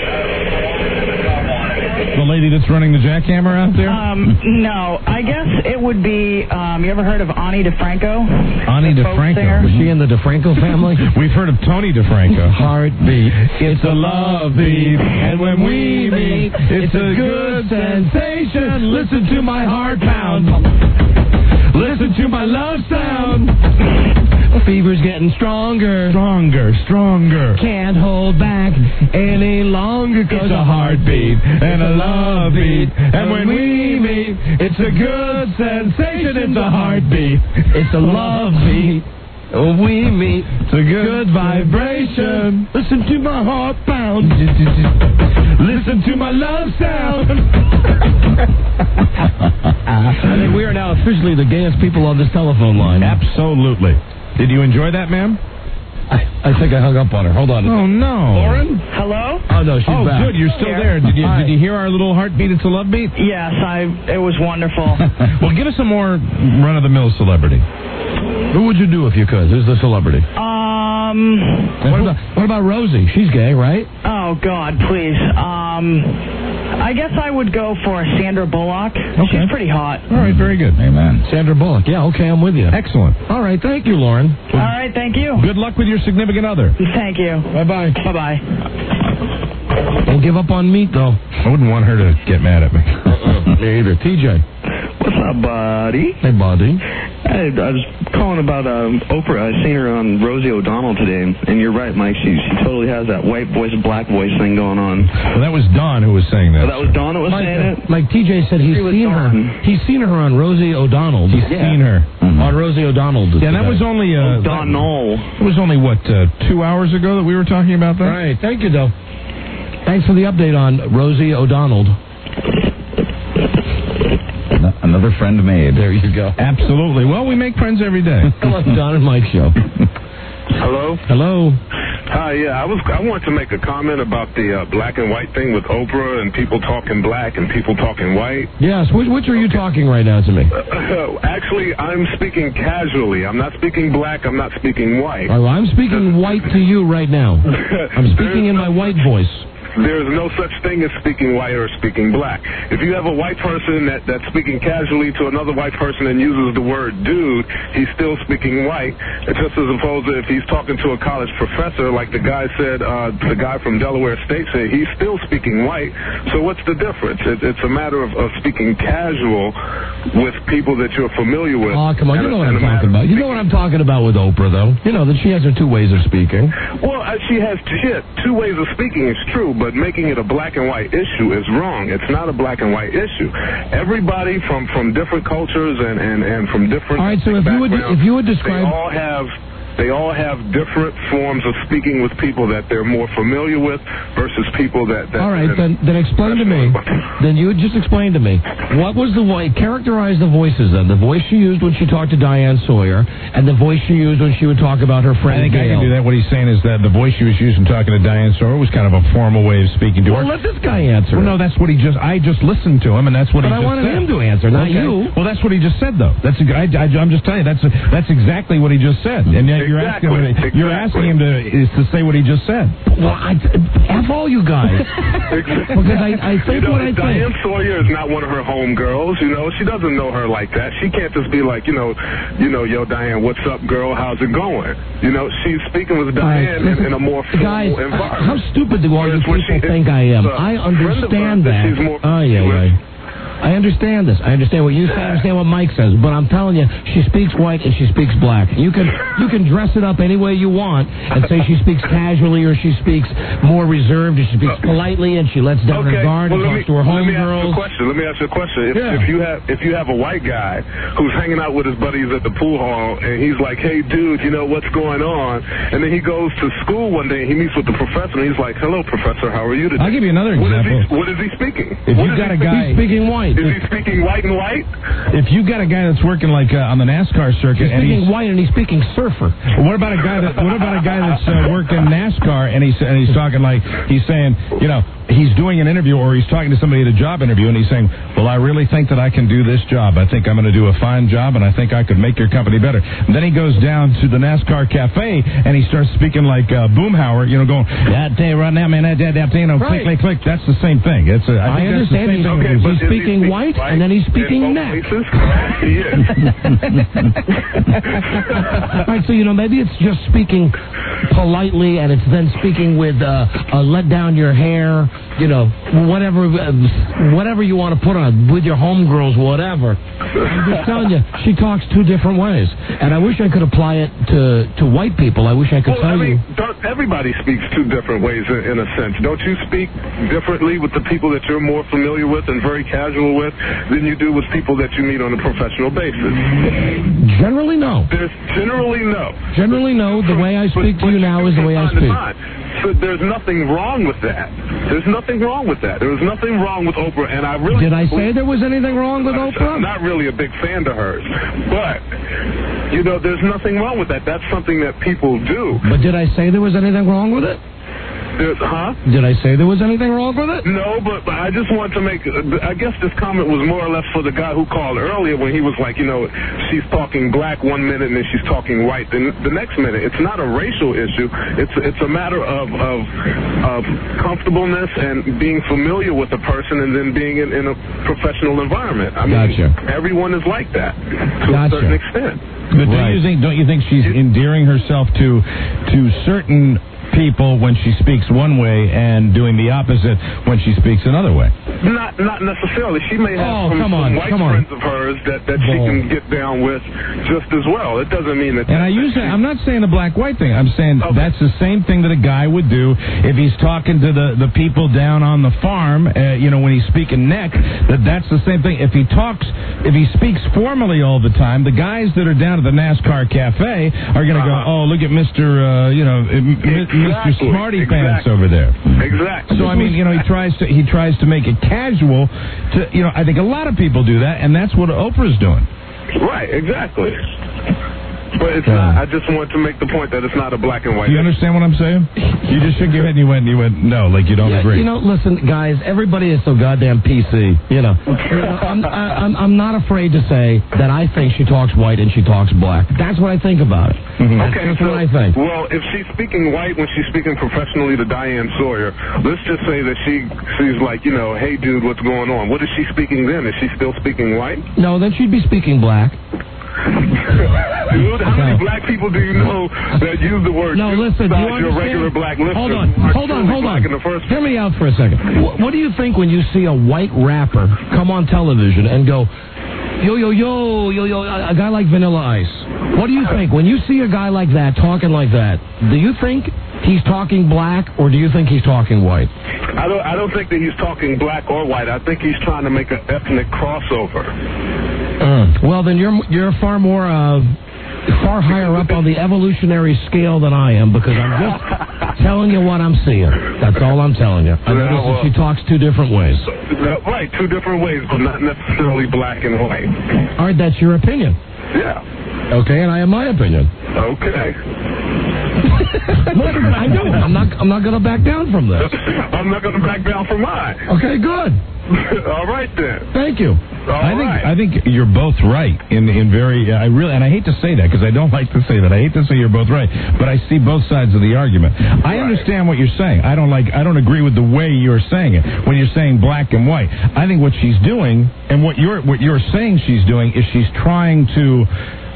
The lady that's running the jackhammer out there? Um, no, I guess it would be, um, you ever heard of Ani DeFranco? Ani DeFranco? Was she in the DeFranco family? We've heard of Tony DeFranco. Heartbeat. It's a love beat. And when we meet, it's a good sensation. Listen to my heart pound. Listen to my love sound. Fever's getting stronger. Stronger, stronger. Can't hold back any longer, cause It's a heartbeat and a love beat. And when we meet, it's a good sensation. It's a heartbeat. It's a love beat. When we meet, it's a good, good vibration. Listen to my heart pound. Listen to my love sound. I think we are now officially the gayest people on this telephone line. Absolutely. Did you enjoy that, ma'am? I, I think I hung up on her. Hold on. Oh, no. Lauren? Hello? Oh, no, she's oh, back. good. You're still there. Did you Hi. Did you hear our little heartbeat? It's a love beat? Yes, I. It was wonderful. Well, give us a more run-of-the-mill celebrity. Who would you do if you could? Who's the celebrity? Um. What about, what about Rosie? She's gay, right? Oh, God, please. Um. I guess I would go for Sandra Bullock. Okay. She's pretty hot. All right, very good. Amen. Sandra Bullock. Yeah, okay, I'm with you. Excellent. All right, thank you, Lauren. All right, thank you. Good luck with your significant other. Thank you. Bye-bye. Bye-bye. Don't give up on meat, though. I wouldn't want her to get mad at me. Me either. T J. What's up, buddy? Hey, buddy. Hey, I was calling about um, Oprah. I seen her on Rosie O'Donnell today, and you're right, Mike. She she totally has that white voice, black voice thing going on. Well, that was Don who was saying that. Oh, that was Don that was Mike, saying it? Like T J said, he's She was seen her. Dawn. He's seen her on Rosie O'Donnell. He's Yeah. seen her. Mm-hmm. On Rosie O'Donnell. Yeah, that was only uh, Don Knoll. It was only what uh, two hours ago that we were talking about that. All right, thank you, though. Thanks for the update on Rosie O'Donnell. Another friend made. There you go. Absolutely. Well, we make friends every day. Hello, Don and Mike show. Hello? Hello. Hi, yeah, I was I wanted to make a comment about the uh, black and white thing with Oprah and people talking black and people talking white. Yes, which, which are you talking right now to me? Uh, actually, I'm speaking casually. I'm not speaking black. I'm not speaking white. Oh, I'm speaking white to you right now. I'm speaking in my white voice. There's no such thing as speaking white or speaking black. If you have a white person that, that's speaking casually to another white person and uses the word dude, he's still speaking white. It's just as opposed to if he's talking to a college professor, like the guy said, uh, the guy from Delaware State said, he's still speaking white. So what's the difference? It, it's a matter of, of speaking casual with people that you're familiar with. Oh, come on. You And know a- what I'm and a matter talking about. of You know what I'm talking about with Oprah, though. You know that she has her two ways of speaking. Well, uh, she has shit. Two ways of speaking is true, but making it a black and white issue is wrong. It's not a black and white issue. Everybody from, from different cultures and, and, and from different All right, so if you would if you would describe they all have they all have different forms of speaking with people that they're more familiar with versus people that, that All right, that- then then explain to me. Then you would just explain to me what was the voice. Characterize the voices then. The voice she used when she talked to Diane Sawyer, and the voice she used when she would talk about her friend I think Gail. I can do that. What he's saying is that the voice she was using talking to Diane Sawyer was kind of a formal way of speaking to Well, her. let this guy answer. Well, no, that's what he just. I just listened to him, and that's what But he I just wanted said. him to answer, not Okay. you. Well, that's what he just said, though. That's. A, I, I, I'm just telling you. That's. A, that's exactly what he just said. And yet you're asking. Him, Exactly. You're asking him to is to say what he just said. Well, I, F all you guys. Because I, I think you know, what I Diane think. Sawyer is not one of her homegirls. You know, she doesn't know her like that. She can't just be like, you know, you know, yo, Diane, what's up, girl? How's it going? You know, she's speaking with Diane Right. in, in a more formal Guys, environment. how stupid do all you Whereas when people she- think I am? it's a I friend of understand hers that. she's more Oh, yeah, familiar yeah. with. I understand this. I understand what you say. I understand what Mike says. But I'm telling you, she speaks white and she speaks black. You can you can dress it up any way you want and say she speaks casually or she speaks more reserved or she speaks politely and she lets down Okay. her guard well, and let talks me, to her let me ask you a homegirls. question. Let me ask you a question. If, Yeah. if you have if you have a white guy who's hanging out with his buddies at the pool hall and he's like, "Hey, dude, you know what's going on?" And then he goes to school one day and he meets with the professor and he's like, "Hello, professor, how are you today?" I'll give you another What is example. he, what is he speaking? If What you've is got he a guy- He's speaking white. Is he speaking white and white? If you've got a guy that's working like uh, on the NASCAR circuit He's and speaking he's white and he's speaking surfer. What about a guy that? What about a guy that's uh, working NASCAR and he's and he's talking like he's saying, you know, he's doing an interview or he's talking to somebody at a job interview and he's saying, "Well, I really think that I can do this job. I think I'm going to do a fine job and I think I could make your company better." And then he goes down to the NASCAR cafe and he starts speaking like uh, Boomhauer, you know, going, "Yeah, I tell you right now, man, that that that you know, Right. click, click, click." That's the same thing. It's a, I, I think that's the understand same he's, thing. Okay, with- but he's is he speaking speaking white white and then he's in speaking both neck. places? He is. All right, so you know maybe it's just speaking politely, and it's then speaking with uh, uh, let down your hair, you know, whatever, uh, whatever you want to put on with your homegirls, whatever. I'm just telling you, she talks two different ways, and I wish I could apply it to to white people. I wish I could Well, tell I mean, you. don't, everybody speaks two different ways in, in a sense. Don't you speak differently with the people that you're more familiar with and very casual with than you do with people that you meet on a professional basis? Generally, no. There's generally no. Generally, no. The way I speak to you now is the way I Time to speak. time. So there's nothing wrong with that. There's nothing wrong with that. There was nothing wrong with Oprah, and I really Did I say there was anything wrong with Oprah? I'm not really a big fan to hers, but you know, there's nothing wrong with that. That's something that people do. But did I say there was anything wrong with it? There's, huh? Did I say there was anything wrong with it? No, but, but I just want to make, I guess this comment was more or less for the guy who called earlier when he was like, you know, she's talking black one minute and then she's talking white the, the next minute. It's not a racial issue. It's it's a matter of, of, of comfortableness and being familiar with the person and then being in, in a professional environment. I mean, Gotcha. everyone is like that to Gotcha. a certain extent. But don't you think? Don't you think she's endearing herself to to certain people when she speaks one way and doing the opposite when she speaks another way? Not not necessarily. She may have Oh, some, come some on, white come on. friends of hers that, that she Bull. can get down with just as well. It doesn't mean that. And I use that. I'm not saying the black-white thing. I'm saying that's the same thing that a guy would do if he's talking to the, the people down on the farm, uh, you know, when he's speaking neck, that that's the same thing. If he talks, if he speaks formally all the time, the guys that are down at the NASCAR cafe are going to go, oh, look at Mister, uh, you know, M- M- Mister Exactly. Smarty Pants Exactly. over there. Exactly. So I mean, you know, he tries to he tries to make it casual. To you know, I think a lot of people do that, and that's what Oprah's doing. Right, exactly. But it's Yeah. not. I just want to make the point that it's not a black and white. Do you understand what I'm saying? You just shook your head and you went, you went, no, like you don't Yeah, agree. you know, listen, guys, everybody is so goddamn P C. You know, You know, I'm, I, I'm I'm not afraid to say that I think she talks white and she talks black. That's what I think about it. That's Okay, just so, what I think. well, if she's speaking white when she's speaking professionally to Diane Sawyer, let's just say that she she's like, you know, hey, dude, what's going on? What is she speaking then? Is she still speaking white? No, then she'd be speaking black. Dude, how many black people do you know that use the word No, dude listen, do you besides your understand? regular black listeners? Hold on, who are hold on, truly hold black on. In the first Hear me out for a second. What, what do you think when you see a white rapper come on television and go, yo, yo, yo, yo, yo, a guy like Vanilla Ice? What do you think when you see a guy like that talking like that? Do you think he's talking black or do you think he's talking white? I don't. I don't think that he's talking black or white. I think he's trying to make an ethnic crossover. Uh, well, then you're you're far more uh, far higher up on the evolutionary scale than I am because I'm just telling you what I'm seeing. That's all I'm telling you. I noticed that she talks two different ways. Uh, right, two different ways, but not necessarily black and white. All right, that's your opinion. Yeah. Okay, and I have my opinion. Okay. Look, I do. I'm not. I'm not going to back down from this. I'm not going to back down from mine. Okay, good. All right then. Thank you. I think I think you're both right in in very. I really and I hate to say that because I don't like to say that. I hate to say you're both right, but I see both sides of the argument. I understand what you're saying. I don't like. I don't agree with the way you're saying it when you're saying black and white. I think what she's doing and what you're what you're saying she's doing is she's trying to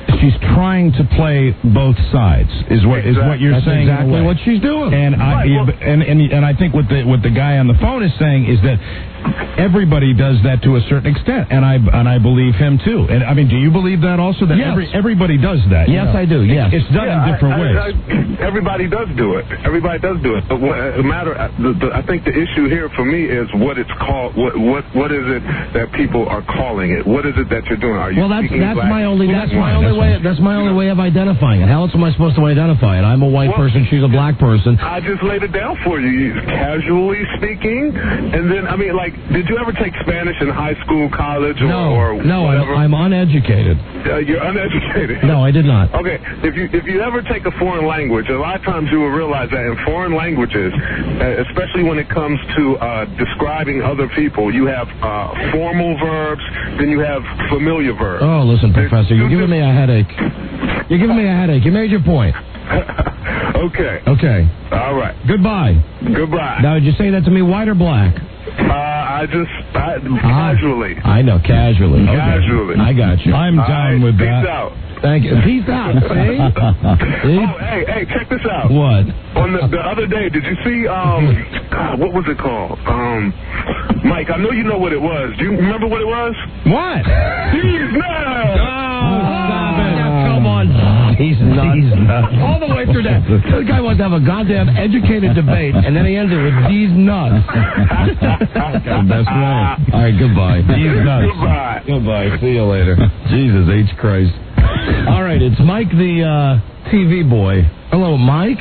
she's trying to play both sides. Is what is what you're That's saying? in a exactly way. what she's doing. And I Right, well- and, and and I think what the what the guy on the phone is saying is that everybody does that to a certain extent, and I and I believe him too. And I mean, do you believe that also? That Yes. every, everybody does that. you Yes, know? I do, It's- yes. It's done Yeah, in different I- ways. I- I- everybody does do it. Everybody does do it. But what, the matter, the, the, I think the issue here for me is what it's called. What what what is it that people are calling it? What is it that you're doing? Are you Well, that's speaking that's black? my only that's my Fine, only that's way fine. that's my only way of identifying it. How else am I supposed to identify it? I'm a white Well- person. She's a black person. I just laid it down for you. You- Casually speaking, and then I mean, like, did you ever take Spanish in high school, college, or, No, or no, whatever? I'm, I'm uneducated. Uh, you're uneducated. No, I did not. Okay, if you if you ever take a foreign language, a lot of times you will realize that in foreign languages, uh, especially when it comes to uh, describing other people, you have uh, formal verbs, then you have familiar verbs. Oh, listen, There's Professor, you're two giving me a headache. You're giving me a headache. You made your point. Okay. Okay. All right. Goodbye. Goodbye. Now, did you say that to me, white or black? Uh, I just I, Ah, casually. I know, casually. Okay. Casually. I got you. I'm All down right, with peace that. out. Thank you. Peace out. See? See? Oh, hey, hey, check this out. What? On the, the other day, did you see, um, God, what was it called? Um, Mike, I know you know what it was. Do you remember what it was? What? He's nuts! Oh, stop it. Come on. He's nuts. He's nuts. All the way through that. This guy wants to have a goddamn educated debate, and then he ends it with these nuts. That's right. All right, goodbye. He's nuts. Goodbye. Goodbye. See you later. Jesus H. Christ. All right, it's Mike the uh, T V boy. Hello, Mike?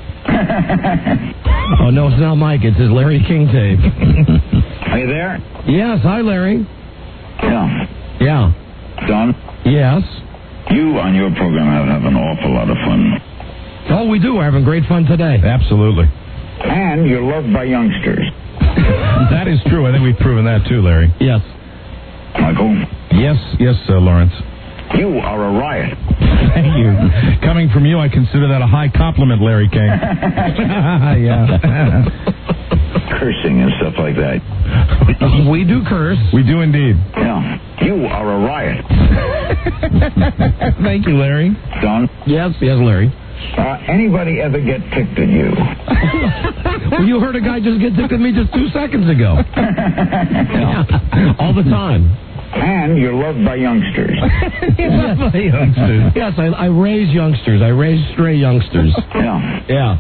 Oh, no, it's not Mike. It's his Larry King tape. Are you there? Yes, hi, Larry. Yeah. Yeah. Don, Yes. you on your program have, have an awful lot of fun. Oh, we do. We're having great fun today. Absolutely. And you're loved by youngsters. That is true. I think we've proven that too, Larry. Yes. Michael, Yes, yes, uh, Lawrence. you are a riot. Thank you. Coming from you, I consider that a high compliment, Larry King. Yeah. Cursing and stuff like that. We do curse. We do indeed. Yeah. You are a riot. Thank you, Larry. Don, Yes, yes, Larry. uh, anybody ever get ticked at you? Well, you heard a guy just get ticked at me just two seconds ago. Yeah. All the time. And you're loved by youngsters. Yes, yes I, I raise youngsters. I raise stray youngsters. Yeah. Yeah.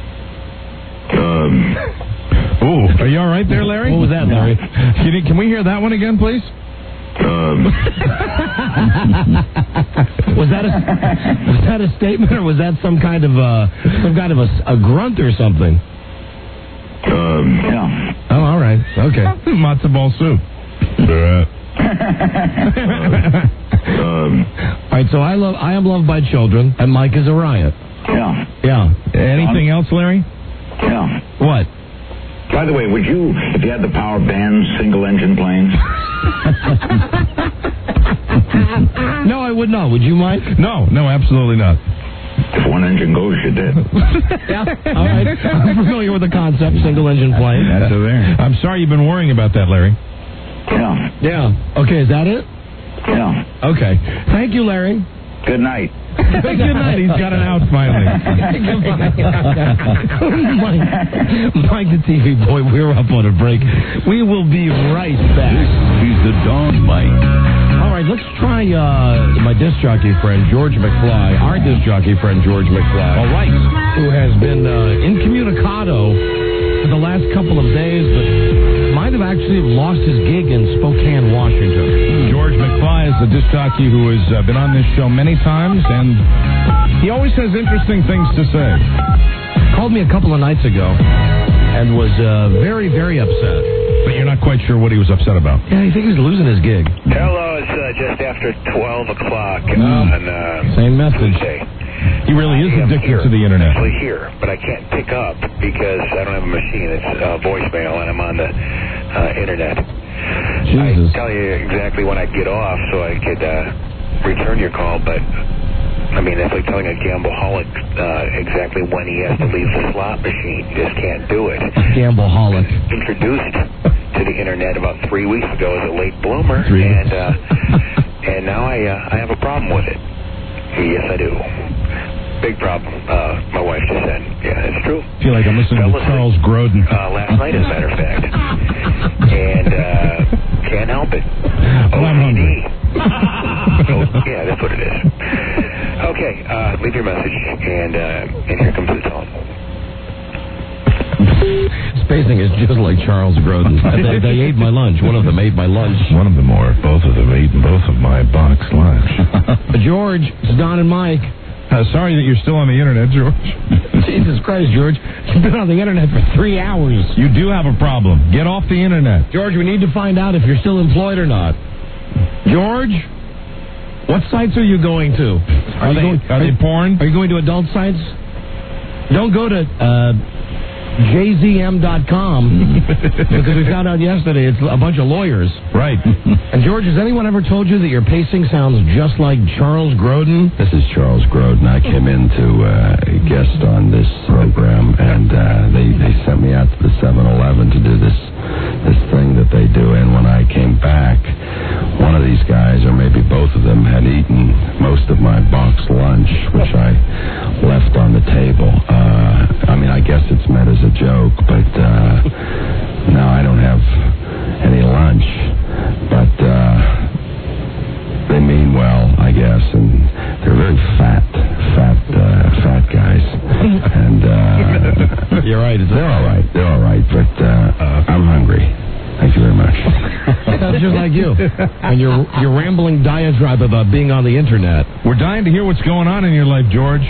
Um, Ooh, are you all right there, Larry? What was that, Larry? Can, you, can we hear that one again, please? um, Was that a was that a statement or was that some kind of uh some kind of a, a grunt or something? um, yeah. Oh, all right. Okay. Matzo ball soup. Um, All right. So I love I am loved by children, and Mike is a riot. yeah. Yeah. Anything else, Larry? Yeah. What? By the way, would you, if you had the power, ban single-engine planes? No, I would not. Would you, Mike? No, no, absolutely not. If one engine goes, you're dead. Yeah. All right. I'm familiar with the concept, single engine plane. That's a there. I'm sorry you've been worrying about that, Larry. Yeah. Yeah. Okay. Is that it? Yeah. Okay. Thank you, Larry. Good night. Good night. He's got an out finally. Mike, Mike the T V boy, we're up on a break. We will be right back. He's the Dawn Mike. All right, let's try uh, my disc jockey friend, George McFly, our disc jockey friend, George McFly. All right. Who has been uh, incommunicado for the last couple of days, but might have actually lost his gig in Spokane, Washington. George McFly is a disc jockey who has uh, been on this show many times, and he always has interesting things to say. Called me a couple of nights ago and was uh, very, very upset. But you're not quite sure what he was upset about. Yeah, I think he's losing his gig. Hello, it's uh, just after twelve o'clock Mm. on uh, Same message. Tuesday. He really is I am addicted here. to the internet. Actually here, but I can't pick up because I don't have a machine. It's uh, voicemail, and I'm on the uh, internet. Jesus. I tell you exactly when I get off so I could uh, return your call, but I mean, it's like telling a gambleaholic uh, exactly when he has to leave the slot machine. You just can't do it. Gambleaholic. Introduced to the internet about three weeks ago as a late bloomer, Three and uh, and now I uh, I have a problem with it. Yes, I do. Big problem. Uh, my wife just said. Yeah, it's true. I feel like I'm listening Fell to Charles Grodin. Uh, last night, as a matter of fact. And uh, can't help it. Well, I'm hungry. Oh, yeah, that's what it is. Okay, uh, leave your message, and uh, and here comes the tone. Spacing is just like Charles Grodin. they, they ate my lunch. One of them ate my lunch. One of them, or both of them, ate both of my box lunch. George, it's Don and Mike. Uh, sorry that you're still on the internet, George. Jesus Christ, George. You've been on the internet for three hours. You do have a problem. Get off the internet. George, we need to find out if you're still employed or not. George, what sites are you going to? Are, are, you they, going, are, are they porn? Are you going to adult sites? Don't go to uh, J Z M dot com because we found out yesterday it's a bunch of lawyers. Right. And George, has anyone ever told you that your pacing sounds just like Charles Grodin? This is Charles Grodin. I came in to uh, guest on this program, and uh, they, they sent me out to the seven eleven to do this this thing that they do. And when I came back, one of these guys, or maybe both of them, had eaten most of my box lunch, which I left on the table. Uh, I mean, I guess it's meant as a joke, but uh, no, I don't have any lunch. But uh, they mean well, I guess, and they're very fat, fat, uh, fat guys. And uh, you're right. They're all right. They're all right. But uh, I'm hungry. Thank you very much. Sounds just like you. And your your rambling diatribe about being on the internet. We're dying to hear what's going on in your life, George.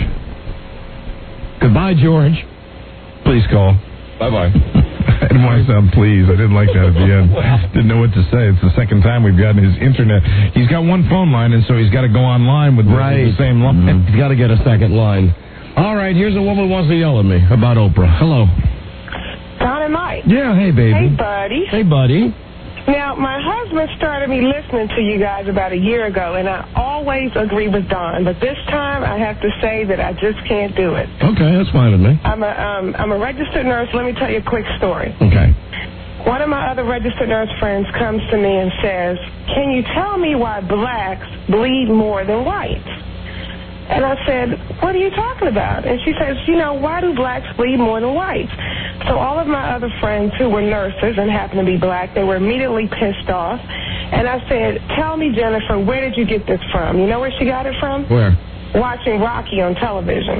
Goodbye, George. Please call. Bye-bye. I didn't want to sound pleased. I didn't like that at the end. Didn't know what to say. It's the second time we've gotten his internet. He's got one phone line, and so he's got to go online with the, right. with the same line. Mm-hmm. He's got to get a second line. All right, here's a woman who wants to yell at me about Oprah. Hello. Don and Mike. Yeah, hey, baby. Hey, buddy. Hey, buddy. Now, my husband started me listening to you guys about a year ago, and I always agree with Don, but this time I have to say that I just can't do it. Okay, that's fine with me. I'm a, um, I'm a registered nurse. Let me tell you a quick story. Okay. One of my other registered nurse friends comes to me and says, can you tell me why blacks bleed more than whites? And I said, what are you talking about? And she says, you know, why do blacks bleed more than whites? So all of my other friends who were nurses and happened to be black, they were immediately pissed off. And I said, tell me, Jennifer, where did you get this from? You know where she got it from? Where? Watching Rocky on television.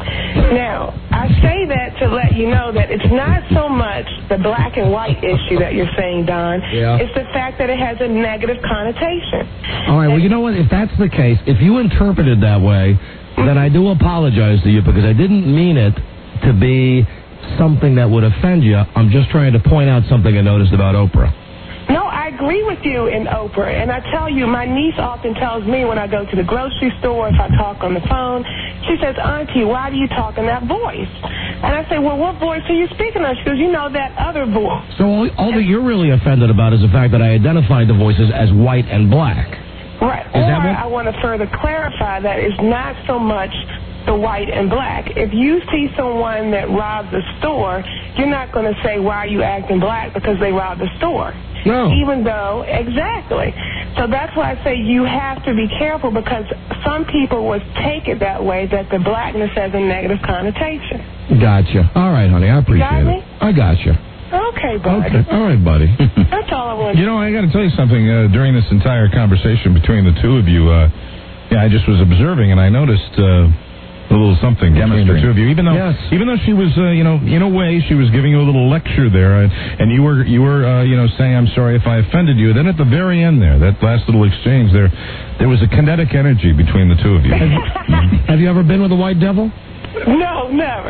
Now, I say that to let you know that it's not so much the black and white issue that you're saying, Don. Yeah. It's the fact that it has a negative connotation. All right, well, you know what? If that's the case, if you interpret it that way, then I do apologize to you because I didn't mean it to be something that would offend you. I'm just trying to point out something I noticed about Oprah. No, I agree with you in Oprah, and I tell you, my niece often tells me when I go to the grocery store, if I talk on the phone, she says, Auntie, why do you talk in that voice? And I say, well, what voice are you speaking of? She goes, you know, that other voice. So all, all that you're really offended about is the fact that I identified the voices as white and black. Right. Is or that what? I want to further clarify that it's not so much the white and black. If you see someone that robbed the store, you're not going to say, why are you acting black? Because they robbed the store. No. Even though, exactly. So that's why I say you have to be careful because some people would take it that way, that the blackness has a negative connotation. Gotcha. All right, honey, I appreciate got it. me? I gotcha. Okay, buddy. Okay. All right, buddy. That's all I want. You know, I got to tell you something. Uh, during this entire conversation between the two of you, uh, yeah, I just was observing, and I noticed uh, a little something between the two of you. Even though, yes. even though she was, uh, you know, in a way, she was giving you a little lecture there, and, and you were, you were, uh, you know, saying, "I'm sorry if I offended you." Then at the very end, there, that last little exchange, there, there was a kinetic energy between the two of you. Have you ever been with a white devil? No, never.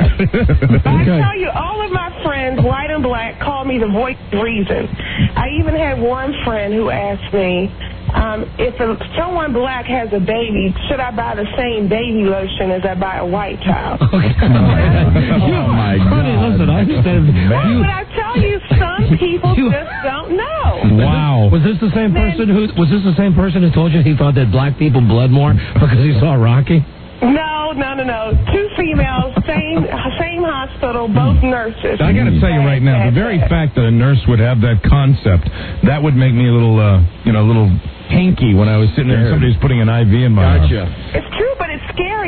I tell you, all of my friends, white and black, call me the voice of reason. I even had one friend who asked me, um, if a, someone black has a baby, should I buy the same baby lotion as I buy a white child? Okay. Oh, my God. Honey, listen, I understand. Well, but I tell you, some people You- just don't know. Wow. Was this the same person who was this the same person who told you he thought that black people bled more because he saw Rocky? No, no, no, no. Two females, same same hospital, both nurses. I got to tell you right now, the very fact that a nurse would have that concept, that would make me a little, uh, you know, a little hanky when I was sitting there and somebody's putting an I V in my Gotcha. arm. It's true, but it's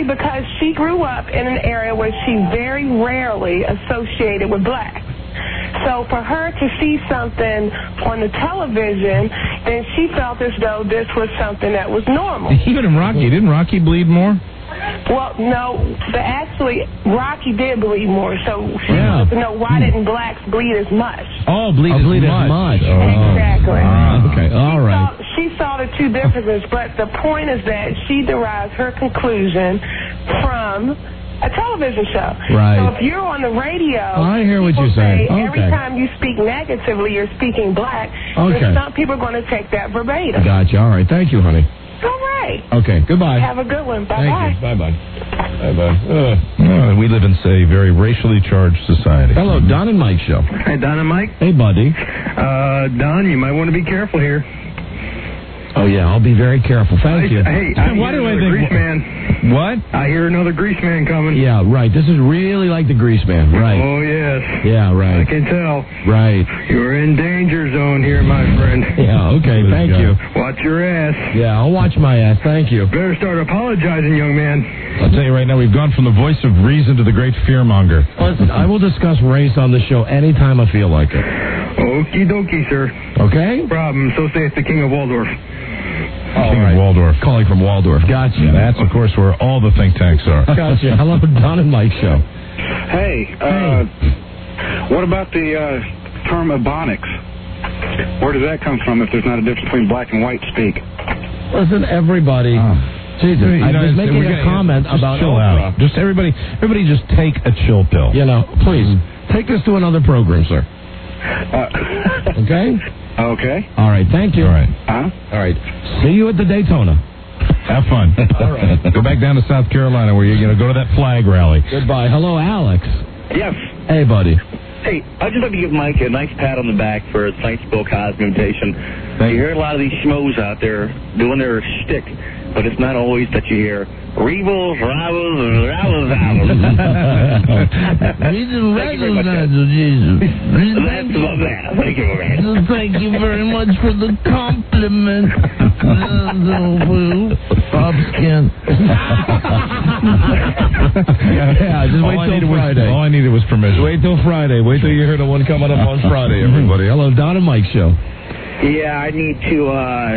funny because she grew up in an area where she very rarely associated with blacks. So for her to see something on the television, then she felt as though this was something that was normal. Even in Rocky, didn't Rocky bleed more? Well, no, but actually, Rocky did bleed more, so she Yeah. wants to know why didn't blacks bleed as much? Oh, bleed, Oh, as, bleed as much. much. Oh. Exactly. Ah, okay, all right. So she saw the two differences, but the point is that she derives her conclusion from a television show. Right. So if you're on the radio, I hear what people you're saying. say every Okay. time you speak negatively, you're speaking black. Okay. And some people are going to take that verbatim. Gotcha. All right. Thank you, honey. All right. Okay. Goodbye. Have a good one. Bye-bye. Thank you. Bye-bye. Bye-bye. Uh, we live in, say, a very racially charged society. Hello, Don and Mike show. Hey, Don and Mike. Hey, buddy. Uh, Don, you might want to be careful here. Oh, yeah. I'll be very careful. Thank you. Hey, I Why hear do I another think... grease man. What? I hear another grease man coming. Yeah, right. This is really like the Grease Man. Right. Oh, yes. Yeah, I right. can tell. Right. You're in danger zone here, my friend. Yeah, okay. Thank you. Watch your ass. Yeah, I'll watch my ass. Thank you. Better start apologizing, young man. I'll tell you right now, we've gone from the voice of reason to the great fearmonger. Listen, I will discuss race on the show anytime I feel like it. Okie dokie, sir. Okay? No problem. So saith the King of Waldorf. King of Waldorf. Calling from Waldorf. Gotcha. That's, of course, where all the think tanks are. Gotcha. Hello, Don and Mike show. Hey, uh, what about the uh, term ebonics? Where does that come from if there's not a difference between black and white speak? Listen, everybody. Jesus, You I know, was making we're a gonna- comment just about chill Oprah. out. Just everybody, everybody, just take a chill pill. You know, please take this to another program, sir. Uh, Okay. okay. All right. Thank you. All right. Huh? All right. See you at the Daytona. Have fun. All right. Go back down to South Carolina where you're going to go to that flag rally. Goodbye. Hello, Alex. Yes. Hey, buddy. Hey, I'd just like to give Mike a nice pat on the back for his nice Bill Cosby imitation. You hear a lot of these schmoes out there doing their shtick, but it's not always that you hear Rebels, Ravels, and Ravels, Ravels. He's a regular Jesus. That's about that. Thank you, man. Thank you very much for the compliment. Bobskin. Yeah, just wait all I till needed Friday. Was, all I needed was permission. Wait till Friday. Wait till you hear the one coming up on Friday, everybody. Hello, Don and Mike show. Yeah, I need to uh,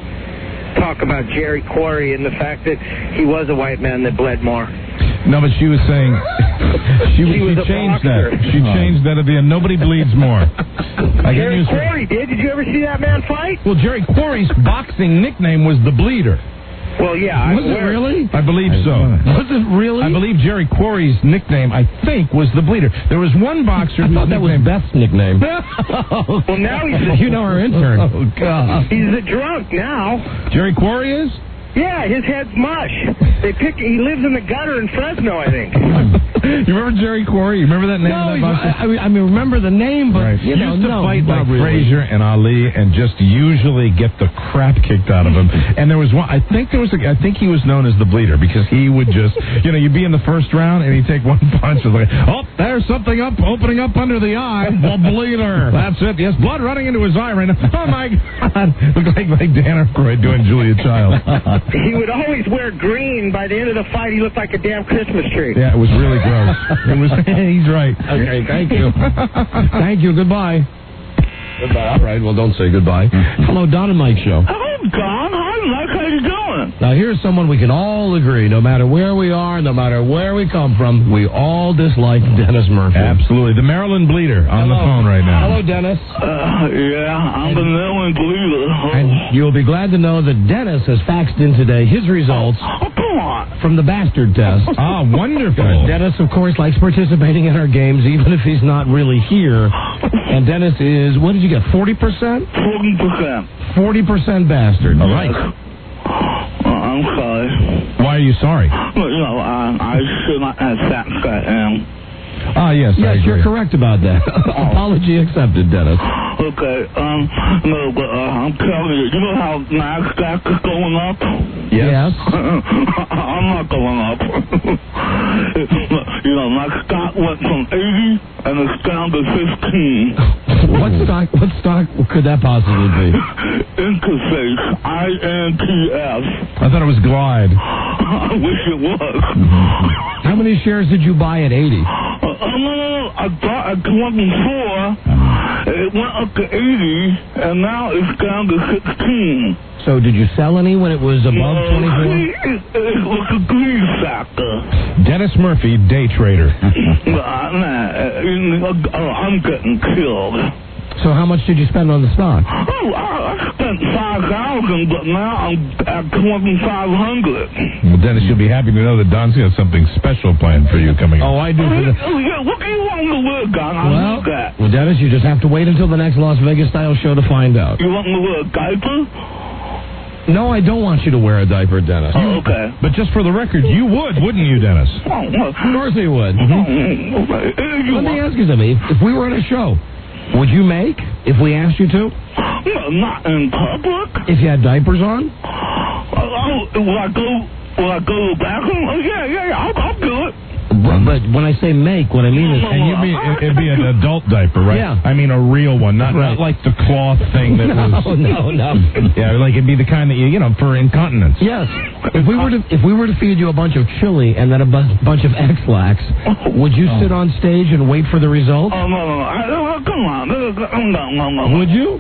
talk about Jerry Quarry and the fact that he was a white man that bled more. No, but she was saying she, He was she a changed boxer. that. She changed that to be a nobody bleeds more. I can Jerry use her- Quarry did. Did you ever see that man fight? Well, Jerry Quarry's boxing nickname was the Bleeder. Well, yeah. I'm Was it aware. really? I believe so. Was it really? I believe Jerry Quarry's nickname, I think, was the Bleeder. There was one boxer. I thought that was Beth's nickname. Well, now he's a, You know our intern. Oh, God. he's a drunk now. Jerry Quarry is? Yeah, his head's mush. They pick. He lives in the gutter in Fresno, I think. You remember Jerry Quarry? You remember that name? No, of that he's- boxer? I, I mean, I mean, remember the name, but Right. you know, used to no, fight not like really. Frazier and Ali, and just usually get the crap kicked out of him. And there was one. I think there was. A, I think he was known as the Bleeder because he would just, you know, you'd be in the first round and he'd take one punch and like, oh, there's something up, opening up under the eye. The Bleeder. That's it. Yes, blood running into his eye right now. Oh my God! Looked like like Dan Aykroyd doing Julia Child. He would always wear green. By the end of the fight, he looked like a damn Christmas tree. Yeah, it was really gross. It was. He's right. Okay, thank you. Thank you. Goodbye. Goodbye. All right. Well, don't say goodbye. Hello, Don and Mike show. Oh, Don, hi, Mike. How you doing? Now, here's someone we can all agree, no matter where we are, no matter where we come from, we all dislike Dennis Murphy. Absolutely. The Maryland Bleeder on the phone right now. Hello, Dennis. Uh, yeah, I'm the Maryland Bleeder. And you'll be glad to know that Dennis has faxed in today his results Oh, come on. from the bastard test. Ah, wonderful. Dennis, of course, likes participating in our games, even if he's not really here. And Dennis is, what did you get, forty percent? forty percent. forty percent bastard. All right. Uh, I'm sorry. Why are you sorry? But, you know, uh, I should not have sat that down. Ah, yes, I Yes, agree. you're correct about that. Apology accepted, Dennis. Okay, um, no, but uh, I'm telling you, you know how NASDAQ is going up? Yes. I'm not going up. You know, my stock went from eighty and it's down to fifteen. What stock? What stock could that possibly be? Interface. I N T S. I thought it was Glide. I wish it was. How many shares did you buy at eighty? Uh, no, no, no. I bought at twenty-four. It went up to eighty, and now it's down to sixteen. So did you sell any when it was above No, twenty-four? It, it was a greed factor. Dennis Murphy, day trader. Nah, nah, uh, I'm getting killed. So how much did you spend on the stock? Oh, I, I spent five thousand, but now I'm at twenty-five hundred. Well, Dennis, you'll be happy to know that Don's got something special planned for you coming up. Oh, I do. Oh, For the... yeah, yeah, what do you want me to wear, Don? I Well, know that. well, Dennis, you just have to wait until the next Las Vegas style show to find out. You want me to wear a diaper? No, I don't want you to wear a diaper, Dennis. Oh, okay. But just for the record, you would, wouldn't you, Dennis? Oh, well, Of course he would. oh, okay. If you Let me want- ask you something. If, if we were at a show, would you make if we asked you to? No, not in public. If you had diapers on? Oh, oh, will I go? Will I go to the bathroom? Oh, yeah, yeah, yeah. I'll, I'll do it. But, but when I say make, what I mean is... And you'd be, it'd be an adult diaper, right? Yeah. I mean a real one, not, Right. not like the cloth thing that No, was... no, no. Yeah, like it'd be the kind that you, you know, for incontinence. Yes. If we were to if we were to feed you a bunch of chili and then a bu- bunch of X-Lax, would you sit on stage and wait for the result? Oh, no, no, no. I, oh, come on. No, no, no. Would you?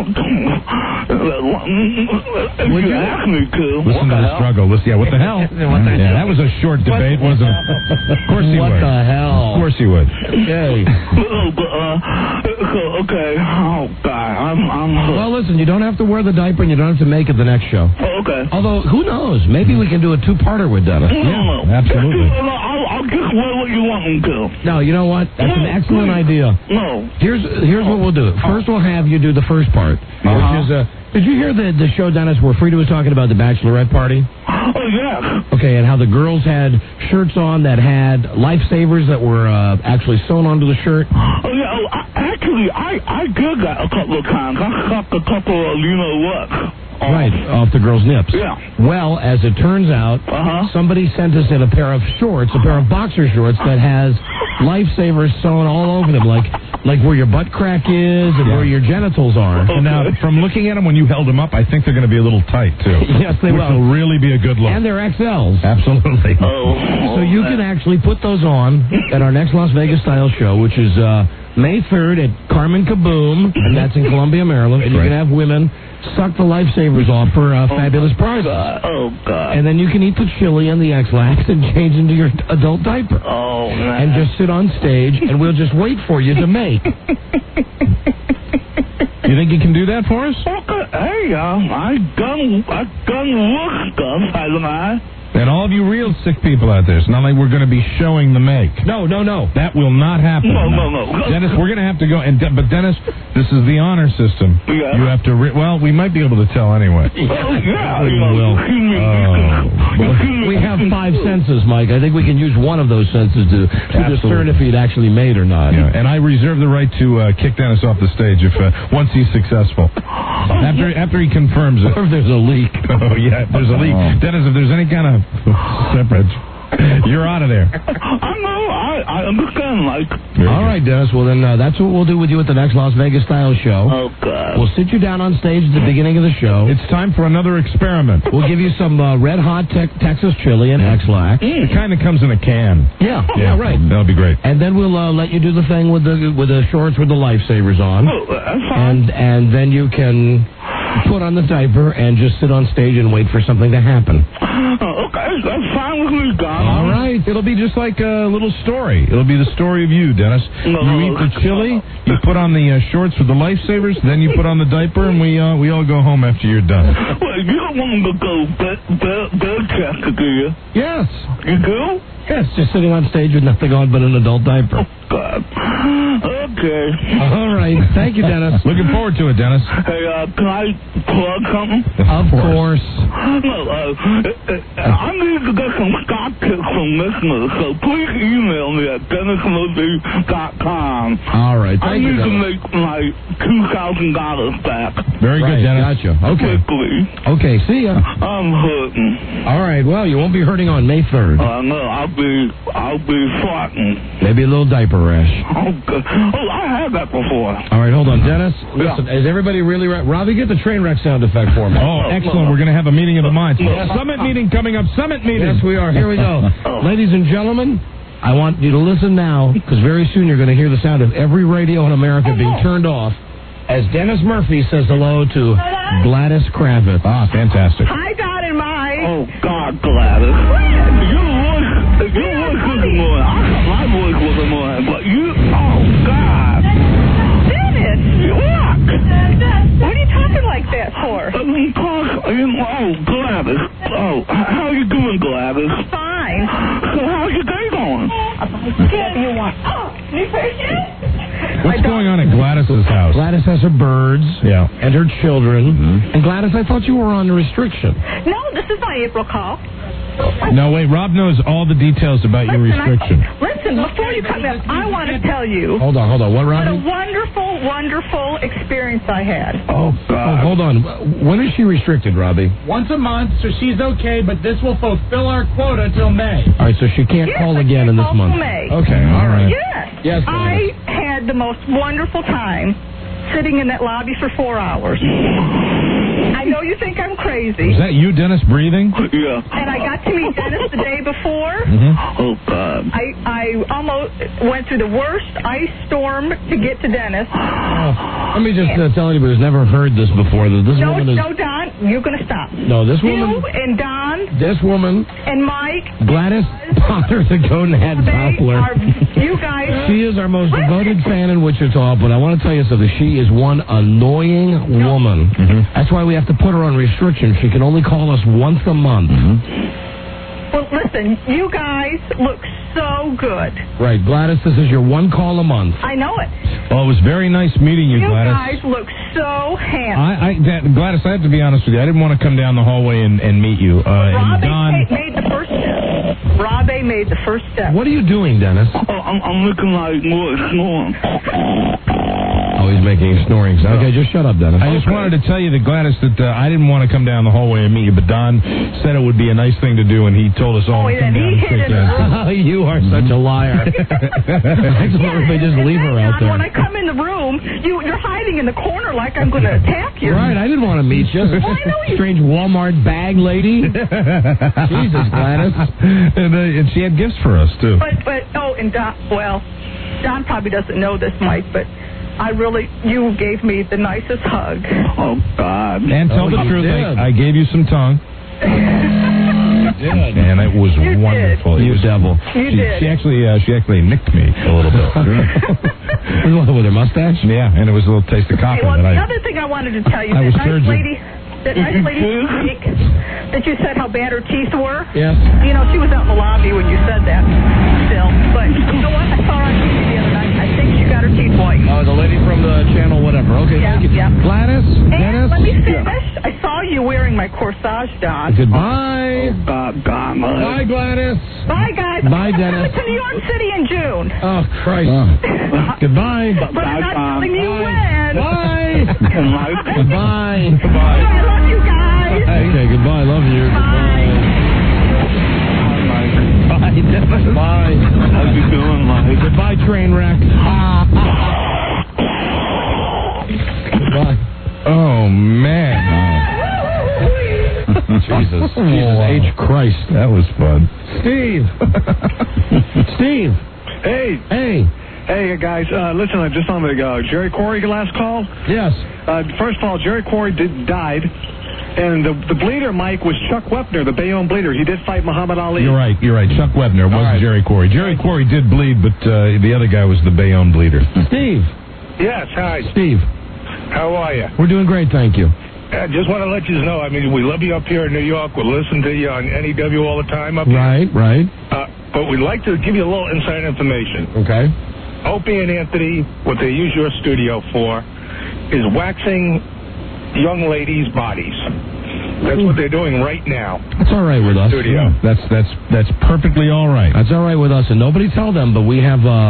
If Would you you? ask me to. Listen what to the the hell? struggle. Listen, yeah, what the hell? What the yeah, hell? that was a short debate, wasn't it? Of course he What would. the hell? Of course he would. Okay. Oh, but, uh, so, okay. Oh, God. I'm, I'm hooked. Well, listen, you don't have to wear the diaper and you don't have to make it the next show. Oh, okay. Although, who knows? Maybe we can do a two-parter with Dennis. No, no, no. absolutely. No, I'll, I'll just wear what you want me to. No, you know what? That's an No, excellent please. idea. No. Here's here's what we'll do. First, we'll have you do the first part, Uh-huh. which is uh, did you hear the the show, Dennis, where Frida was talking about the bachelorette party? Oh, yes. Okay, and how the girls had shirts on that had lifesavers that were uh, actually sewn onto the shirt. Oh, yeah. Oh, I, actually, I, I did that a couple of times. I sucked a couple of, you know what. Oh. Right, off the girls' nips. Yeah. Well, as it turns out, Uh-huh. somebody sent us in a pair of shorts, a pair of boxer shorts that has lifesavers sewn all over them, like like where your butt crack is and Yeah. where your genitals are. And now, from looking at them when you held them up, I think they're going to be a little tight, too. Yes, they Which will. will really be a good look. And they're X Ls. Absolutely. Oh. So you can actually put those on at our next Las Vegas style show, which is uh, May third at Carmen Kaboom, and that's in Columbia, Maryland. And you Right. can have women suck the lifesavers off for uh, fabulous prizes. God. Oh, God. And then you can eat the chili and the X-Lax and change into your adult diaper. Oh, man. And just sit on stage, and we'll just wait for you to make. You think you can do that for us? Okay. Hey, um, I done, I done work stuff, haven't I? And all of you real sick people out there, it's not like we're going to be showing the make. No, no, no. That will not happen. No, no, no. Dennis, we're going to have to go. And De- But, Dennis, this is the honor system. Yeah. You have to... Re- well, we might be able to tell anyway. Oh, yeah. We You know, will. you see me- Oh. you see me- We have five senses, Mike. I think we can use one of those senses to, to Absolutely. discern if he'd actually made or not. Yeah, and I reserve the right to uh, kick Dennis off the stage if uh, once he's successful. After after he confirms it. Or if there's a leak. Oh, yeah, if there's a leak. Oh. Dennis, if there's any kind of separate, you're out of there. I know. I, I understand, like. All right, Dennis. Well, then uh, that's what we'll do with you at the next Las Vegas style show. Oh, God. We'll sit you down on stage at the beginning of the show. It's time for another experiment. We'll give you some uh, red hot te- Texas chili and X-Lax. The kind that comes in a can. Yeah, yeah, right. That'll be great. And then we'll uh, let you do the thing with the with the shorts with the lifesavers on. Oh, that's fine. And and then you can put on the diaper and just sit on stage and wait for something to happen. Oh, okay. That's fine with me, Don. All right. It'll be just like a little story. It'll be the story of you, Dennis. No, you no, eat the no. chili, you put on the uh, shorts with the lifesavers, then you put on the diaper, and we uh, we all go home after you're done. Well, you don't want me to go bed, bed, bed checker, do you? Yes. You do? Yes, just sitting on stage with nothing on but an adult diaper. God. Okay. All right. Thank you, Dennis. Looking forward to it, Dennis. Hey, uh, can I plug something? Of course. No, uh, uh, I need to get some stock tips from listeners, so please email me at dennis murphy dot com. All right. I Thank you, need to Dennis. make my two thousand dollars back. Very Right, good, Dennis. Gotcha. Okay. Quickly. Okay, see ya. I'm hurting. All right, well, you won't be hurting on May third. Uh, no, I'll be, I'll be farting. Maybe a little diaper rash. Oh, God. Oh, I had heard that before. All right, hold on. Dennis, listen, is everybody really right? Robbie, get the train wreck sound effect for me. Oh, excellent. We're going to have a meeting of the minds. Summit meeting coming up. Summit meeting. Yes, we are. Here we go. Ladies and gentlemen, I want you to listen now, because very soon you're going to hear the sound of every radio in America being turned off as Dennis Murphy says hello to Gladys Kravitz. Ah, fantastic. Hi, God and my. Oh, God, Gladys. Your voice, your voice was annoying. I thought my voice was annoying, but you, oh, God. Dennis, look. What are you talking like that for? I mean, cause, oh, Gladys. Oh, how you doing, Gladys? Fine. So how's your day going? Whatever you want. Oh, you patient? What's going on at Gladys's house? Gladys has her birds yeah. and her children. Mm-hmm. And Gladys, I thought you were on restriction. No, this is my April call. No, wait, Rob knows all the details about listen, your restriction. I, listen, before you come in, I want to tell you. Hold on, hold on. What, What a Robbie? wonderful, wonderful experience I had. Oh, oh, hold on. When is she restricted, Robbie? Once a month, so she's okay, but this will fulfill our quota till May. All right, so she can't Yes, call I again in this call month. till May. Okay, all right. Yes. Yes, I had the most wonderful time sitting in that lobby for four hours. I know you think I'm crazy. Is that you, Dennis, breathing? Yeah. And I got to meet Dennis the day before. Mm-hmm. Oh, God. I, I almost went through the worst ice storm to get to Dennis. Oh, let me just uh, tell anybody who's never heard this before that this No, woman is... no, Don, you're going to stop. No, this woman... You and Don This woman... and Mike... Gladys Potter, the Gonad They Doppler. are, you guys... She is our most devoted fan in Wichita, but I want to tell you something. She is one annoying woman. Mm-hmm. That's why we have to put her on restriction. She can only call us once a month. Mm-hmm. Well, listen, you guys look so good. Right, Gladys, this is your one call a month. I know it. Well, it was very nice meeting you, You Gladys. guys look so handsome. I, I that, Gladys, I have to be honest with you. I didn't want to come down the hallway and, and meet you. Uh, and Rob Don, made, made the first step. Rob made the first step. What are you doing, Dennis? Oh, I'm, I'm looking like more snoring. Oh, he's making a snoring sound. Okay, just shut up, Dennis. I just wanted to tell you that, Gladys, that uh, I didn't want to come down the hallway and meet you, but Don said it would be a nice thing to do, and he told us all Oh, to come and down he and hid shake in the hands. room. You are such a liar. I just wonder if they just leave her out Don, there. when I come in the room, you, you're hiding in the corner like I'm going to attack you. Right, I didn't want to meet you. Well, I know you- Strange Walmart bag lady. Jesus, Gladys. and, uh, and she had gifts for us, too. But, but, oh, and Don, well, Don probably doesn't know this, Mike, but I really, you gave me the nicest hug. Oh, God. And tell Oh, the you truth, did. I, I gave you some tongue. And it was You wonderful. did. It You was, devil. You she, did. She actually, uh, she actually nicked me a little bit. With her mustache? Yeah, and it was a little taste of coffee Hey, well, that the I. other thing I wanted to tell you, I that was nice surgeon. lady, that nice lady Mike, that you said how bad her teeth were. Yes. You know, she was out in the lobby when you said that. Still, but you know what? I saw her on T V the other night. I think she got her teeth white. Oh, the lady from the channel, whatever. Okay, Yeah, thank you. yeah. Gladys, And Dennis. let me finish. I saw you wearing my corsage, Don. Goodbye. God, God, Bye, Gladys. Bye, guys. Bye, I'm Dennis. coming to New York City in June. Oh, Christ. Goodbye. But I'm not telling you when. Bye. Bye. Goodbye. Goodbye. I love you guys. Okay, goodbye. Love you. Bye. Bye, Dennis. Bye. How you doing, Mike? Goodbye, train wreck. Goodbye. Oh, man. Jesus. Jesus H. Christ. That was fun. Steve. Steve. Hey. Hey. Hey, guys. Uh, listen, uh, just on the uh, Jerry Quarry last call. Yes. Uh, first of all, Jerry Quarry did, died. And the, the bleeder, Mike, was Chuck Wepner, the Bayonne bleeder. He did fight Muhammad Ali. You're right. You're right. Chuck Webner wasn't right. Jerry Quarry. Jerry Quarry did bleed, but uh, the other guy was the Bayonne bleeder. Steve. Yes, hi. Steve. How are you? We're doing great, thank you. I just want to let you know, I mean, we love you up here in New York. We listen to you on N E W all the time up here. Right, right. Uh, but we'd like to give you a little inside information. Okay. Opie and Anthony, what they use your studio for, is waxing young ladies' bodies. That's what they're doing right now. That's all right with us. Studio. That's that's that's perfectly all right. That's all right with us. And nobody tell them, but we have uh,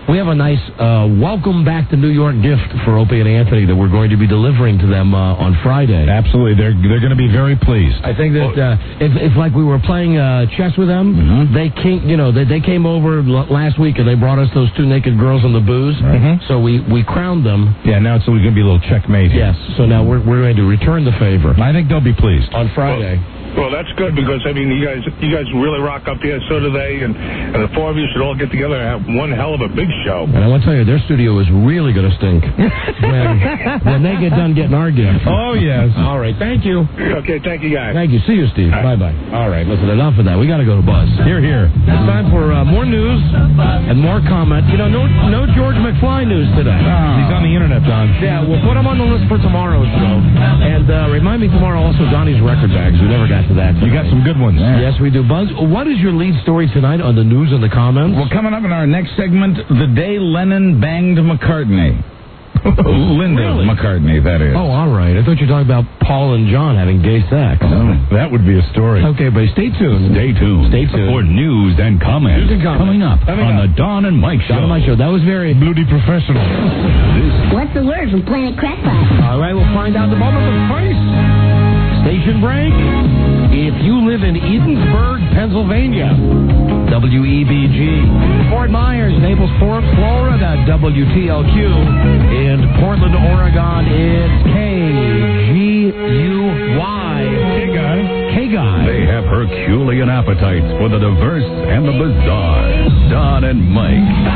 we have a nice uh, welcome back to New York gift for Opie and Anthony that we're going to be delivering to them uh, on Friday. Absolutely. They're they're going to be very pleased. I think that uh, if, if like we were playing uh, chess with them, mm-hmm. they came, you know, they, they came over l- last week and they brought us those two naked girls and the booze. Mm-hmm. So we, we crowned them. Yeah, now it's going to be a little checkmate here. Yes. So now we're we're going to return the favor. I think they'll be pleased on Friday. Well, well, that's good because I mean, you guys, you guys really rock up here. So do they, and, and the four of you should all get together and have one hell of a big show. And I want to tell you, their studio is really going to stink when when they get done getting our gift. Oh yes. All right. Thank you. Okay. Thank you, guys. Thank you. See you, Steve. Bye bye. All right. Listen, enough of that. We got to go to Buzz. Here, here. It's time for uh, more news and more comment. You know, no no George McFly news today. Oh. He's on the internet, Don. Yeah, we'll put him on the list for tomorrow's show. And uh, remind me tomorrow also Donnie's record bags. We never got to that today. You got some good ones. Yes, we do. Buzz, what is your lead story tonight on the news and the comments? Well, coming up in our next segment, the day Lennon banged McCartney. Linda Really? McCartney, that is. Oh, all right. I thought you were talking about Paul and John having gay sex. Oh, that would be a story. Okay, but stay tuned. Stay tuned. Stay tuned. For news and comments. News and comments. Coming up Coming on up. the Don and Mike Show. Don and Mike Show. That was very Bloody professional. What's the word from Planet Crackpot? All right, we'll find out the moment of price. Station break. If you live in Edensburg, Pennsylvania, W E B G. Fort Myers, Naples, Fort Florida, W T L Q. In Portland, Oregon, it's K G U Y. K-Guy. K-Guy. They have Herculean appetites for the diverse and the bizarre. Don and Mike.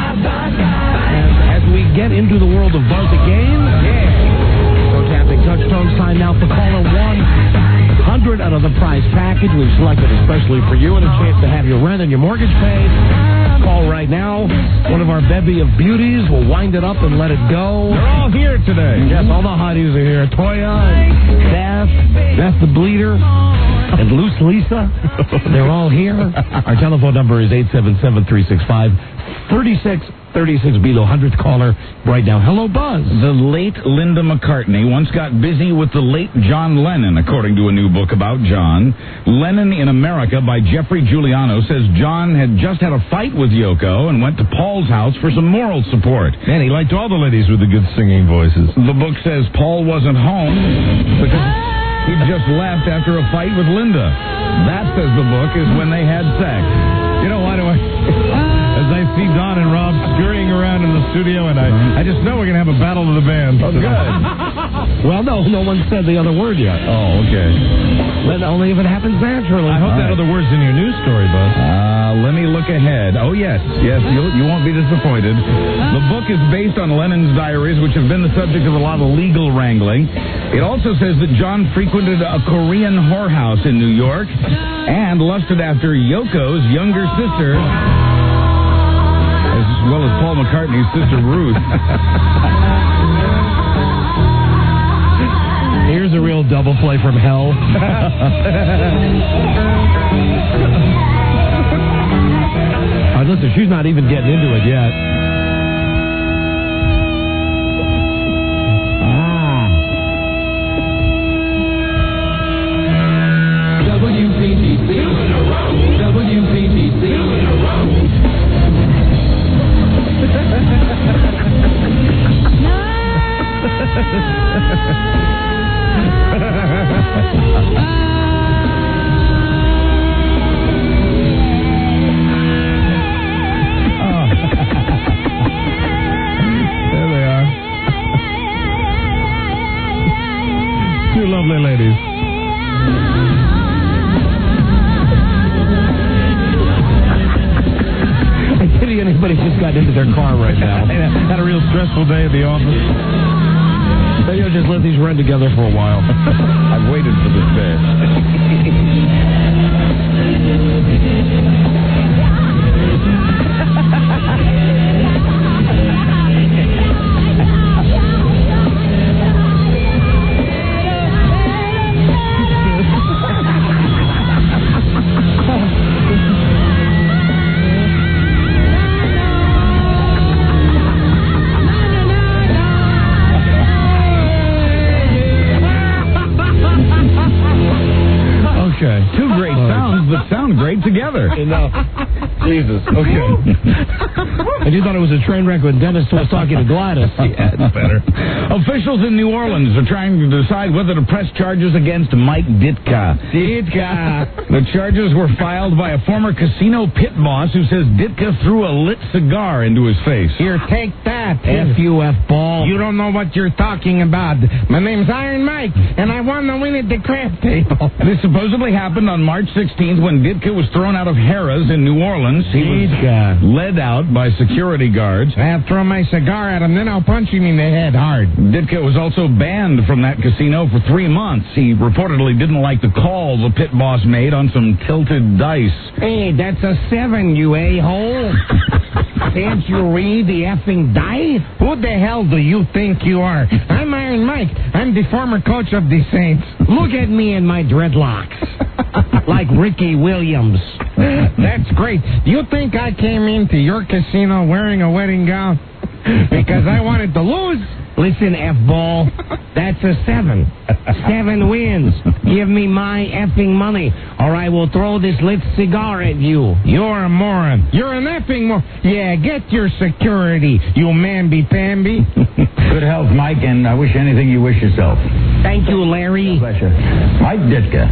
And as we get into the world of Buzz again, yeah. So tapping touchstone sign now for caller one. Hundred out of the prize package we've selected especially for you, and a chance to have your rent and your mortgage paid. Call right now. One of our bevy of beauties will wind it up and let it go. They're all here today. Yes, all the hotties are here. Toya, and Beth, Beth the Bleeder, and Loose Lisa. They're all here. Our telephone number is eight seven seven, three six five, three six three six. Be the hundredth caller right now. Hello, Buzz. The late Linda McCartney once got busy with the late John Lennon, according to a new book about John. Lennon in America by Jeffrey Giuliano says John had just had a fight with Yoko and went to Paul's house for some moral support. And he liked all the ladies with the good singing voices. The book says Paul wasn't home because he'd just left after a fight with Linda. That, says the book, is when they had sex. You know, why do I... As I see Don and Rob scurrying around in the studio, and I, I just know we're going to have a battle of the band. Oh, good. Well, no, no one said the other word yet. Oh, okay. But only if it happens naturally. I hope All that right. other word's in your news story, Buzz. Uh, let me look ahead. Oh, yes. Yes, you'll, you won't be disappointed. The book is based on Lennon's diaries, which have been the subject of a lot of legal wrangling. It also says that John frequented a Korean whorehouse in New York and lusted after Yoko's younger sister, as well as Paul McCartney's sister, Ruth. Here's a real double play from hell. Uh, listen, she's not even getting into it yet. Ah. W P T C. W P T C. There they are. Two lovely ladies. I pity anybody who's got into their car right now. Had a real stressful day at the office. Maybe I'll just let these run together for a while. I've waited for this day. Okay. Two great sounds that sound great great together. No. Jesus. Okay. And you thought it was a train wreck when Dennis was talking to Gladys. Yeah, it's better. Officials in New Orleans are trying to decide whether to press charges against Mike Ditka. Ditka. The charges were filed by a former casino pit boss who says Ditka threw a lit cigar into his face. Here, take that. F U F ball. You don't know what you're talking about. My name's Iron Mike, and I won the win at the crap table. This supposedly happened on March sixteenth when Ditka was thrown out of Harrah's in New Orleans. He Ditka. was led out by security guards. I'll throw my cigar at him, then I'll punch him in the head hard. Ditka was also banned from that casino for three months. He reportedly didn't like the call the pit boss made on some tilted dice. Hey, that's a seven, you a-hole. Can't you read the effing dice? Who the hell do you think you are? I'm Iron Mike. I'm the former coach of the Saints. Look at me and my dreadlocks. Like Ricky Williams. That's great. Do you think I came into your casino wearing a wedding gown? Because I wanted to lose? Listen, F-ball, that's a seven. Seven wins. Give me my effing money, or I will throw this lit cigar at you. You're a moron. You're an effing moron. Yeah, get your security, you mamby-pamby. Good health, Mike, and I wish anything you wish yourself. Thank you, Larry. Pleasure. Mike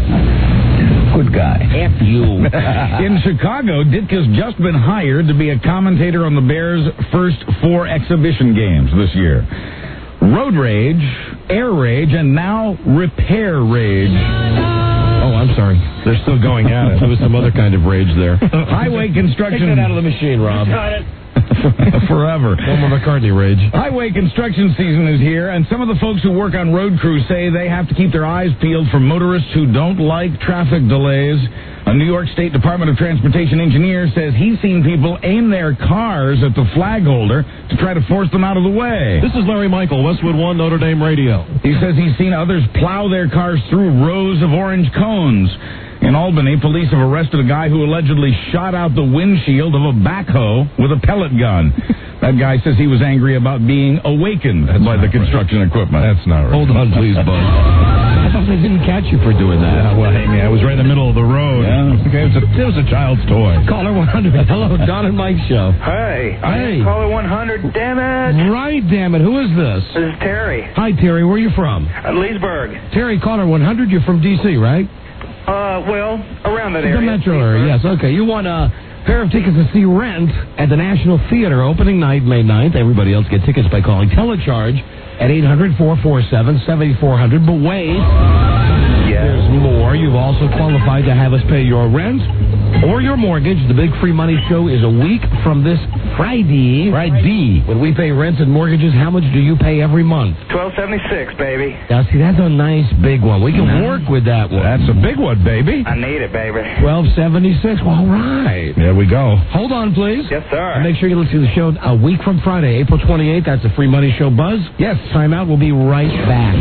Ditka. Good guy. F you. In Chicago, Ditka's just been hired to be a commentator on the Bears' first four exhibition games this year. Road rage, air rage, and now repair rage. Oh, I'm sorry. They're still going at it. There was some other kind of rage there. Highway construction. Take that out of the machine, Rob. Got it. Forever. Homer McCartney rage. Highway construction season is here, and some of the folks who work on road crews say they have to keep their eyes peeled for motorists who don't like traffic delays. A New York State Department of Transportation engineer says he's seen people aim their cars at the flag holder to try to force them out of the way. This is Larry Michael, Westwood One, Notre Dame Radio. He says he's seen others plow their cars through rows of orange cones. In Albany, police have arrested a guy who allegedly shot out the windshield of a backhoe with a pellet gun. That guy says he was angry about being awakened That's by the right. construction equipment. That's not right. Hold on, please, Bud. I thought they didn't catch you for doing that. Yeah, well, hey, man, I was right in the middle of the road. Yeah. Okay, it, was a, it was a child's toy. Caller one hundred. Hello, Don and Mike Show. Hey. Hey. Caller one hundred, damn it. Right, damn it. Who is this? This is Terry. Hi, Terry. Where are you from? At Leesburg. Terry, caller one hundred. You're from D C, right? Uh, well, around that area. The metro area, yes. Okay. You want a pair of tickets to see Rent at the National Theater opening night, May ninth. Everybody else get tickets by calling Telecharge at eight hundred, four four seven, seven four zero zero. But wait, there's more. You've also qualified to have us pay your rent or your mortgage. The Big Free Money Show is a week from this Friday. Friday. When we pay rents and mortgages, how much do you pay every month? twelve seventy-six, baby. Now, see, that's a nice big one. We can work with that one. That's a big one, baby. I need it, baby. twelve seventy-six. Well, all right. There we go. Hold on, please. Yes, sir. And make sure you listen to the show a week from Friday, April twenty-eighth. That's the Free Money Show Buzz. Yes. Time out. We'll be right back.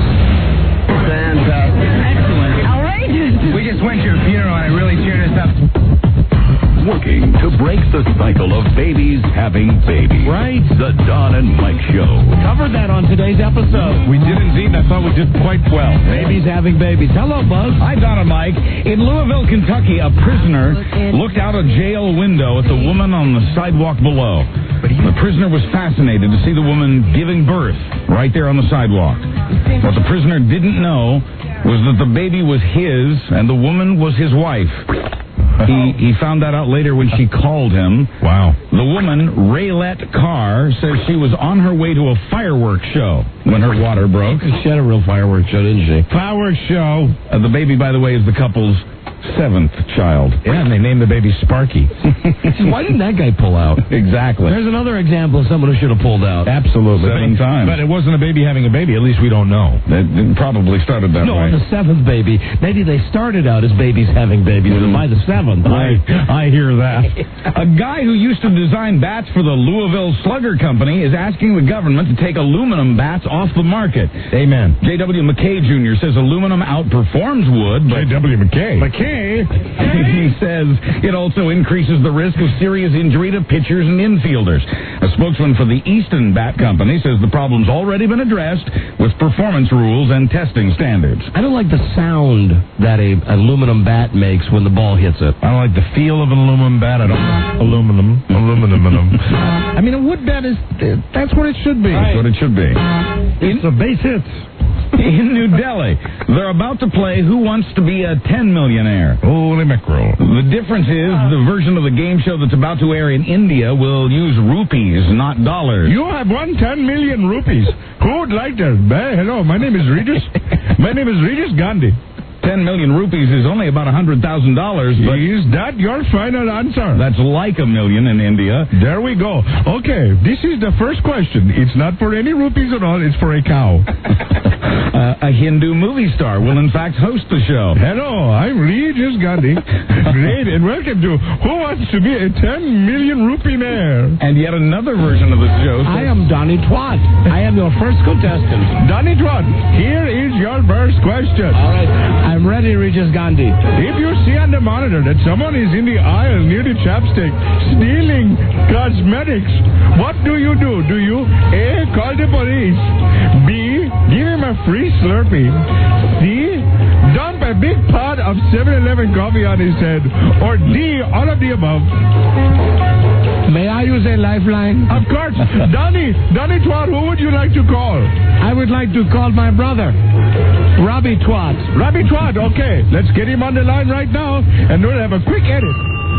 Fantastic. Excellent. Outrageous. We just went to your funeral and it really cheered us up. Working to break the cycle of babies having babies. Right. The Don and Mike Show. Covered that on today's episode. We did indeed, and I thought we did quite well. Babies having babies. Hello, Buzz. Hi, Don and Mike. In Louisville, Kentucky, a prisoner looked out a jail window at the woman on the sidewalk below. The prisoner was fascinated to see the woman giving birth right there on the sidewalk. What the prisoner didn't know was that the baby was his and the woman was his wife. He he found that out later when she called him. Wow. The woman, Raylette Carr, says she was on her way to a fireworks show when her water broke. She had a real fireworks show, didn't she? Fireworks show. Uh, the baby, by the way, is the couple's seventh child. Yeah, and they named the baby Sparky. Why didn't that guy pull out? Exactly. There's another example of someone who should have pulled out. Absolutely. Seven but, times. But it wasn't a baby having a baby. At least we don't know. It, it probably started that no, way. on the seventh baby. Maybe they started out as babies having babies, and by the seventh. I, I hear that. A guy who used to design bats for the Louisville Slugger Company is asking the government to take aluminum bats off the market. Amen. J W. McKay Junior says aluminum outperforms wood, but J W. McKay. McKay Hey. He says it also increases the risk of serious injury to pitchers and infielders. A spokesman for the Easton Bat Company says the problem's already been addressed with performance rules and testing standards. I don't like the sound that a aluminum bat makes when the ball hits it. I don't like the feel of an aluminum bat at all. Aluminum. Aluminum. aluminum. I mean, a wood bat is, that's what it should be. That's what it should be. It's a base hit. In New Delhi, they're about to play Who Wants to Be a ten Millionaire. Holy mackerel. The difference is the version of the game show that's about to air in India will use rupees, not dollars. You have won ten million rupees. Who would like that? Hey, hello, my name is Regis. My name is Regis Gandhi. ten million rupees is only about one hundred thousand dollars, but... Is that your final answer? That's like a million in India. There we go. Okay, this is the first question. It's not for any rupees at all, it's for a cow. uh, a Hindu movie star will in fact host the show. Hello, I'm Regis Gandhi. Great, and welcome to Who Wants to Be a ten million rupee mayor? And yet another version of the show... I am Donnie Twat. I am your first contestant. Donnie Twat, here is your first question. All right, I'm ready, Regis Gandhi. If you see on the monitor that someone is in the aisle near the chapstick stealing cosmetics, what do you do? Do you A, call the police, B, give him a free Slurpee, C, dump a big pot of seven eleven coffee on his head, or D, all of the above? May I use a lifeline? Of course. Donnie, Donnie Twat, who would you like to call? I would like to call my brother, Robbie Twat. Robbie Twat, okay. Let's get him on the line right now, and we'll have a quick edit.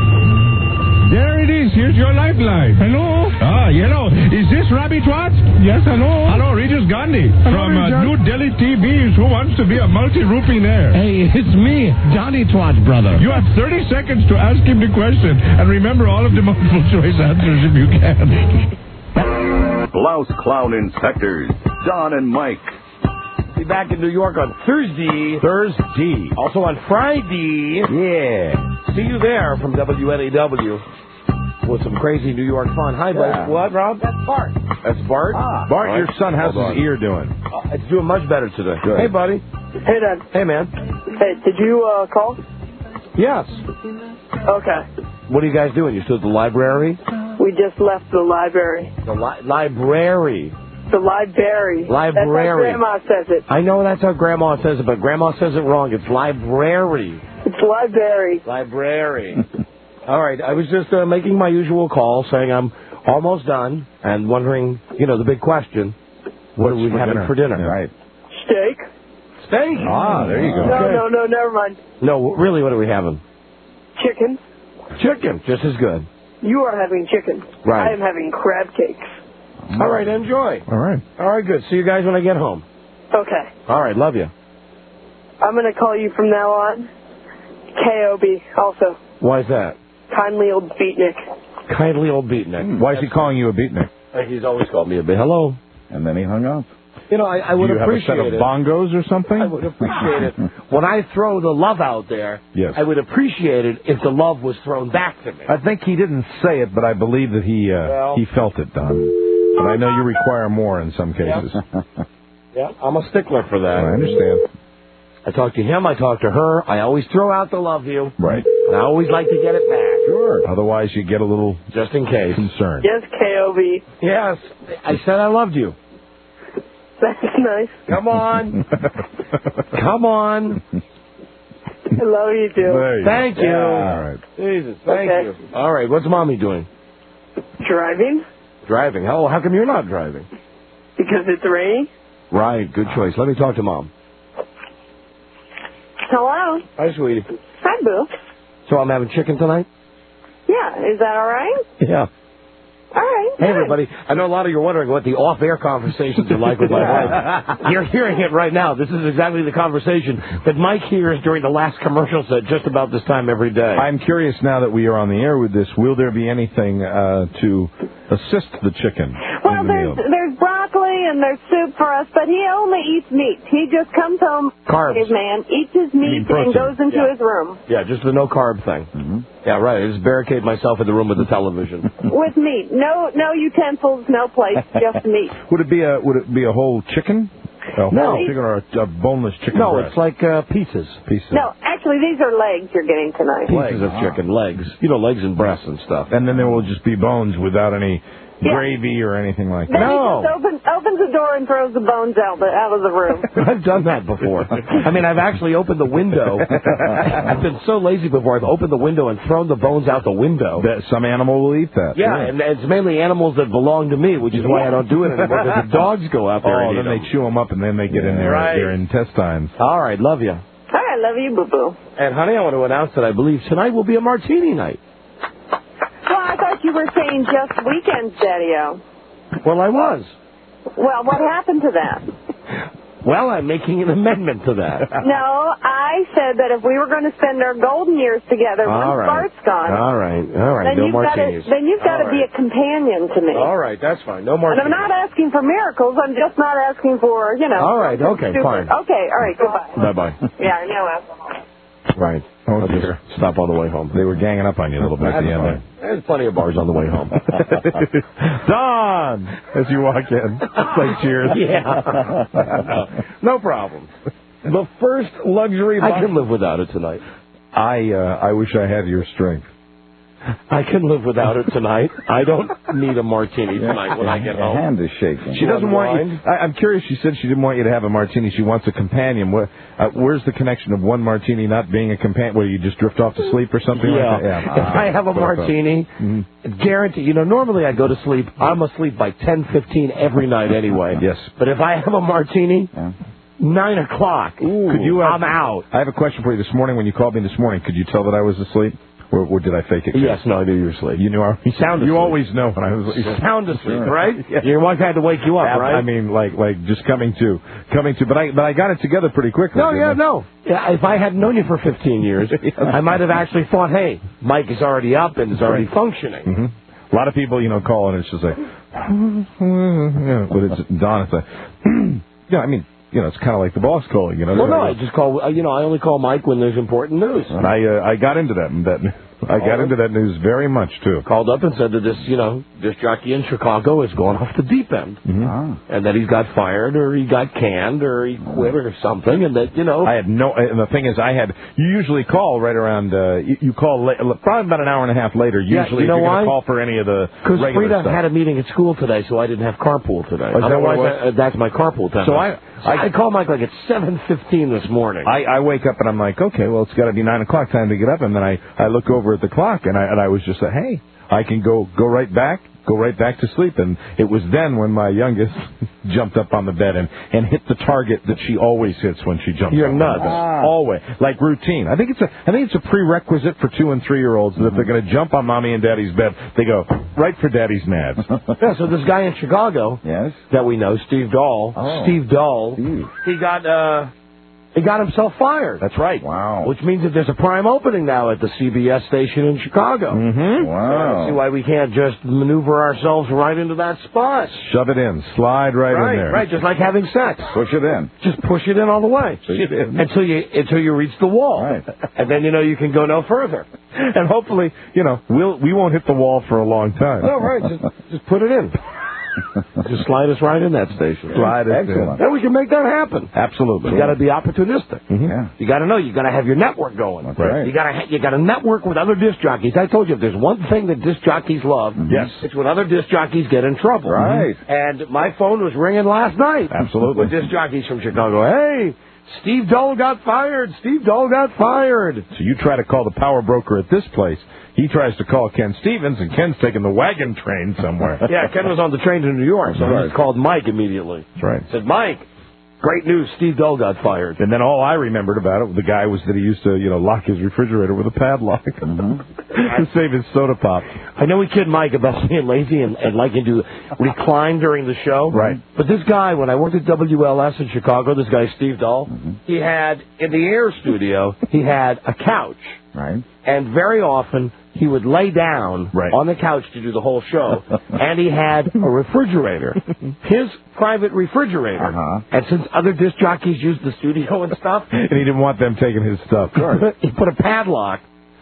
There it is. Here's your lifeline. Hello? Ah, hello. Is this Robbie Twat? Yes, hello. Hello, Regis Gandhi. Hello, from uh, Regis. New Delhi T V's Who Wants to Be a Multi-Rupee Mayor. Hey, it's me, Donnie Twat's brother. You have thirty seconds to ask him the question. And remember all of the multiple choice answers if you can. Blouse Clown Inspectors, Don and Mike. Be back in New York on Thursday. Thursday. Also on Friday. Yeah. See you there from W N A W with some crazy New York fun. Hi, Yeah. buddy. What, Rob? That's Bart. That's Bart? Ah. Bart, All your right. son, how's Hold his on. ear doing? Oh, it's doing much better today. Good. Hey, buddy. Hey, Dad. Hey, man. Hey, did you uh, call? Yes. Okay. What are you guys doing? You still at the library? We just left the library. The li- library. The library. Library. That's how Grandma says it. I know that's how Grandma says it, but Grandma says it wrong. It's library. It's library. Library. All right. I was just uh, making my usual call, saying I'm almost done, and wondering, you know, the big question: what are we for having dinner? for dinner? Yeah. Right. Steak. Steak. Ah, there you go. No, Okay. no, no, never mind. No, really, what are we having? Chicken. Chicken, just as good. You are having chicken. Right. I am having crab cakes. All right, enjoy. All right. All right, good. See you guys when I get home. Okay. All right, love you. I'm going to call you from now on K O B also. Why is that? Kindly old beatnik. Kindly old beatnik. Why is he calling you a beatnik? Uh, He's always called me a bit. Hello. And then he hung up. You know, I, I would Do you have a appreciate set of it. bongos or something? I would appreciate it. When I throw the love out there, Yes. I would appreciate it if the love was thrown back to me. I think he didn't say it, but I believe that he uh, Well- he felt it, Don. But I know you require more in some cases. Yeah, I'm a stickler for that. I understand. I talk to him, I talk to her. I always throw out the love you. Right. And I always like to get it back. Sure. Otherwise, you get a little Just in case. concerned. Yes, K O B. Yes, I said I loved you. That's nice. Come on. Come on. I love you too. There you Thank go. you. All right. Jesus, thank Okay. you. All right, what's Mommy doing? Driving? Driving. How, how come you're not driving? Because it's raining? Right, good choice. Let me talk to Mom. Hello? Hi, sweetie. Hi, Boo. So I'm having chicken tonight? Yeah, is that all right? Yeah. All right. Hey, good. everybody. I know a lot of you are wondering what the off-air conversations are like with my wife. You're hearing it right now. This is exactly the conversation that Mike hears during the last commercial set just about this time every day. I'm curious now that we are on the air with this, will there be anything uh, to assist the chicken? Well, in the there's meal? there's broccoli and there's soup for us, but he only eats meat. He just comes home, Carbs. his man, eats his mean meat, and protein. goes into Yeah. his room Yeah, just the no-carb thing. Mm-hmm. Yeah, right. I just barricade myself in the room with the television. with meat. No, no utensils, no plates, just meat. Would it be a would it be a whole chicken? A whole No. chicken or a, a boneless chicken No, breast? it's like uh, pieces. Pieces. No, Actually, these are legs you're getting tonight. Pieces of chicken, legs. You know, legs and breasts and stuff. And then there will just be bones without any Yeah. gravy or anything like Then that. he just opens, opens the door and throws the bones out, the, out of the room. I've done that before. I mean, I've actually opened the window. I've been so lazy before. I've opened the window and thrown the bones out the window. That some animal will eat that. Yeah, and it's mainly animals that belong to me, which is why I don't do it anymore, because the dogs go out there Oh, and then eat they them. chew them up and then they get in their, Right. their intestines. All right, love you. All right, love you, boo-boo. And, honey, I want to announce that I believe tonight will be a martini night. Well, I thought you were saying just weekends, Daddy-O. Well, I was. Well, what happened to that? Well, I'm making an amendment to that. No, I said that if we were going to spend our golden years together, All once right. Bart's gone, All right, all right, then no you've got to martinis. then you've got to All be right. a companion to me. All right, that's fine. No And martinis. I'm not asking for miracles. I'm just not asking for, you know. All right, something okay, stupid. fine. Okay, all right, goodbye. Bye-bye. Yeah, no alcohol. Right. Oh, I'll just dear. stop on the way home. They were ganging up on you a little bit at That's the end fine. There's plenty of bars on the way home. there. Don! As you walk in. It's like cheers. Yeah. No problem. The first luxury I can live without it tonight. I, uh, I wish I had your strength. I can live without it tonight. I don't need a martini tonight when I get Your home. hand is shaking. She doesn't want you. I, I'm curious. She said she didn't want you to have a martini. She wants a companion. Where, uh, where's the connection of one martini not being a companion? Where you just drift off to sleep or something Yeah. like that? Yeah. If I have a martini, guarantee, you know, normally I go to sleep. I'm asleep by ten fifteen every night anyway. Yes. But if I have a martini, nine o'clock, Could you? Uh, I'm out. I have a question for you. This morning, when you called me this morning, could you tell that I was asleep, or, or did I fake it? Yes, no, I knew you were asleep. You knew I. You sound You asleep. always know when I was asleep. Sound asleep, Sure. right? Yeah. Your wife had to wake you up, Yeah, right? I mean, like, like just coming to, coming to. But I, but I got it together pretty quickly. No, didn't yeah, I? no. Yeah, if I had known you for fifteen years, I might have actually thought, hey, Mike is already up and is already functioning. Mm-hmm. A lot of people, you know, call and it's just like, yeah, but it's Don. It's like, yeah, I mean, you know, it's kind of like the boss calling, you know. Well, no, I just call, uh, you know, I only call Mike when there's important news. And I, uh, I got into that, that I got into that news very much too. Called up and said that this, you know, this jockey in Chicago has gone off the deep end, Mm-hmm. and that he's got fired or he got canned or he quit or something, and that, you know, I had no, and the thing is, I had. You usually call right around. Uh, you, you call la- probably about an hour and a half later. Yeah, Usually, you know if you're why? going to call for any of the because regular Frida stuff. had a meeting at school today, so I didn't have carpool today. Oh, is that what it Otherwise, was? I, uh, that's my carpool time. So I- so I, called Mike like at seven fifteen this morning. I, I wake up and I'm like, okay, well, it's got to be nine o'clock, time to get up. And then I, I look over at the clock and I and I was just like, hey, I can go go right back, go right back to sleep. And it was then when my youngest jumped up on the bed and, and hit the target that she always hits when she jumps. You're up nuts. on the bed. Always, like routine. I think it's a I think it's a prerequisite for two and three year olds that if they're going to jump on mommy and daddy's bed, they go right for daddy's nads. Yeah, so this guy in Chicago Yes. that we know, Steve Dahl, Oh. Steve Dahl, Steve. he got uh, he got himself fired. That's right. Wow. Which means that there's a prime opening now at the C B S station in Chicago. Mm-hmm. So I don't see Wow. why we can't just maneuver ourselves right into that spot. Shove it in, slide right, Right, in there. right, just like having sex. Push it in. Just push it in all the way Push it in. until you until you reach the wall, Right. and then you know you can go no further. And hopefully, you know, we'll we won't hit the wall for a long time. Oh, right, just just put it in. Just slide us right in that station. Slide us in. Excellent. Then we can make that happen. Absolutely. You got to be opportunistic. Yeah. You got to know. You got to have your network going. That's right. You got to ha- you got to network with other disc jockeys. I told you, if there's one thing that disc jockeys love, Yes. it's when other disc jockeys get in trouble. Right. And my phone was ringing last night. Absolutely. With disc jockeys from Chicago. Hey, Steve Dole got fired. Steve Dole got fired. So you try to call the power broker at this place. He tries to call Ken Stevens, and Ken's taking the wagon train somewhere. Yeah, Ken was on the train to New York, so Right. he just called Mike immediately. That's right. Said, Mike, great news. Steve Dole got fired. And then all I remembered about it, the guy was that he used to, you know, lock his refrigerator with a padlock to save his soda pop. I know we kid Mike about being lazy and, and liking to recline during the show. Right. But this guy, when I worked at W L S in Chicago, this guy, Steve Dahl, he had, in the air studio, he had a couch. Right. And very often, he would lay down Right. on the couch to do the whole show. And he had a refrigerator. His private refrigerator. Uh-huh. And since other disc jockeys used the studio and stuff, And he didn't want them taking his stuff. he put a padlock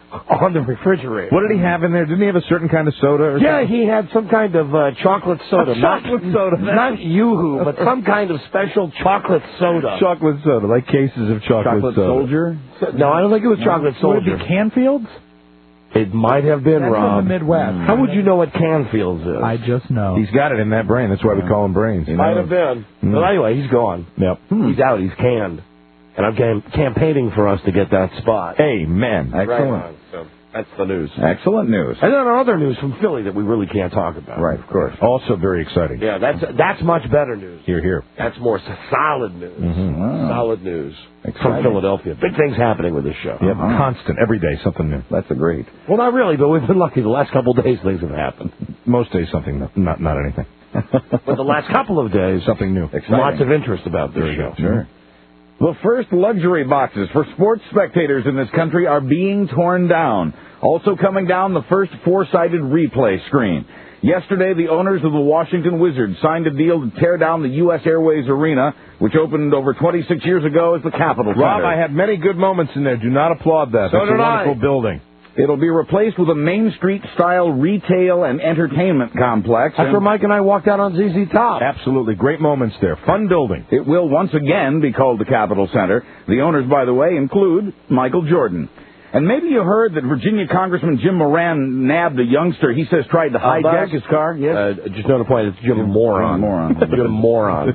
on the refrigerator. What did he have in there? Didn't he have a certain kind of soda or Yeah, something? he had some kind of uh, chocolate soda. Chocolate not, soda. Not Yoo-hoo, but some kind of special chocolate soda. Chocolate soda, like cases of chocolate, Chocolate soda. Soldier? No, I don't think it was chocolate Would soldier. it be Canfields? It might have been, That's Rob. from the Midwest. How would you know what Canfields is? I just know. He's got it in that brain. That's why we call him brains. Might have been. Mm. But anyway, he's gone. Yep. He's out. He's canned. And I'm cam- campaigning for us to get that spot. Amen. Right Excellent. on. So that's the news. Excellent news. And then other news from Philly that we really can't talk about. Right, of course. Also very exciting. Yeah, that's that's much better news. Here, here. That's more s- solid news. Mm-hmm. Wow. Solid news from Exciting. Philadelphia. Big things happening with this show. Yep, constant, every day, something new. That's a great. Well, not really, but we've been lucky. The last couple of days, things have happened. Most days, something, new. not not anything. But the last couple of days, Something new. lots of interest about this Very show. good. Sure. The first luxury boxes for sports spectators in this country are being torn down. Also coming down, the first four-sided replay screen. Yesterday, the owners of the Washington Wizards signed a deal to tear down the U S Airways Arena, which opened over twenty-six years ago as the Capitol Center. Rob, I had many good moments in there. Do not applaud that. So That's a did I. wonderful building. It'll be replaced with a Main Street-style retail and entertainment complex. That's and where Mike and I walked out on Z Z Top. Absolutely. Great moments there. Fun building. It will once again be called the Capitol Center. The owners, by the way, include Michael Jordan. And maybe you heard that Virginia Congressman Jim Moran nabbed a youngster he says tried to hijack his car. Yes? Uh, just note a point. It's Jim Moron. Moron. Jim Moron.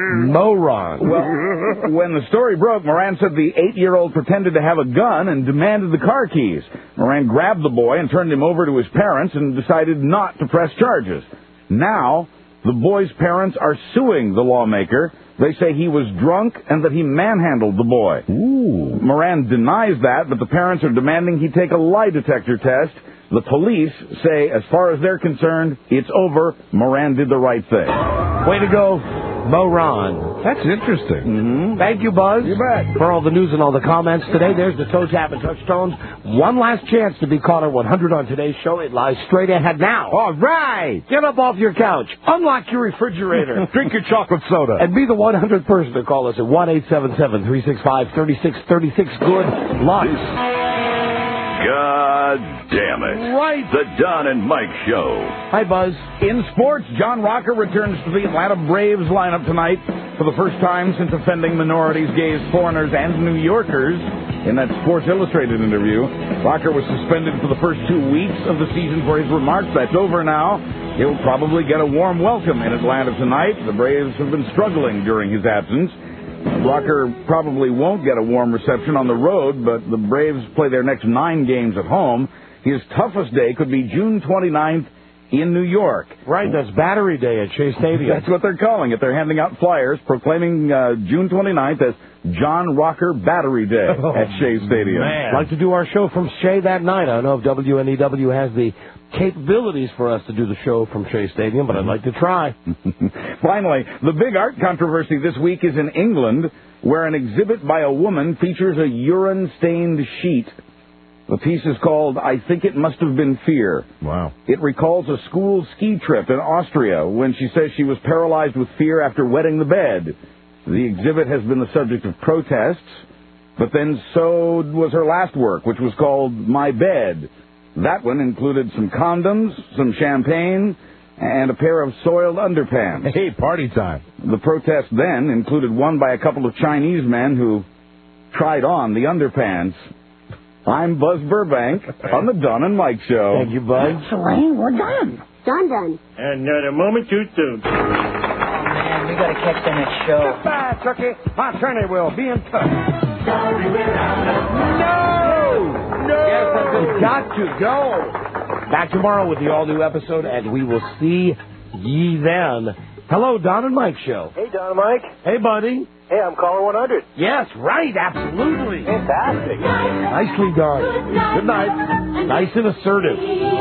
Moron. Well, when the story broke, Moran said the eight-year-old pretended to have a gun and demanded the car keys. Moran grabbed the boy and turned him over to his parents and decided not to press charges. Now, the boy's parents are suing the lawmaker. They say he was drunk and that he manhandled the boy. Ooh. Moran denies that, but the parents are demanding he take a lie detector test. The police say, as far as they're concerned, it's over. Moran did the right thing. Way to go, Moron. That's interesting. Mm-hmm. Thank you, Buzz. You bet. For all the news and all the comments today. There's the Toe Tap and Touchstones. One last chance to be caller one hundred on today's show. It lies straight ahead now. All right. Get up off your couch. Unlock your refrigerator. Drink your chocolate soda. And be the one hundredth person to call us at one eight seven seven, three six five, three six three six. Good luck. God damn it. Right. The Don and Mike Show. Hi, Buzz. In sports, John Rocker returns to the Atlanta Braves lineup tonight for the first time since offending minorities, gays, foreigners, and New Yorkers in that Sports Illustrated interview. Rocker was suspended for the first two weeks of the season for his remarks. That's over now. He'll probably get a warm welcome in Atlanta tonight. The Braves have been struggling during his absence. Rocker probably won't get a warm reception on the road, but the Braves play their next nine games at home. His toughest day could be June twenty-ninth in New York. Right, that's Battery Day at Shea Stadium. That's what they're calling it. They're handing out flyers proclaiming uh, June twenty-ninth as John Rocker Battery Day oh, at Shea Stadium. Man. I'd like to do our show from Shea that night. I don't know if W N E W has the capabilities for us to do the show from Shea Stadium, but I'd like to try. Finally, the big art controversy this week is in England, where an exhibit by a woman features a urine-stained sheet. The piece is called I Think It Must Have Been Fear. Wow. It recalls a school ski trip in Austria when she says she was paralyzed with fear after wetting the bed. The exhibit has been the subject of protests, but then so was her last work, which was called My Bed. That one included some condoms, some champagne, and a pair of soiled underpants. Hey, party time. The protest then included one by a couple of Chinese men who tried on the underpants. I'm Buzz Burbank on the Don and Mike Show. Thank you, Buzz. Elaine, we're done. Done, done. Another moment too soon. Oh, man, we gotta catch the next show. Goodbye, Chucky. My attorney will be in touch. Sorry, we're out. No! No! Yes, I've got to go. Back tomorrow with the all-new episode, and we will see ye then. Hello, Don and Mike Show. Hey, Don and Mike. Hey, buddy. Hey, I'm caller one hundred. Yes, right, absolutely. Fantastic. Nicely done. Good night. Nice and assertive.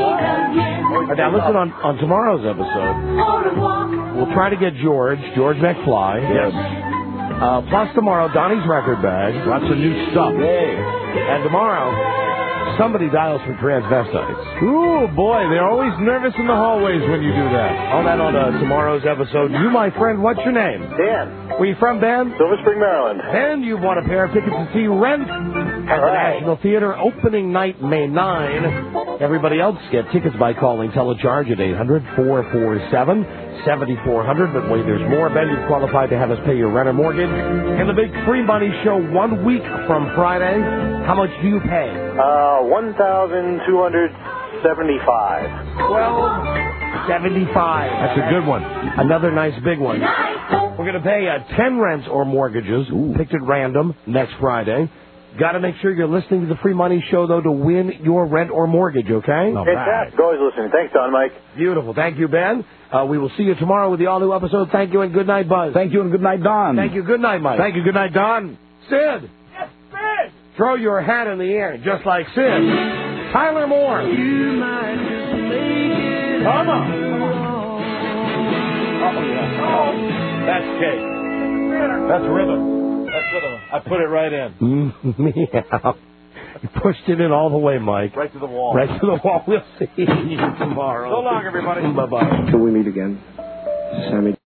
Now, listen, on, on tomorrow's episode, we'll try to get George, George McFly. Yes. Uh, plus tomorrow, Donnie's record bag. Lots of new stuff. Hey. And tomorrow, somebody dials for transvestites. Ooh, boy, they're always nervous in the hallways when you do that. All that on uh, tomorrow's episode. You, my friend, what's your name? Dan. Where you from, Ben? Silver Spring, Maryland. Ben, you want a pair of tickets to see Rent? at the National Theater. Opening night, May ninth. Everybody else get tickets by calling Telecharge at eight hundred, four four seven, seven four zero zero. But wait, there's more. Ben, you've qualified to have us pay your rent or mortgage. And the big free money show one week from Friday. How much do you pay? Uh, one thousand two hundred seventy-five. Twelve seventy-five. That's a good one. Another nice big one. We're going to pay uh, ten rents or mortgages, Ooh. picked at random, next Friday. Got to make sure you're listening to the free money show, though, to win your rent or mortgage, okay? Fantastic. Always listening. Thanks, Don Mike. Beautiful. Thank you, Ben. Uh, we will see you tomorrow with the all-new episode. Thank you and good night, Buzz. Thank you and good night, Don. Thank you. Good night, Mike. Thank you. Good night, Don. Sid. Yes, Sid. Throw your hat in the air, just like Sid. Tyler Moore. You might just make it. Come on. Oh, yeah. Oh. That's cake. That's rhythm. That's rhythm. I put it right in. Meow. You pushed it in all the way, Mike. Right to the wall. Right to the wall. We'll see you tomorrow. So long, everybody. Bye-bye. Till we meet again, Sammy.